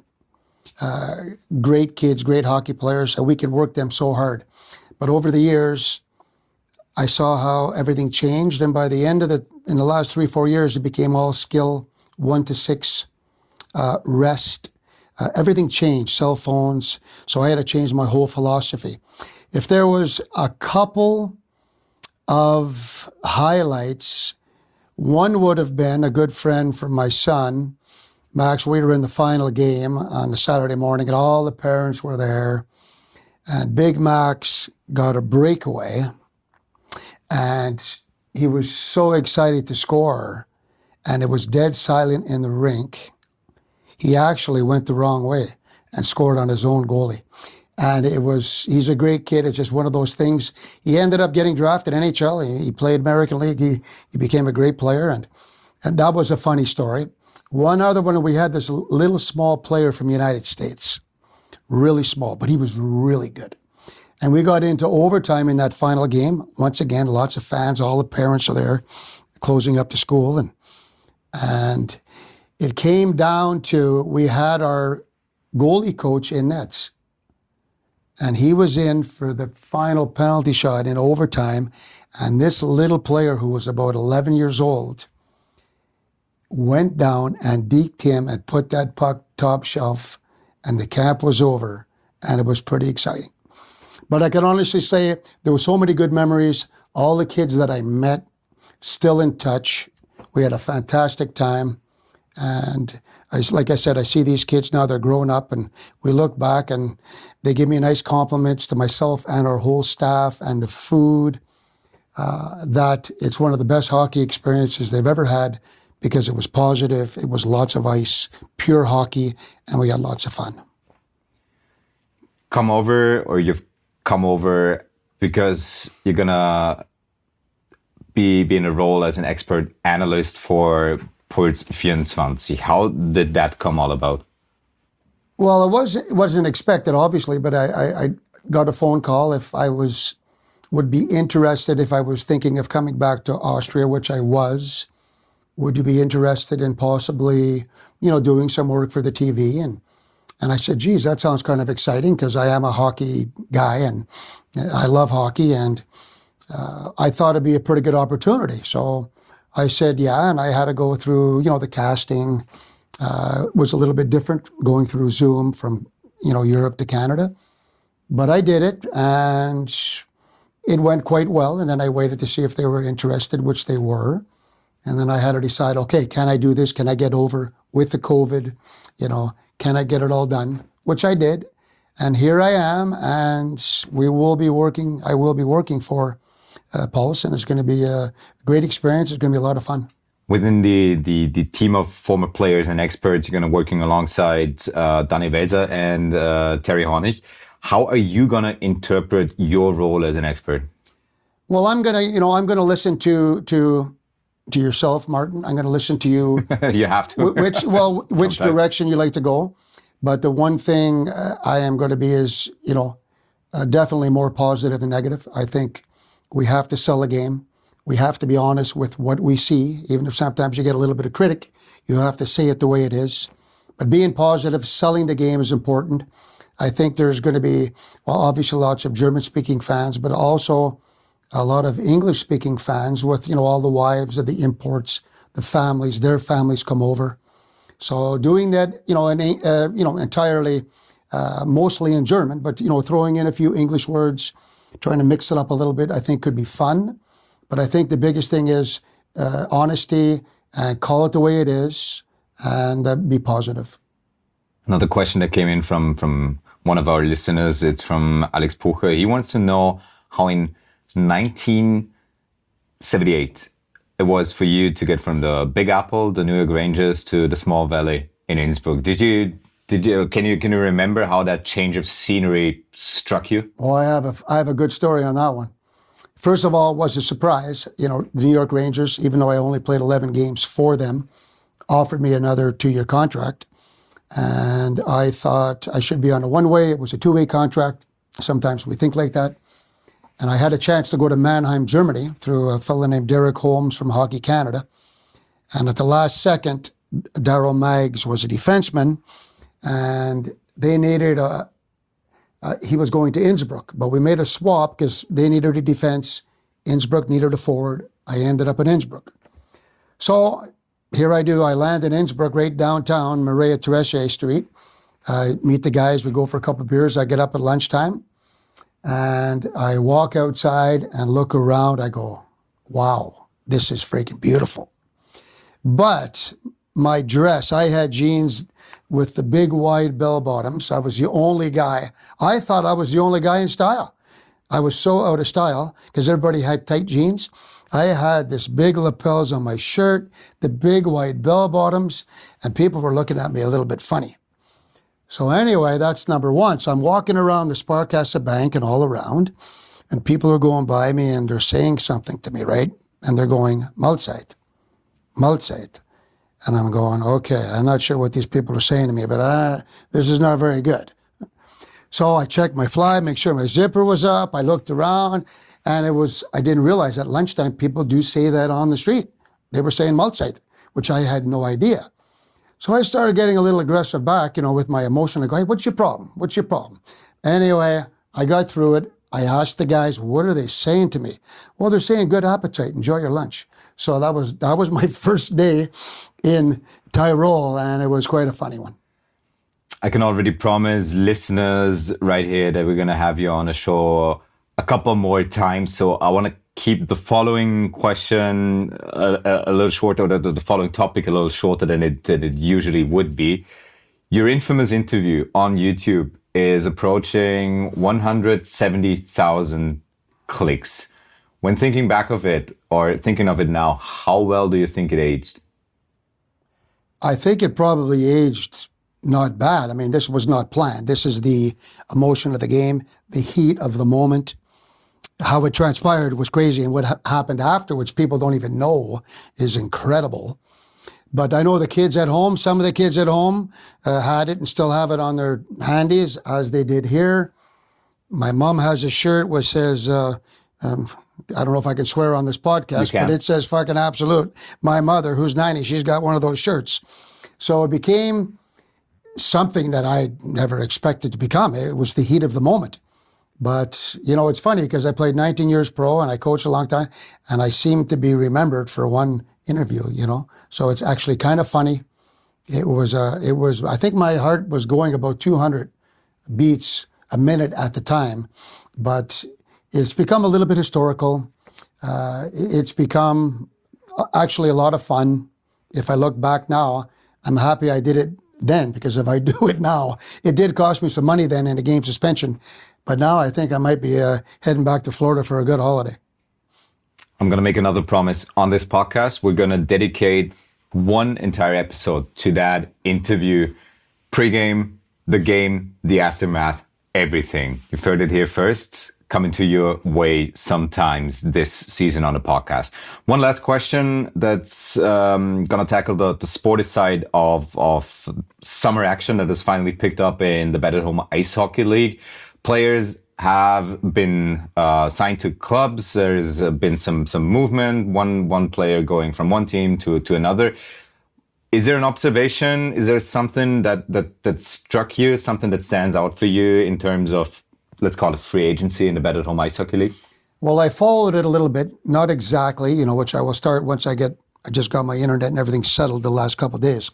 great kids, great hockey players, and we could work them so hard. But over the years, I saw how everything changed. And by the end of in the last 3-4 years, it became all skill, 1 to 6, rest. Everything changed, cell phones. So I had to change my whole philosophy. If there was a couple of highlights, one would have been a good friend from my son, Max. We were in the final game on a Saturday morning, and all the parents were there. And Big Max got a breakaway, and he was so excited to score, and it was dead silent in the rink. He actually went the wrong way and scored on his own goalie. And he's a great kid. It's just one of those things. He ended up getting drafted in NHL. He played American League. He became a great player. And that was a funny story. One other one, we had this little small player from the United States, really small, but he was really good. And we got into overtime in that final game. Once again, lots of fans, all the parents are there, closing up the school. And it came down to, we had our goalie coach in nets. And he was in for the final penalty shot in overtime. And this little player who was about 11 years old went down and deked him and put that puck top shelf, and the camp was over, and it was pretty exciting. But I can honestly say there were so many good memories. All the kids that I met, still in touch. We had a fantastic time. And like I said, I see these kids now, they're grown up, and we look back and they give me nice compliments to myself and our whole staff and the food, that it's one of the best hockey experiences they've ever had because it was positive, it was lots of ice, pure hockey, and we had lots of fun. You've come over because you're going to be in a role as an expert analyst for Puls 24. How did that come all about? Well, it wasn't expected, obviously, but I got a phone call if I would be interested, if I was thinking of coming back to Austria, which I was. Would you be interested in possibly, doing some work for the TV? And I said, geez, that sounds kind of exciting because I am a hockey guy and I love hockey, and I thought it'd be a pretty good opportunity. So I said, yeah, and I had to go through, the casting was a little bit different going through Zoom from, Europe to Canada. But I did it, and it went quite well. And then I waited to see if they were interested, which they were. And then I had to decide, okay, can I do this? Can I get over with the COVID? Can I get it all done? Which I did. And here I am, and I will be working for Paulson. It's going to be a great experience. It's going to be a lot of fun. Within the team of former players and experts, you're going to be working alongside Danny Welser and Terry Hornig. How are you going to interpret your role as an expert? Well, I'm going to listen to yourself, Martin. I'm going to listen to you. You have to. Which direction you like to go. But the one thing I am going to be is, definitely more positive than negative. I think we have to sell a game. We have to be honest with what we see. Even if sometimes you get a little bit of critic, you have to say it the way it is. But being positive, selling the game is important. I think there's going to be, obviously lots of German-speaking fans, but also a lot of English-speaking fans with, all the wives of the imports, the families, their families come over. So doing that, entirely, mostly in German, but, throwing in a few English words, trying to mix it up a little bit, I think could be fun. But I think the biggest thing is honesty, and call it the way it is, and be positive. Another question that came in from one of our listeners, it's from Alex Pucher. He wants to know how in 1978 it was for you to get from the Big Apple, the New York Rangers, to the small valley in Innsbruck. Can you remember how that change of scenery struck you? Oh, I have a good story on that one. First of all, it was a surprise. The New York Rangers, even though I only played 11 games for them, offered me another 2-year contract. And I thought I should be on a one-way. It was a 2-way contract. Sometimes we think like that. And I had a chance to go to Mannheim, Germany, through a fellow named Derek Holmes from Hockey Canada. And at the last second, Darryl Maggs was a defenseman, and they needed he was going to Innsbruck, but we made a swap because they needed a defense. Innsbruck needed a forward. I ended up in Innsbruck. So here I do. I land in Innsbruck, right downtown, Maria Theresa Street. I meet the guys. We go for a couple of beers. I get up at lunchtime, and I walk outside and look around. I go, wow, this is freaking beautiful. But my dress, I had jeans with the big wide bell bottoms. I was the only guy. I thought I was the only guy in style. I was so out of style because everybody had tight jeans. I had this big lapels on my shirt, the big wide bell bottoms, and people were looking at me a little bit funny. So anyway, that's number one. So I'm walking around the Sparkasse Bank and all around, and people are going by me and they're saying something to me, right? And they're going, Malzeit. And I'm going, okay, I'm not sure what these people are saying to me, but this is not very good. So I checked my fly, make sure my zipper was up. I looked around, and I didn't realize at lunchtime people do say that on the street. They were saying Malzeit, which I had no idea. So I started getting a little aggressive back, with my emotion. I go, hey, what's your problem? Anyway, I got through it. I asked the guys, what are they saying to me? Well, they're saying good appetite, enjoy your lunch. So that was my first day in Tyrol, and it was quite a funny one. I can already promise listeners right here that we're going to have you on a show a couple more times. So I want to keep the following question a little shorter, or the following topic a little shorter than it usually would be. Your infamous interview on YouTube is approaching 170,000 clicks. When thinking back of it, or thinking of it now, how well do you think it aged? I think it probably aged not bad. I mean, this was not planned. This is the emotion of the game, the heat of the moment. How it transpired was crazy, and what happened afterwards, people don't even know, is incredible. But I know the kids at home, some of the kids at home had it and still have it on their handies, as they did here. My mom has a shirt which says, I don't know if I can swear on this podcast, but it says fucking absolute. My mother, who's 90, she's got one of those shirts. So it became something that I never expected to become. It was the heat of the moment. But, it's funny because I played 19 years pro and I coached a long time, and I seem to be remembered for one interview, So it's actually kind of funny. It was, I think my heart was going about 200 beats a minute at the time, but it's become a little bit historical. It's become actually a lot of fun. If I look back now, I'm happy I did it then, because if I do it now, it did cost me some money then in a game suspension. But now I think I might be heading back to Florida for a good holiday. I'm going to make another promise on this podcast. We're going to dedicate one entire episode to that interview, pregame, the game, the aftermath, everything. You've heard it here first. Coming to your way sometimes this season on the podcast. One last question that's going to tackle the sporty side of summer action that has finally picked up in the Better Home Ice Hockey League. Players have been signed to clubs. There's been some movement. One player going from one team to another. Is there an observation? Is there something that struck you? Something that stands out for you in terms of, let's call it, free agency in the Better Home Ice Hockey League? Well, I followed it a little bit, not exactly, which I will start once I just got my internet and everything settled the last couple of days.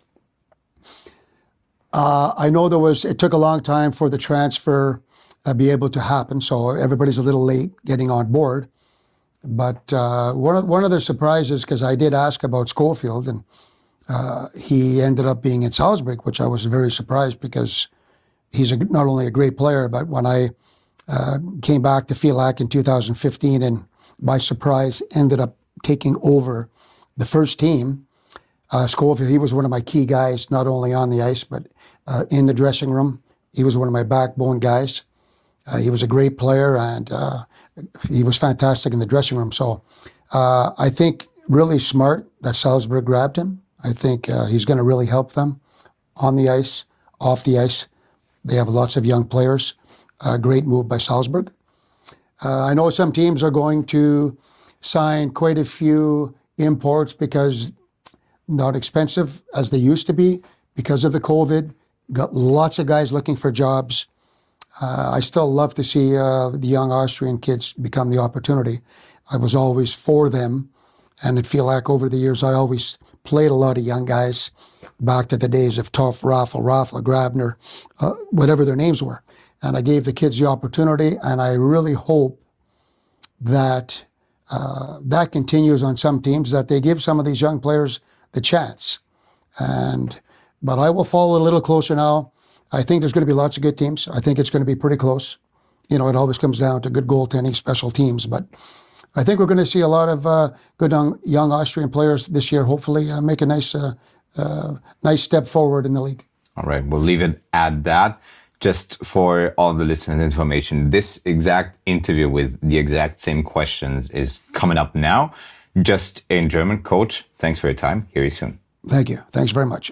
I know it took a long time for the transfer be able to happen, so everybody's a little late getting on board. But one of the surprises, because I did ask about Schofield, and he ended up being in Salzburg, which I was very surprised, because he's not only a great player, but when I came back to Filac in 2015 and by surprise ended up taking over the first team, Schofield, he was one of my key guys, not only on the ice, but in the dressing room. He was one of my backbone guys. He was a great player, and he was fantastic in the dressing room. So I think really smart that Salzburg grabbed him. I think he's going to really help them on the ice, off the ice. They have lots of young players. Great move by Salzburg. I know some teams are going to sign quite a few imports because not expensive as they used to be because of the COVID. Got lots of guys looking for jobs. I still love to see the young Austrian kids become the opportunity. I was always for them, and it feel like over the years I always played a lot of young guys back to the days of Tough, Raffle, Grabner, whatever their names were. And I gave the kids the opportunity, and I really hope that that continues on some teams, that they give some of these young players the chance. But I will follow a little closer now. I think there's going to be lots of good teams. I think it's going to be pretty close. You know, it always comes down to good goaltending, special teams. But I think we're going to see a lot of good young Austrian players this year, hopefully make a nice step forward in the league. All right, we'll leave it at that. Just for all the listeners' information, this exact interview with the exact same questions is coming up now, just in German. Coach, thanks for your time. Hear you soon. Thank you. Thanks very much.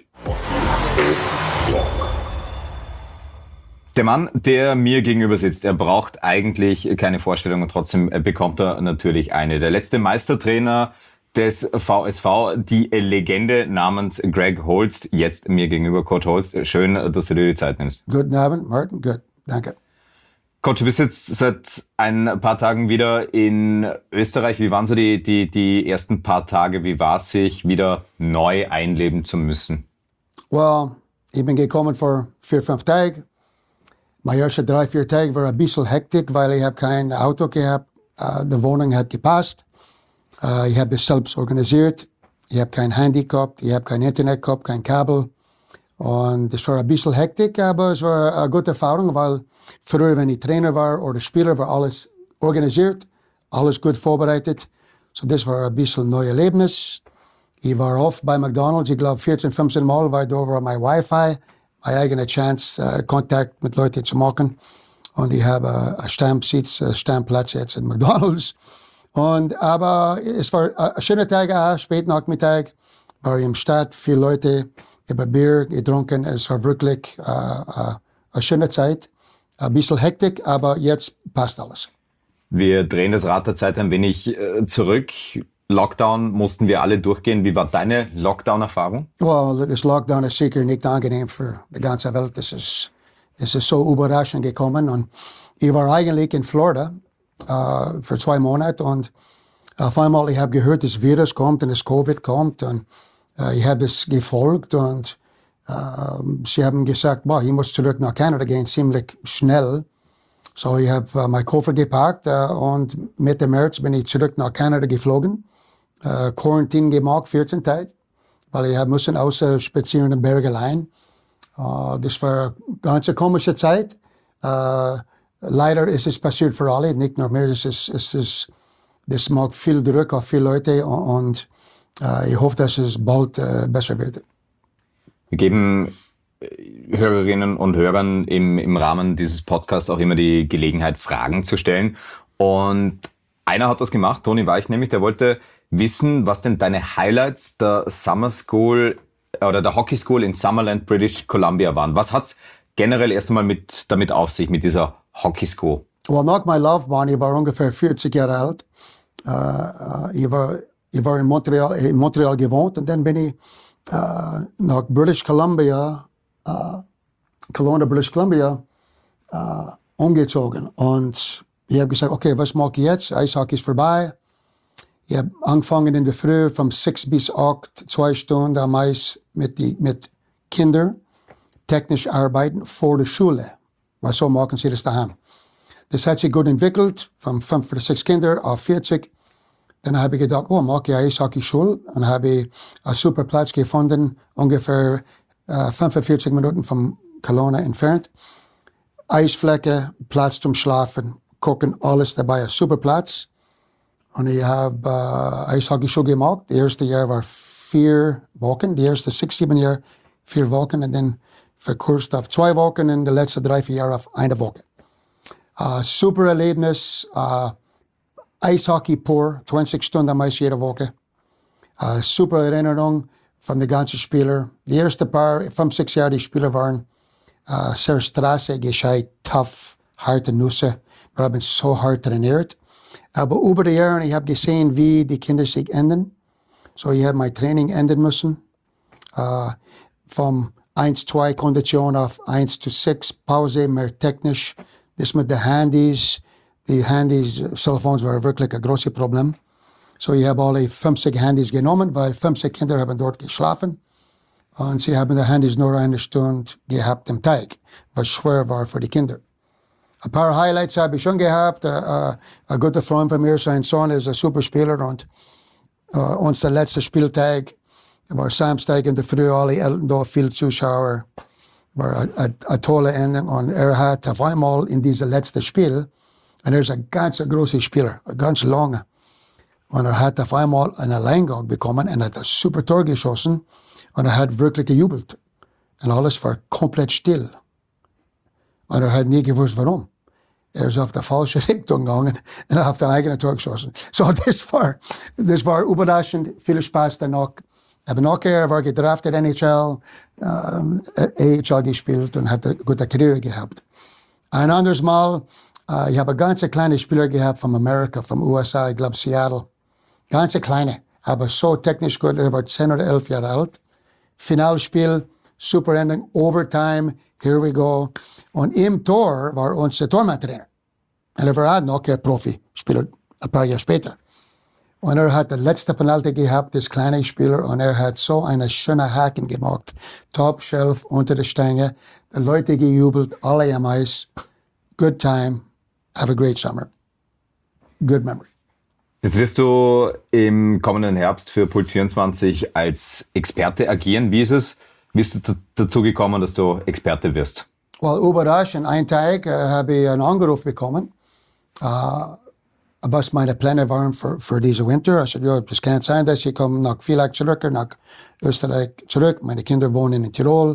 Der Mann, der mir gegenüber sitzt, er braucht eigentlich keine Vorstellung und trotzdem bekommt er natürlich eine. Der letzte Meistertrainer des VSV, die Legende namens Greg Holst, jetzt mir gegenüber. Coach Holst, schön, dass du dir die Zeit nimmst. Guten Abend, Martin. Gut, danke. Coach, du bist jetzt seit ein paar Tagen wieder in Österreich. Wie waren so die ersten paar Tage? Wie war es, sich wieder neu einleben zu müssen? Well, ich bin gekommen vor 4-5 Tagen. Meine ersten 3-4 Tage war ein bisschen hektisch, weil ich habe kein Auto gehabt. Die Wohnung hat gepasst. Ich habe das selbst organisiert. Ich habe kein Handy gehabt, ich habe kein Internet gehabt, kein Kabel. Und es war ein bisschen hektisch, aber es war eine gute Erfahrung, weil früher, wenn ich Trainer war oder Spieler, war alles organisiert, alles gut vorbereitet. So das war ein bisschen ein neues Erlebnis. Ich war oft bei McDonald's, ich glaube 14, 15 Mal, weil da war mein Wi-Fi, meine eigene Chance, Kontakt mit Leuten zu machen. Und ich habe Stammplatz jetzt in McDonald's. Aber es war ein schöner Tag, Spätnachmittag, war ich im Stadt, viele Leute, über Bier getrunken. Es war wirklich eine schöne Zeit. Ein bisschen Hektik, aber jetzt passt alles. Wir drehen das Rad der Zeit ein wenig zurück. Lockdown mussten wir alle durchgehen. Wie war deine Lockdown-Erfahrung? Well, das Lockdown ist sicher nicht angenehm für die ganze Welt. Es ist so überraschend gekommen. Und ich war eigentlich in Florida für 2 Monate. Und auf einmal, ich habe gehört, das Virus kommt und das Covid kommt. Und ich habe es gefolgt. Und sie haben gesagt, boah, ich muss zurück nach Kanada gehen, ziemlich schnell. So, ich habe meinen Koffer gepackt und Mitte März bin ich zurück nach Kanada geflogen. Quarantäne gemacht, 14 Tage, weil ich musste ausspazieren in den Bergen allein. Das war eine ganz komische Zeit. Leider ist es passiert für alle, nicht nur mir. Das macht viel Druck auf viele Leute und ich hoffe, dass es bald besser wird. Wir geben Hörerinnen und Hörern im Rahmen dieses Podcasts auch immer die Gelegenheit, Fragen zu stellen. Und einer hat das gemacht, Toni Weich nämlich, der wollte wissen, was denn deine Highlights der Summer School oder der Hockey School in Summerland, British Columbia waren. Was hat's generell erst einmal damit auf sich, mit dieser Hockey School? Well, nach meiner Laufbahn, ich war ungefähr 40 Jahre alt. Ich war in Montreal gewohnt und dann bin ich nach British Columbia, Kelowna, British Columbia, umgezogen. Und ich habe gesagt, okay, was mache ich jetzt? Eishockey ist vorbei. Ich habe angefangen in der Früh von 6 bis 8, 2 Stunden am Eis mit Kindern technisch arbeiten vor der Schule. Weil so machen sie das daheim. Das hat sich gut entwickelt, von 5 oder 6 Kindern auf 40. Dann habe ich gedacht, oh, mache ich Eishockey-Schule. Und habe ich einen super Platz gefunden, ungefähr 45 Minuten von Kelowna entfernt. Eisfläche, Platz zum Schlafen, gucken, alles dabei, ein super Platz. Und ich habe Eishockey-Schule gemacht. Das erste Jahr war 4 Wochen, die ersten 6, 7 Jahre 4 Wochen und dann verkürzt auf 2 Wochen und die letzten 3, 4 Jahre auf 1 Woche. Super Erlebnis, Eishockey pur, 20 Stunden am Eis jede Woche. Super Erinnerung von den ganzen Spielern. Die ersten paar, 5, 6 Jahre, die Spieler waren sehr Straße, gescheit, tough, harte Nüsse. Wir haben so hart trainiert. Aber über die Jahre, ich habe gesehen, wie die Kinder sich ändern. So, ich habe mein Training ändern müssen. Vom 1-2 Kondition auf 1-6 Pause, mehr technisch. Das mit den Handys. Die Handys, Cellphones waren wirklich ein großes Problem. So, ich habe alle 50 Handys genommen, weil 50 Kinder haben dort geschlafen. Und sie haben die Handys nur eine Stunde gehabt am Tag, was schwer war für die Kinder. Ein paar Highlights habe ich schon gehabt. Ein guter Freund von mir, sein Sohn ist ein super Spieler und unser letzter Spieltag war Samstag in der Früh, alle Eltern da, viele Zuschauer. War eine tolle Endung und hat auf einmal in diesem letzten Spiel, und ist ein ganz großer Spieler, ein ganz langer, und hat auf einmal einen Alleingang bekommen und hat ein super Tor geschossen und hat wirklich gejubelt. Und alles war komplett still. Und hat nie gewusst, warum. Ist auf der falsche Richtung gegangen und hat auf der eigene Tor geschossen. So, das war überraschend, viel Spaß danach. Aber nachher war gedraftet NHL, AHL gespielt und hat eine gute Karriere gehabt. Ein anderes Mal, ich habe einen ganz kleinen Spieler gehabt von Amerika, vom USA, ich glaube Seattle. Ganz kleine, aber so technisch gut, er war 10 oder 11 Jahre alt. Finalspiel, super Ending, Overtime, here we go. Und im Tor war unser Tormann-Trainer. Und er war auch noch ein Profi-Spieler, ein paar Jahre später. Und er hat den letzten Penalty gehabt, das kleine Spieler, und er hat so eine schöne Haken gemacht. Top Shelf, unter der Stange, die Leute gejubelt, alle am Eis. Good time, have a great summer. Good memory. Jetzt wirst du im kommenden Herbst für Puls 24 als Experte agieren. Wie bist du dazu gekommen, dass du Experte wirst? Well, überraschend, einen Tag habe ich einen Anruf bekommen, was meine Pläne waren für diesen Winter. Ich sagte, ja, das kann sein, dass ich komme nach Villach zurück, nach Österreich zurück. Meine Kinder wohnen in Tirol.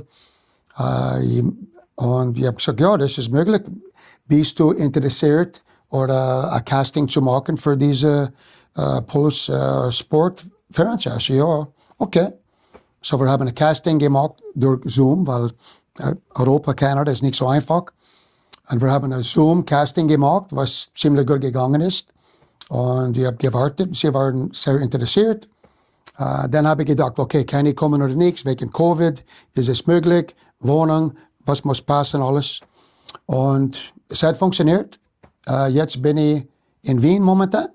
Und ich habe gesagt, ja, das ist möglich. Bist du interessiert, oder ein Casting zu machen für diese Puls Sport Fernsehen? Ich sagte, ja, okay. So, wir haben ein Casting gemacht durch Zoom, weil Europa, Kanada ist nicht so einfach. Und wir haben ein Zoom-Casting gemacht, was ziemlich gut gegangen ist. Und ich habe gewartet, sie waren sehr interessiert. Dann habe ich gedacht, okay, kann ich kommen oder nicht, wegen Covid, ist es möglich, Wohnung, was muss passen, alles. Und es hat funktioniert. Jetzt bin ich in Wien momentan.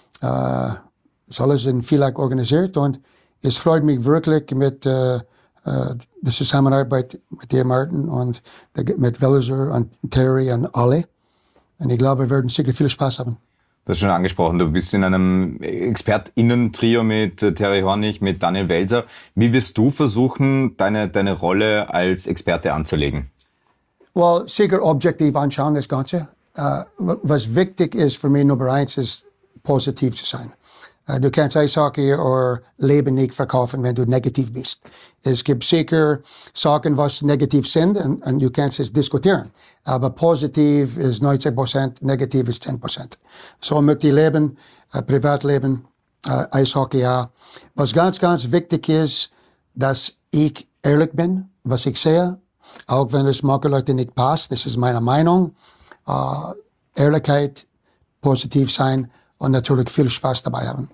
Ist alles in Villach organisiert und es freut mich wirklich mit der Zusammenarbeit mit dir, Martin, und mit Welser und Terry und alle. Und ich glaube, wir werden sicher viel Spaß haben. Du hast schon angesprochen, du bist in einem ExpertInnen-Trio mit Terry Hornig, mit Daniel Welser. Wie wirst du versuchen, deine Rolle als Experte anzulegen? Well, sicher objektiv anschauen, das Ganze. Was wichtig ist für mich, Nummer 1, ist positiv zu sein. Du kannst Eishockey oder Leben nicht verkaufen, wenn du negativ bist. Es gibt sicher Sachen, was negativ sind, und du kannst es diskutieren. Aber positiv ist 90%, negativ ist 10%. So möchte ich leben, Privatleben, Eishockey ja. Was ganz, ganz wichtig ist, dass ich ehrlich bin, was ich sehe, auch wenn es manche Leute nicht passt, das ist meine Meinung. Ehrlichkeit, positiv sein und natürlich viel Spaß dabei haben.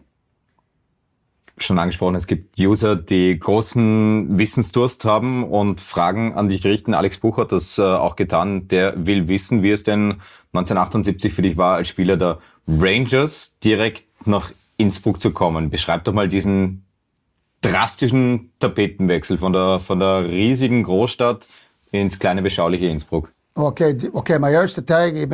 Schon angesprochen, es gibt User, die großen Wissensdurst haben und Fragen an dich richten. Alex Buch hat das auch getan. Der will wissen, wie es denn 1978 für dich war, als Spieler der Rangers direkt nach Innsbruck zu kommen. Beschreib doch mal diesen drastischen Tapetenwechsel von der riesigen Großstadt ins kleine, beschauliche Innsbruck. Okay, mein erster Tag, ich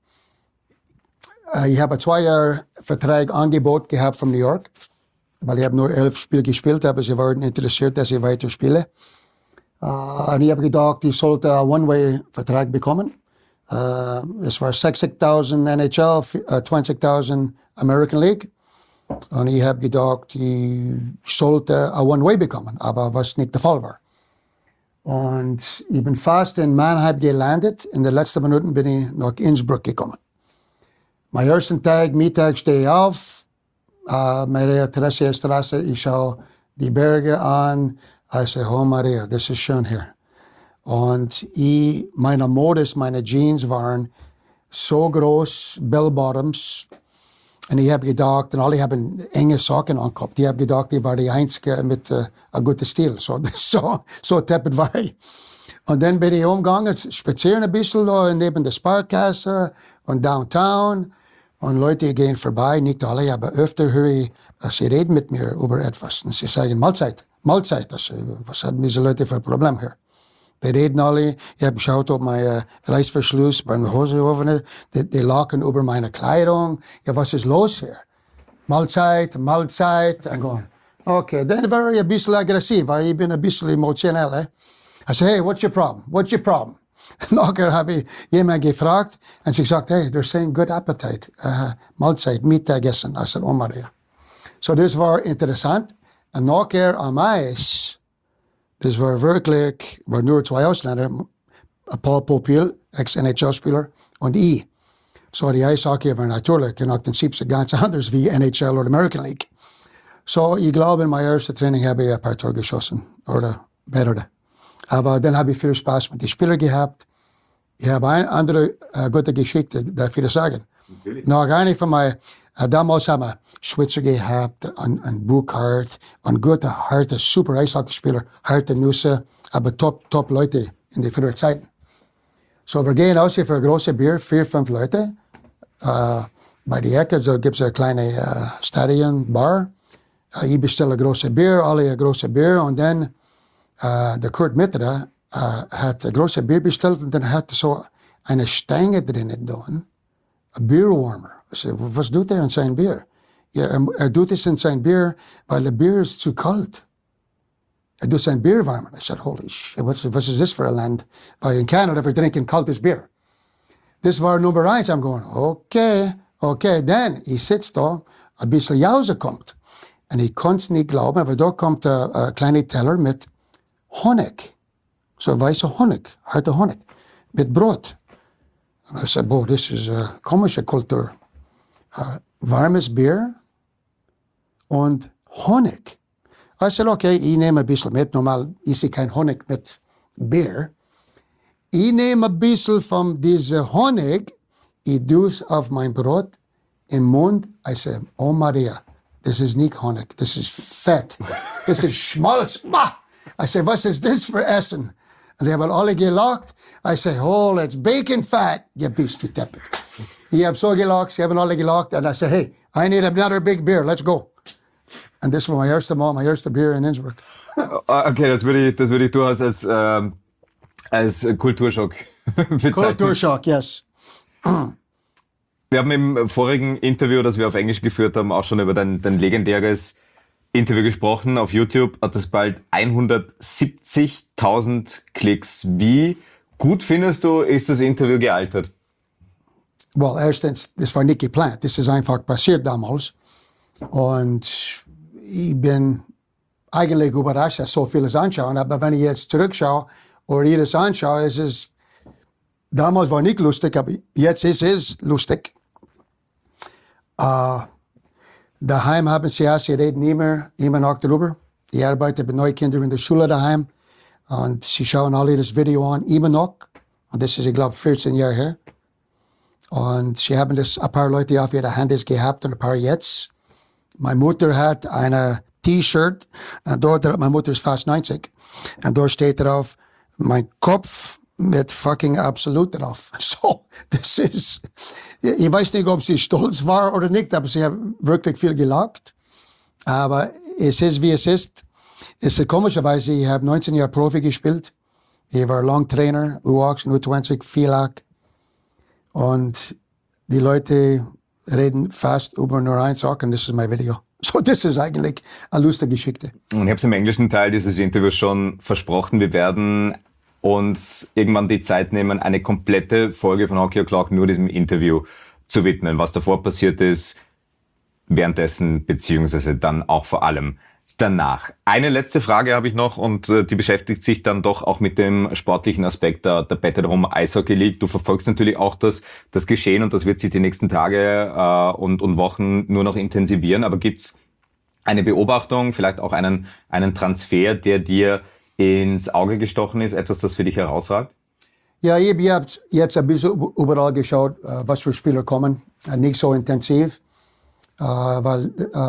habe 2 Jahre Vertrag Angebot gehabt von New York, weil ich habe nur 11 Spiele gespielt, aber sie waren interessiert, dass ich weiter spiele. Und ich habe gedacht, ich sollte einen One-Way-Vertrag bekommen. Es war 60.000 NHL, 20.000 American League. Und ich habe gedacht, ich sollte einen One-Way bekommen, aber was nicht der Fall war. Und ich bin fast in Mannheim gelandet. In den letzten Minuten bin ich nach Innsbruck gekommen. Mein ersten Tag, Mittag, stehe ich auf. Maria Theresia Straße, ich schaue die Berge an. Ich sage, oh Maria, das ist schön hier. Und meine Modus, meine Jeans waren so groß, bell bottoms. Und ich habe gedacht, und alle haben enge Socken angehabt. Ich habe gedacht, ich war die Einzige mit einem guten Stil. So teppet war ich. Und dann bin ich umgegangen, spazieren ein bisschen da neben der Sparkasse und Downtown. Und Leute gehen vorbei, nicht alle, aber öfter höre ich, sie reden mit mir über etwas. Und sie sagen, Mahlzeit. Also, was haben diese Leute für ein Problem hier? Die reden alle, ich habe geschaut, ob mein Reißverschluss beim Hoseofen ist, die lachen über meine Kleidung. Ja, was ist los hier? Mahlzeit. Okay, dann war ich ein bisschen aggressiv, weil ich bin ein bisschen emotionell. I said, hey, what's your problem? Nachher habe ich jemand gefragt und sie gesagt, hey, they're saying good appetite, Mahlzeit, Mittagessen. I said, oh Maria. So das war interessant. Und nachher am Eis, das war wirklich, war nur 2 Ausländer, Paul Popil, Ex-NHL-Spieler, und ich. So die Eishockey war natürlich in 78 ganz anders wie NHL oder American League. So ich glaube, in meinem ersten Training habe ich ein paar Tore geschossen oder mehrere. Aber dann habe ich viel Spaß mit den Spielern gehabt. Ich habe eine andere gute Geschichte, darf ich das sagen. Natürlich. Noch eine von meinen, damals haben wir Schwitzer gehabt, und Burkhardt, und gute, harte, super Eishockeyspieler, harte Nüsse, aber top Leute in die frühen Zeiten. So, wir gehen aus hier für ein großes Bier, 4, 5 Leute. Bei der Ecke, so gibt es eine kleine Stadion, Bar. Ich bestelle ein großes Bier, alle ein großes Bier, und dann der Kurt Mitterer hat ein großes Bier bestellt und dann hat so eine Stange drinnen drin, ein Bierwarmer. Ich sage, was tut er in sein Bier? Ja, er tut es in sein Bier, weil der Bier ist zu kalt. Er tut sein Bier warmen. Ich sage, holy shit, was ist das für ein Land? Weil in Kanada, wir trinken kaltes Bier. Das war Nummer 1. I'm going, okay. Dann, ich sitze da, ein bisschen Jause kommt. Und ich konnte es nicht glauben, aber da kommt ein kleiner Teller mit Honig. So weißer Honig, harter Honig. Mit Brot. Und ich sagte, boah, das ist eine komische Kultur. Warmes Bier und Honig. Ich sagte, okay, ich nehme ein bisschen mit. Normal esse ich kein Honig mit Bier. Ich nehme ein bisschen von diesem Honig, ich tue es auf mein Brot, im Mund. Ich sage, oh Maria, das ist nicht Honig, das ist Fett. Das ist Schmalz. Bah! Ich sage, was ist das für Essen? Und die haben alle gelacht. Ich sage, oh, it's bacon fat. Ja, bist du deppert. Ich habe so gelacht, sie haben alle gelacht. Und ich sage, hey, I need another big beer, let's go. Und das war mein erster Bier in Innsbruck. Okay, das würde ich durchaus als Kulturschock bezeichnen. Kulturschock, yes. Wir haben im vorigen Interview, das wir auf Englisch geführt haben, auch schon über dein legendäres Interview gesprochen. Auf YouTube hat das bald 170.000 Klicks. Wie gut findest du, ist das Interview gealtert? Well, erstens, das war nicht geplant. Das ist einfach passiert damals. Und ich bin eigentlich überrascht, dass so viele es anschauen. Aber wenn ich jetzt zurückschaue oder jedes anschaue, ist es, damals war nicht lustig, aber jetzt ist es lustig. Daheim haben sie reden immer noch darüber. Ich arbeite mit Neukindern in der Schule daheim. Und sie schauen alle das Video an, immer noch. Und das ist, ich glaube, 14 Jahre her. Und sie haben das ein paar Leute auf ihre Handys gehabt und ein paar jetzt. Meine Mutter hat eine T-Shirt. Meine Mutter ist fast 90. Und dort steht drauf, mein Kopf mit fucking Absolut drauf. So, das ist, ich weiß nicht, ob sie stolz war oder nicht, aber sie hat wirklich viel gelacht. Aber es ist, wie es ist. Es ist komischerweise, ich habe 19 Jahre Profi gespielt. Ich war Long-Trainer, U18, U20, FILAG. Und die Leute reden fast über nur eine Sache und das ist mein Video. So, das ist eigentlich eine lustige Geschichte. Und ich habe es im englischen Teil dieses Interviews schon versprochen, wir werden uns irgendwann die Zeit nehmen, eine komplette Folge von Hockey O'Clock nur diesem Interview zu widmen, was davor passiert ist, währenddessen, beziehungsweise dann auch vor allem danach. Eine letzte Frage habe ich noch und die beschäftigt sich dann doch auch mit dem sportlichen Aspekt der Battered Home Eishockey League. Du verfolgst natürlich auch das Geschehen und das wird sich die nächsten Tage und Wochen nur noch intensivieren. Aber gibt's eine Beobachtung, vielleicht auch einen Transfer, der dir ins Auge gestochen ist, etwas, das für dich herausragt? Ja, ich habe jetzt ein bisschen überall geschaut, was für Spieler kommen. Nicht so intensiv, weil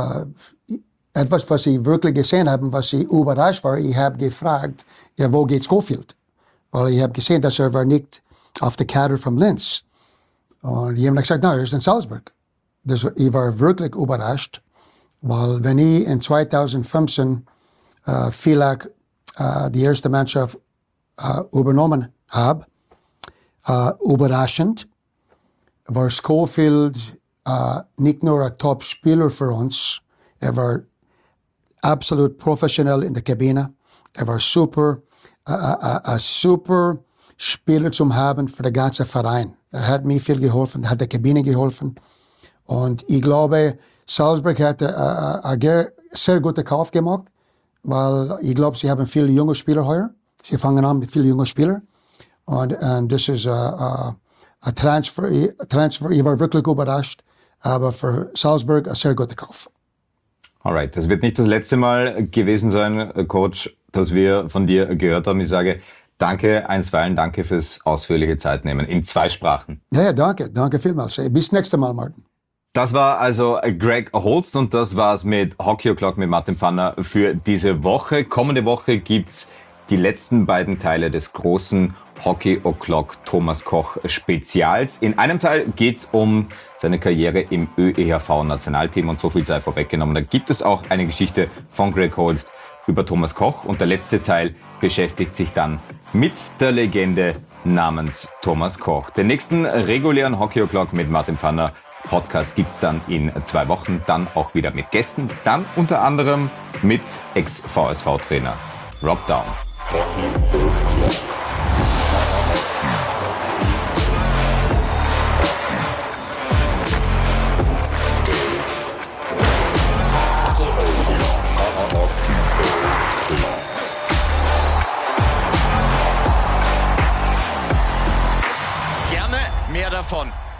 etwas, was ich wirklich gesehen habe, was ich überrascht war, ich habe gefragt, ja, wo geht Schofield? Weil ich habe gesehen, dass war nicht auf der Kader von Linz. Und ich habe gesagt, nein, er ist in Salzburg. Ich war wirklich überrascht, weil wenn ich in 2015 vielleicht die erste Mannschaft übernommen habe, überraschend, war Schofield nicht nur ein Top-Spieler für uns, er war absolut professionell in der Kabine, er war super, ein super Spieler zum haben für den ganzen Verein. Er hat mir viel geholfen, hat der Kabine geholfen. Und ich glaube, Salzburg hat einen sehr guten Kauf gemacht, weil ich glaube, sie haben viele junge Spieler heuer. Sie fangen an mit vielen jungen Spielern. Und das ist ein Transfer. Ich war wirklich überrascht, aber für Salzburg ein sehr guter Kauf. Alright, das wird nicht das letzte Mal gewesen sein, Coach, dass wir von dir gehört haben. Ich sage danke einstweilen, danke fürs ausführliche Zeitnehmen in 2 Sprachen. Ja, danke. Danke vielmals. Bis nächstes Mal, Martin. Das war also Greg Holst und das war's mit Hockey O'Clock mit Martin Pfanner für diese Woche. Kommende Woche gibt's die letzten beiden Teile des großen Hockey O'Clock Thomas Koch Spezials. In einem Teil geht's um seine Karriere im ÖEHV-Nationalteam und so viel sei vorweggenommen. Da gibt es auch eine Geschichte von Greg Holst über Thomas Koch und der letzte Teil beschäftigt sich dann mit der Legende namens Thomas Koch. Den nächsten regulären Hockey O'Clock mit Martin Pfanner Podcast gibt's dann in 2 Wochen, dann auch wieder mit Gästen, dann unter anderem mit Ex-VSV-Trainer Rob Down. Gerne mehr davon.